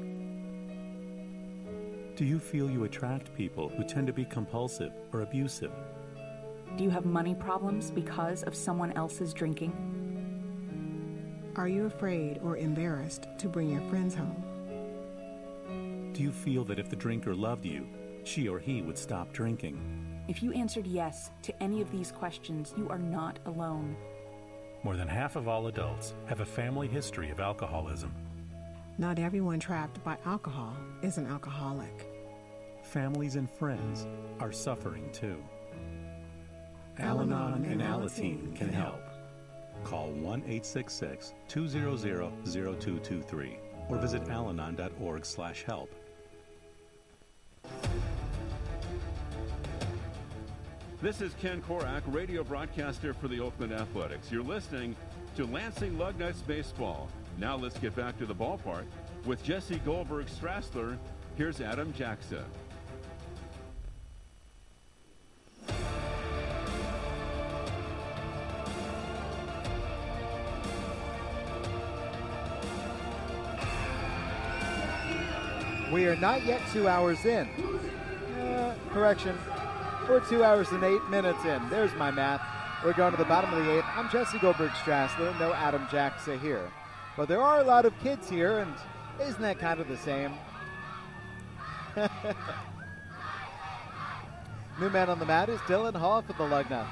Do you feel you attract people who tend to be compulsive or abusive? Do you have money problems because of someone else's drinking? Are you afraid or embarrassed to bring your friends home? Do you feel that if the drinker loved you, she or he would stop drinking? If you answered yes to any of these questions, you are not alone. More than half of all adults have a family history of alcoholism. Not everyone trapped by alcohol is an alcoholic. Families and friends are suffering too. Al-Anon and Alateen can help. Call 1-866-200-0223 or visit alanon.org/help. This is Ken Korak, radio broadcaster for the Oakland Athletics. You're listening to Lansing Lugnuts Baseball. Now let's get back to the ballpark with Jesse Goldberg-Strassler. Here's Adam Jackson. We are not yet 2 hours in. Correction. We're 2 hours and 8 minutes in. There's my math. We're going to the bottom of the 8th. I'm Jesse Goldberg-Strassler. No Adam Jackson here. But there are a lot of kids here, and isn't that kind of the same? New man on the mat is Dylan Hall for the Lugnuts.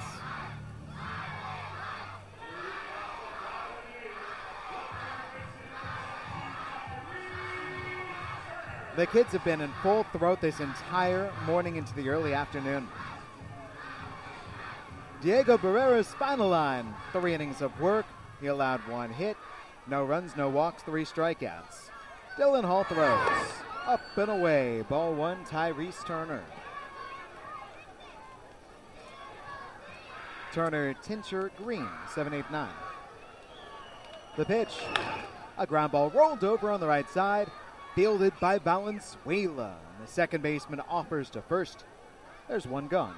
The kids have been in full throat this entire morning into the early afternoon. Diego Barrera's final line. 3 innings of work. He allowed 1 hit. No runs, no walks, 3 strikeouts. Dylan Hall throws. Up and away. Ball 1, Tyrese Turner. Turner, Tincher, Green, 7-8-9. The pitch. A ground ball rolled over on the right side. Fielded by Valenzuela. And the second baseman offers to first. There's 1 gone.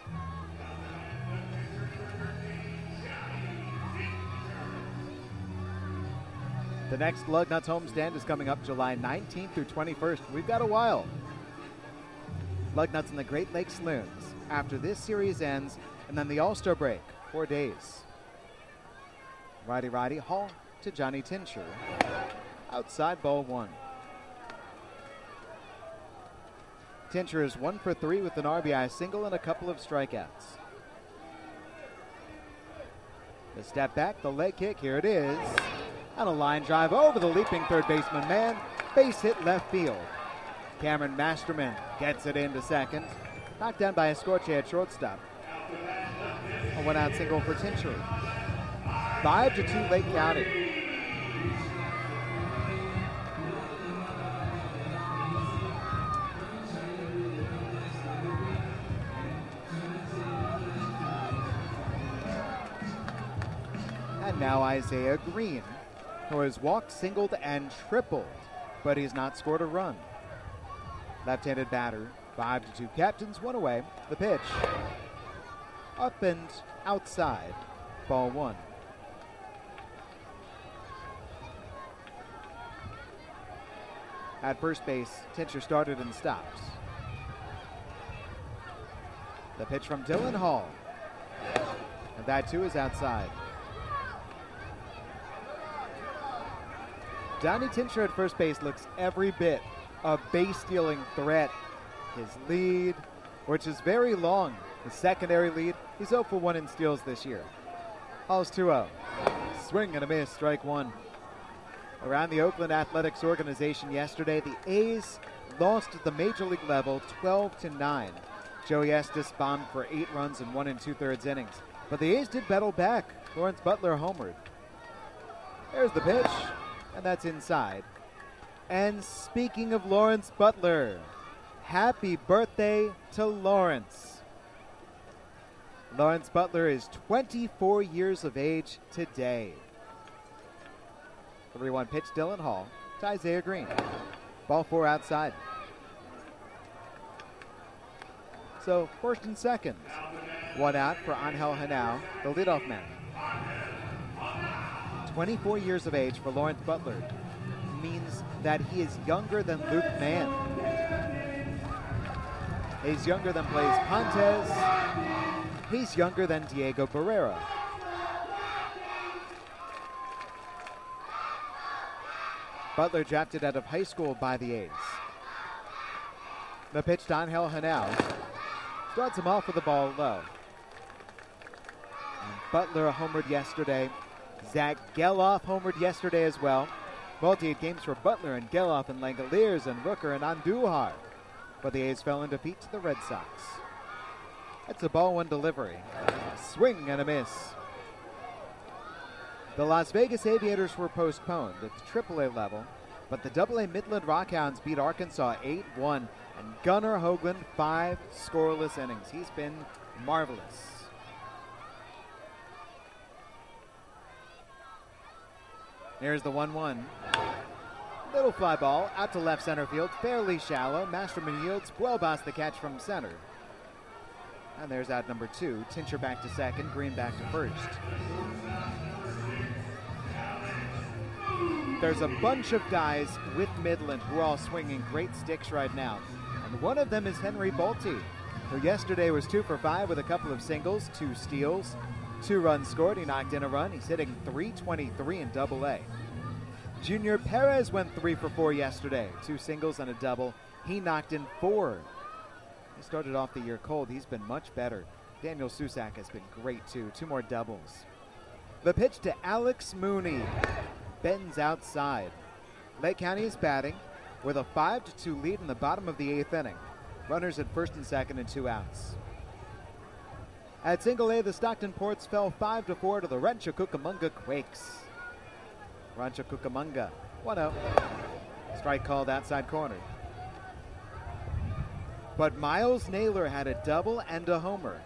The next Lugnuts homestand is coming up July 19th through 21st. We've got a while. Lugnuts and the Great Lakes Loons. After this series ends, and then the All-Star break, 4 days. Righty, Hall to Johnny Tincher. Outside, ball 1. Tincher is 1 for 3 with an RBI single and a couple of strikeouts. The step back, the leg kick, here it is. And a line drive over the leaping third baseman man. Base hit left field. Cameron Masterman gets it into second. Knocked down by Escorche at shortstop. A 1-out single for Tincher. 5-2 Lake County. And now Isaiah Green, who has walked, singled, and tripled, but he's not scored a run. Left-handed batter, 5-2 Captains, 1 away. The pitch. Up and outside, ball 1. At first base, Tincher started and stops. The pitch from Dylan Hall. And that too is outside. Donnie Tincher at first base looks every bit a base-stealing threat. His lead, which is very long, the secondary lead, he's 0 for 1 in steals this year. Hall's 2-0. Swing and a miss, strike one. Around the Oakland Athletics organization yesterday, the A's lost at the major league level 12-9. Joey Estes bombed for 8 runs in 1 2/3 innings. But the A's did battle back. Lawrence Butler homered. There's the pitch, and that's inside. And speaking of Lawrence Butler, happy birthday to Lawrence. Lawrence Butler is 24 years of age today. 3-1 pitch, Dylan Hall to Isaiah Green. Ball 4 outside. So first and second. 1 out for Angel Henao, the leadoff man. 24 years of age for Lawrence Butler means that he is younger than Luke Mann. He's younger than Blaise Pontes. He's younger than Diego Barrera. Butler drafted out of high school by the A's. The pitch to Angel Henao. Starts him off with the ball low. And Butler homered yesterday. Zach Geloff homered yesterday as well. Multi-hit games for Butler and Geloff and Langoliers and Rooker and Andujar. But the A's fell in defeat to the Red Sox. That's a ball 1 delivery. Swing and a miss. The Las Vegas Aviators were postponed at the AAA level, but the AA Midland Rockhounds beat Arkansas 8-1, and Gunnar Hoagland 5 scoreless innings. He's been marvelous. Here's the 1-1. Little fly ball out to left center field, fairly shallow. Masterman yields. Buelbas the catch from center. And there's out number 2. Tincher back to second, Green back to first. There's a bunch of guys with Midland who are all swinging great sticks right now. And one of them is Henry Bolte, who yesterday was 2 for 5 with a couple of singles, 2 steals, 2 runs scored. He knocked in a run. He's hitting .323 in AA. Junior Perez went 3 for 4 yesterday, 2 singles and a double. He knocked in 4. He started off the year cold. He's been much better. Daniel Susak has been great too. 2 more doubles. The pitch to Alex Mooney. Bends outside. Lake County is batting with a 5-2 lead in the bottom of the 8th inning. Runners at first and second and 2 outs. At single A, the Stockton Ports fell 5-4 to the Rancho Cucamonga Quakes. Rancho Cucamonga 1-0. Strike called outside corner. But Miles Naylor had a double and a homer.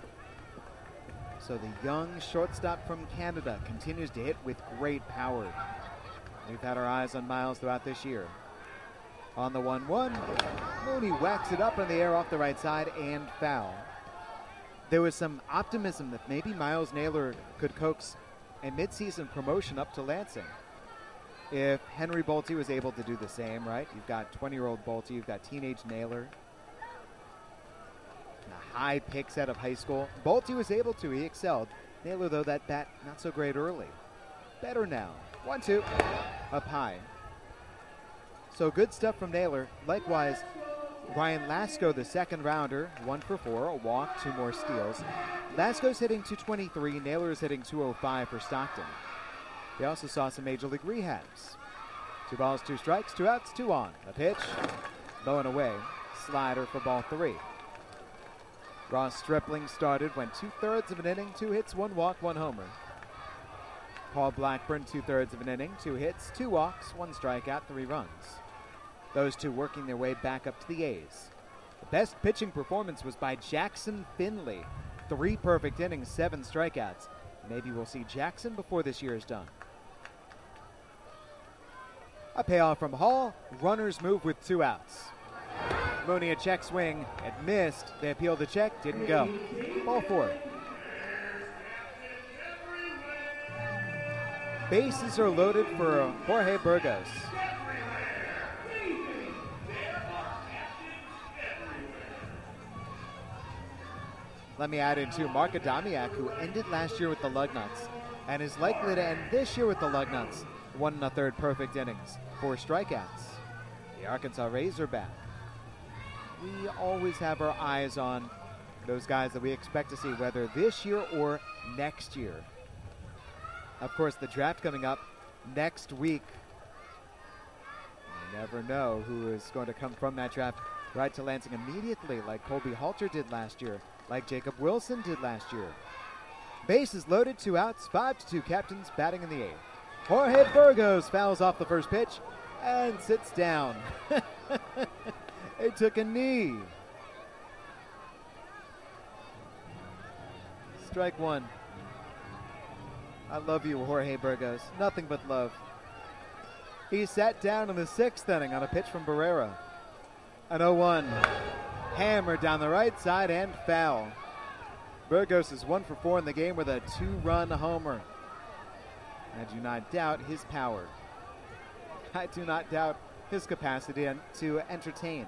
So the young shortstop from Canada continues to hit with great power. We've had our eyes on Miles throughout this year. On the 1-1, Mooney whacks it up in the air off the right side and foul. There was some optimism that maybe Miles Naylor could coax a midseason promotion up to Lansing. If Henry Bolte was able to do the same, right? You've got 20-year-old Bolte, you've got teenage Naylor. A high picks out of high school. Bolte was able to, he excelled. Naylor, though, that bat not so great early. Better now. 1-2, up high. So good stuff from Naylor. Likewise, Ryan Lasko, the second rounder, 1 for 4, a walk, 2 more steals. Lasko's hitting .223, Naylor is hitting .205 for Stockton. They also saw some Major League rehabs. 2 balls, 2 strikes, 2 outs, 2 on. A pitch, low and away, slider for ball 3. Ross Stripling started, went 2/3 of an inning, 2 hits, 1 walk, 1 homer. Paul Blackburn, 2/3 of an inning, 2 hits, 2 walks, 1 strikeout, 3 runs. Those 2 working their way back up to the A's. The best pitching performance was by Jackson Finley. 3 perfect innings, 7 strikeouts. Maybe we'll see Jackson before this year is done. A payoff from Hall. Runners move with 2 outs. Mooney a check swing. It missed. They appealed the check. Didn't go. Ball 4. Bases are loaded for Jorge Burgos. Let me add in, too, Mark Adamiak, who ended last year with the Lugnuts and is likely to end this year with the Lugnuts. 1 1/3 perfect innings, 4 strikeouts. The Arkansas Razorback. We always have our eyes on those guys that we expect to see, whether this year or next year. Of course, the draft coming up next week. You never know who is going to come from that draft right to Lansing immediately, like Colby Halter did last year, like Jacob Wilson did last year. Bases loaded, 2 outs, 5-2 Captains batting in the 8th. Jorge Burgos fouls off the first pitch and sits down. He took a knee. Strike 1. I love you, Jorge Burgos. Nothing but love. He sat down in the 6th inning on a pitch from Barrera. An 0-1. Hammered down the right side and foul. Burgos is 1 for 4 in the game with a 2-run homer. I do not doubt his power. I do not doubt his capacity to entertain.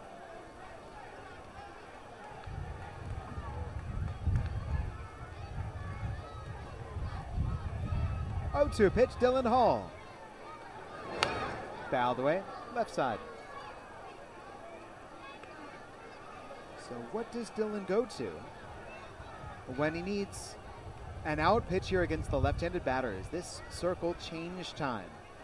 Oh, 2 pitch, Dylan Hall. Fouled away, left side. So what does Dylan go to when he needs an out pitch here against the left-handed batter? Is this circle change time?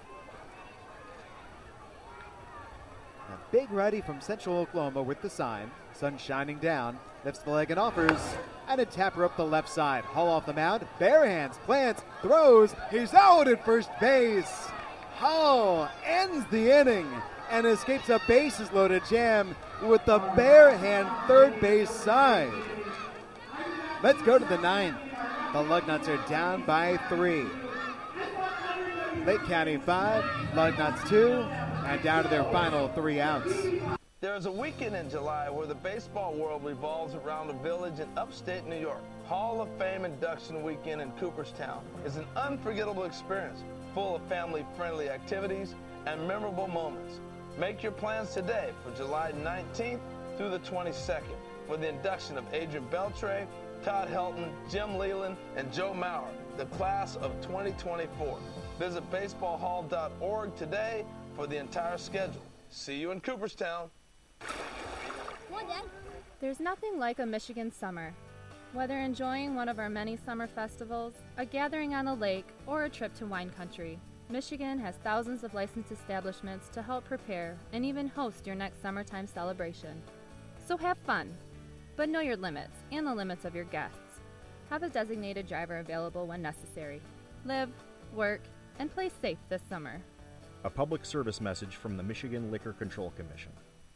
A big righty from Central Oklahoma with the sign. Sun shining down, lifts the leg and offers, and a tapper up the left side. Hall off the mound, bare hands, plants, throws. He's out at first base. Hall ends the inning and escapes a bases-loaded jam with the bare hand third base side. Let's go to the 9th. The Lugnuts are down by 3. Lake County 5, Lugnuts 2, and down to their final 3 outs. There's a weekend in July where the baseball world revolves around a village in upstate New York. Hall of Fame induction weekend in Cooperstown is an unforgettable experience, full of family-friendly activities and memorable moments. Make your plans today for July 19th through the 22nd for the induction of Adrian Beltre, Todd Helton, Jim Leland, and Joe Maurer, the class of 2024. Visit baseballhall.org today for the entire schedule. See you in Cooperstown. Come on, Dad. There's nothing like a Michigan summer. Whether enjoying one of our many summer festivals, a gathering on a lake, or a trip to wine country, Michigan has thousands of licensed establishments to help prepare and even host your next summertime celebration. So have fun, but know your limits and the limits of your guests. Have a designated driver available when necessary. Live, work, and play safe this summer. A public service message from the Michigan Liquor Control Commission.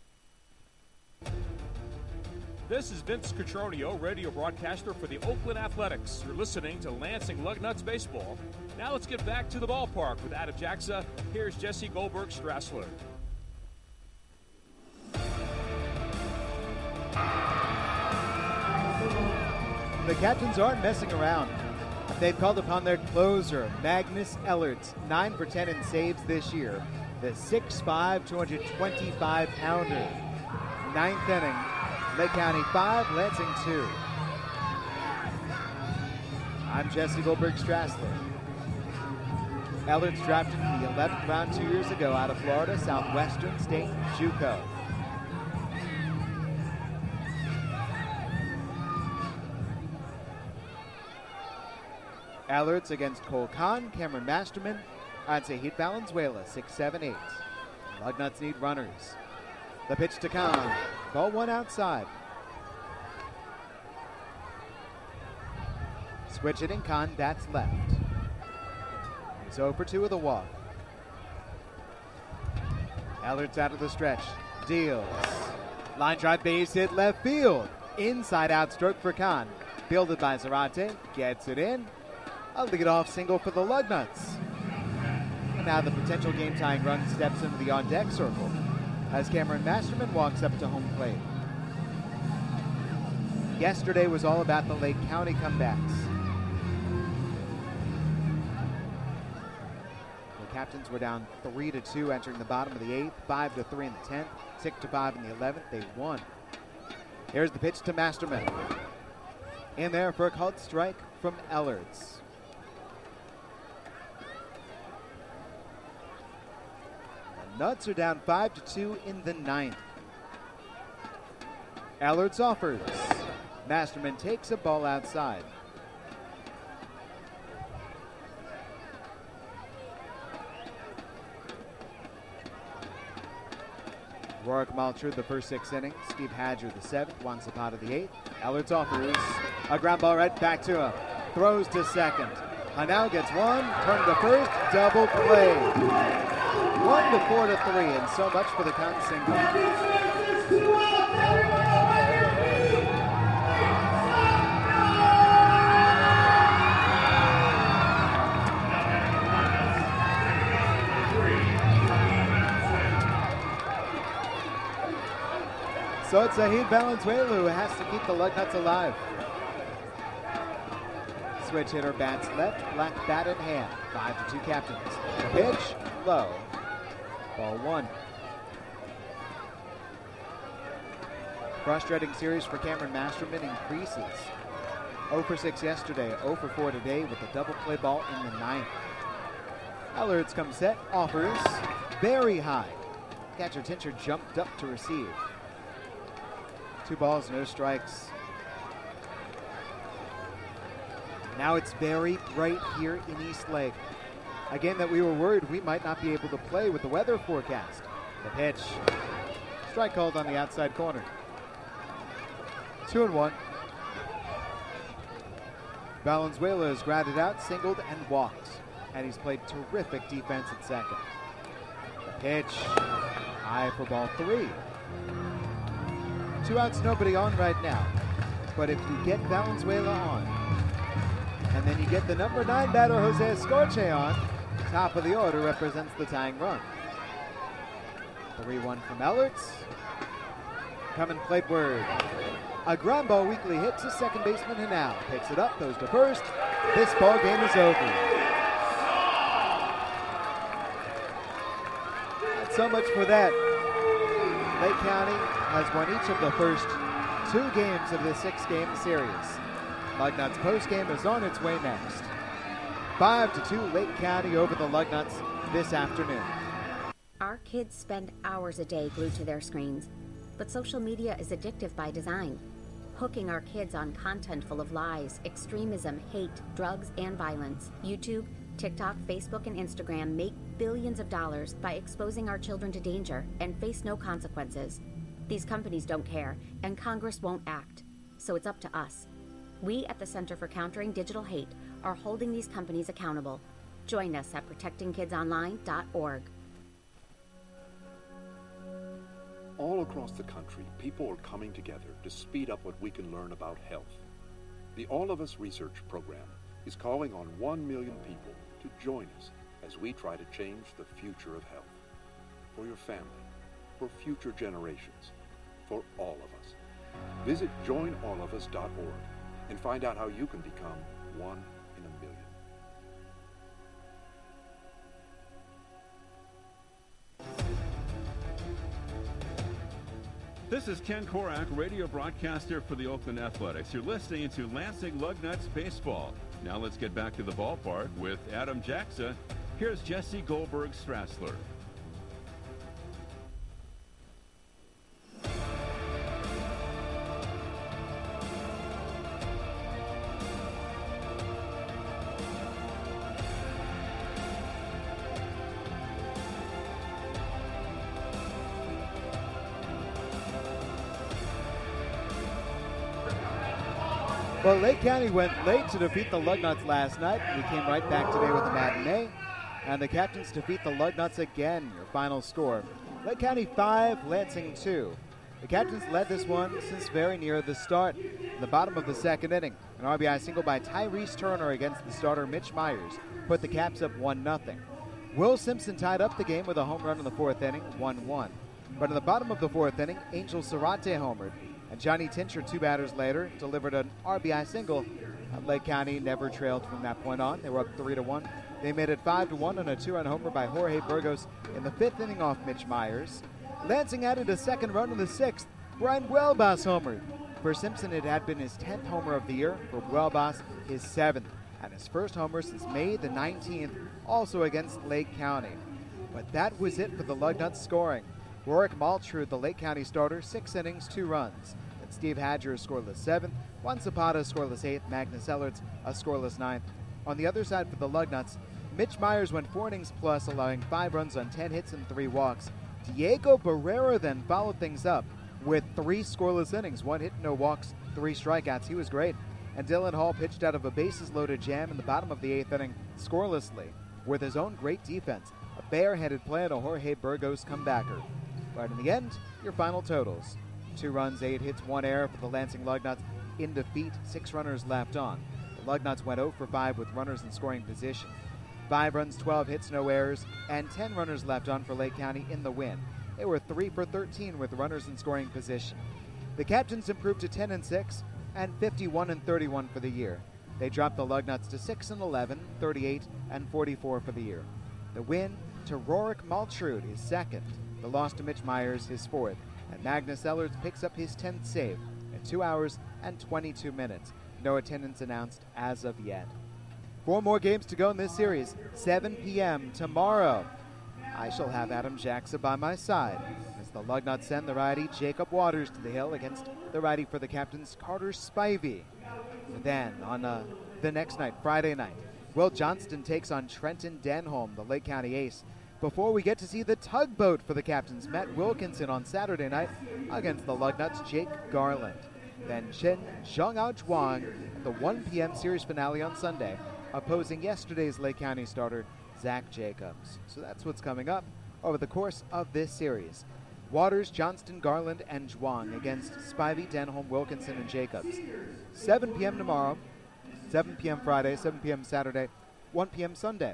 This is Vince Cotroneo, radio broadcaster for the Oakland Athletics. You're listening to Lansing Lugnuts Baseball. Now let's get back to the ballpark with Adam Jaxa. Here's Jesse Goldberg-Strassler. The Captains aren't messing around. They've called upon their closer, Magnus Ellerts, 9 for 10 in saves this year. The 6'5", 225-pounder. 9th inning. Lake County 5, Lansing 2. I'm Jesse Goldberg-Strassler. Ellerts drafted in the 11th round 2 years ago out of Florida Southwestern State JUCO. Ellerts against Cole Kahn, Cameron Masterman, and Sahid Valenzuela, 6'7", 8. Lugnuts need runners. The pitch to Kahn. Ball 1 outside. Switch hitting, Kahn bats left. He's 0 for 2 with a walk. Ellerts out of the stretch. Deals. Line drive base hit left field. Inside out stroke for Kahn. Fielded by Zarate. Gets it in. A leadoff single for the Lugnuts. And now the potential game-tying run steps into the on-deck circle as Cameron Masterman walks up to home plate. Yesterday was all about the Lake County comebacks. The Captains were down 3-2 entering the bottom of the 8th, 5-3 in the 10th, 6-5 in the 11th. They won. Here's the pitch to Masterman. In there for a called strike from Ellards. The Nuts are down 5-2 in the ninth. Ellards offers. Masterman takes a ball outside. Rourke Malcher the first 6 innings. Steve Hadger the 7th. Juan Zapata the 8th. Ellards offers a ground ball right back to him. Throws to second. Hanau gets one. Turn to first. Double play. 1-4-3, and so much for the count single. So it's Zahid Valenzuela who has to keep the Lugnuts alive. Switch hitter bats left, black bat in hand. 5-2 captains. Pitch, low. Ball 1. Frustrating series for Cameron Masterman increases. 0 for 6 yesterday, 0 for 4 today with a double play ball in the 9th. Ellards comes set, offers, very high. Catcher Tincher jumped up to receive. 2 balls, no strikes. Now it's very bright here in East Lake. A game that we were worried we might not be able to play with the weather forecast. The pitch. Strike called on the outside corner. 2-1. Valenzuela is grounded out, singled, and walked. And he's played terrific defense at second. The pitch. High for ball 3. 2 outs, nobody on right now. But if you get Valenzuela on, and then you get the number 9 batter, Jose Escorche, on, top of the order represents the tying run. 3-1 from Ellards. Coming plateward. A ground ball weakly hit to second baseman Hanau. Picks it up, goes to first. This ball game is over. And so much for that. Lake County has won each of the first 2 games of this 6-game series. Lugnuts postgame is on its way next. 5-2 Lake County over the Lugnuts this afternoon. Our kids spend hours a day glued to their screens, but social media is addictive by design, hooking our kids on content full of lies, extremism, hate, drugs, and violence. YouTube, TikTok, Facebook, and Instagram make billions of dollars by exposing our children to danger and face no consequences. These companies don't care, and Congress won't act. So it's up to us. We at the Center for Countering Digital Hate are holding these companies accountable. Join us at protectingkidsonline.org. All across the country, people are coming together to speed up what we can learn about health. The All of Us Research Program is calling on 1 million people to join us as we try to change the future of health. For your family, for future generations, for all of us. Visit joinallofus.org and find out how you can become 1 in a million. This is Ken Korak, radio broadcaster for the Oakland Athletics. You're listening to Lansing Lugnuts Baseball. Now let's get back to the ballpark with Adam Jaxa. Here's Jesse Goldberg-Strassler. Well, Lake County went late to defeat the Lugnuts last night. We came right back today with a matinee. And the Captains defeat the Lugnuts again. Your final score, Lake County 5, Lansing 2. The Captains led this one since very near the start. In the bottom of the second inning, an RBI single by Tyrese Turner against the starter Mitch Myers put the Caps up 1-0. Will Simpson tied up the game with a home run in the 4th inning, 1-1. But in the bottom of the 4th inning, Angel Sarate homered. And Johnny Tincher, 2 batters later, delivered an RBI single. Lake County never trailed from that point on. They were up 3-1. They made it 5-1 on a 2-run homer by Jorge Burgos in the 5th inning off Mitch Myers. Lansing added a second run in the 6th. Brian Guelbas homered. For Simpson, it had been his 10th homer of the year. For Buelbas, his 7th, and his first homer since May the 19th, also against Lake County. But that was it for the Lugnuts scoring. Rorik Maltrud, the Lake County starter, 6 innings, 2 runs. And Steve Hadger, a scoreless 7th. Juan Zapata, a scoreless 8th. Magnus Ellerts, a scoreless 9th. On the other side for the Lugnuts, Mitch Myers went 4 innings plus, allowing 5 runs on 10 hits and 3 walks. Diego Barrera then followed things up with 3 scoreless innings, 1 hit, no walks, 3 strikeouts. He was great. And Dylan Hall pitched out of a bases-loaded jam in the bottom of the 8th inning scorelessly with his own great defense. A barehanded play and a Jorge Burgos comebacker. But in the end, your final totals. 2 runs, 8 hits, 1 error for the Lansing Lugnuts in defeat, 6 runners left on. The Lugnuts went 0 for 5 with runners in scoring position. 5 runs, 12 hits, no errors, and 10 runners left on for Lake County in the win. They were 3 for 13 with runners in scoring position. The Captains improved to 10-6 and 51-31 for the year. They dropped the Lugnuts to 6-11, 38 and 44 for the year. The win to Rorik Maltrud is 2nd. The loss to Mitch Myers is 4th. And Magnus Ellerts picks up his 10th save in 2 hours and 22 minutes. No attendance announced as of yet. 4 more games to go in this series. 7 p.m. tomorrow. I shall have Adam Jacksa by my side as the Lugnuts send the righty Jacob Waters to the hill against the righty for the Captains, Carter Spivey. Then on the next night, Friday night, Will Johnston takes on Trenton Denholm, the Lake County ace, before we get to see the tugboat for the Captains, Matt Wilkinson, on Saturday night against the Lugnuts, Jake Garland. Then Chen Zhongao Zhuang at the 1 p.m. series finale on Sunday, opposing yesterday's Lake County starter, Zach Jacobs. So that's what's coming up over the course of this series. Waters, Johnston, Garland, and Zhuang against Spivey, Denholm, Wilkinson, and Jacobs. 7 p.m. tomorrow, 7 p.m. Friday, 7 p.m. Saturday, 1 p.m. Sunday.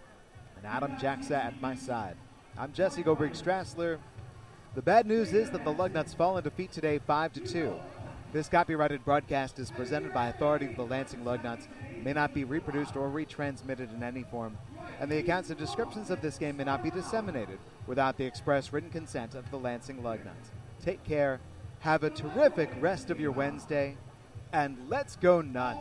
And Adam Jacksa at my side. I'm Jesse Goldberg-Strassler. The bad news is that the Lugnuts fall in defeat today 5-2. This copyrighted broadcast is presented by authority of the Lansing Lugnuts, may not be reproduced or retransmitted in any form, and the accounts and descriptions of this game may not be disseminated without the express written consent of the Lansing Lugnuts. Take care, have a terrific rest of your Wednesday, and let's go nuts.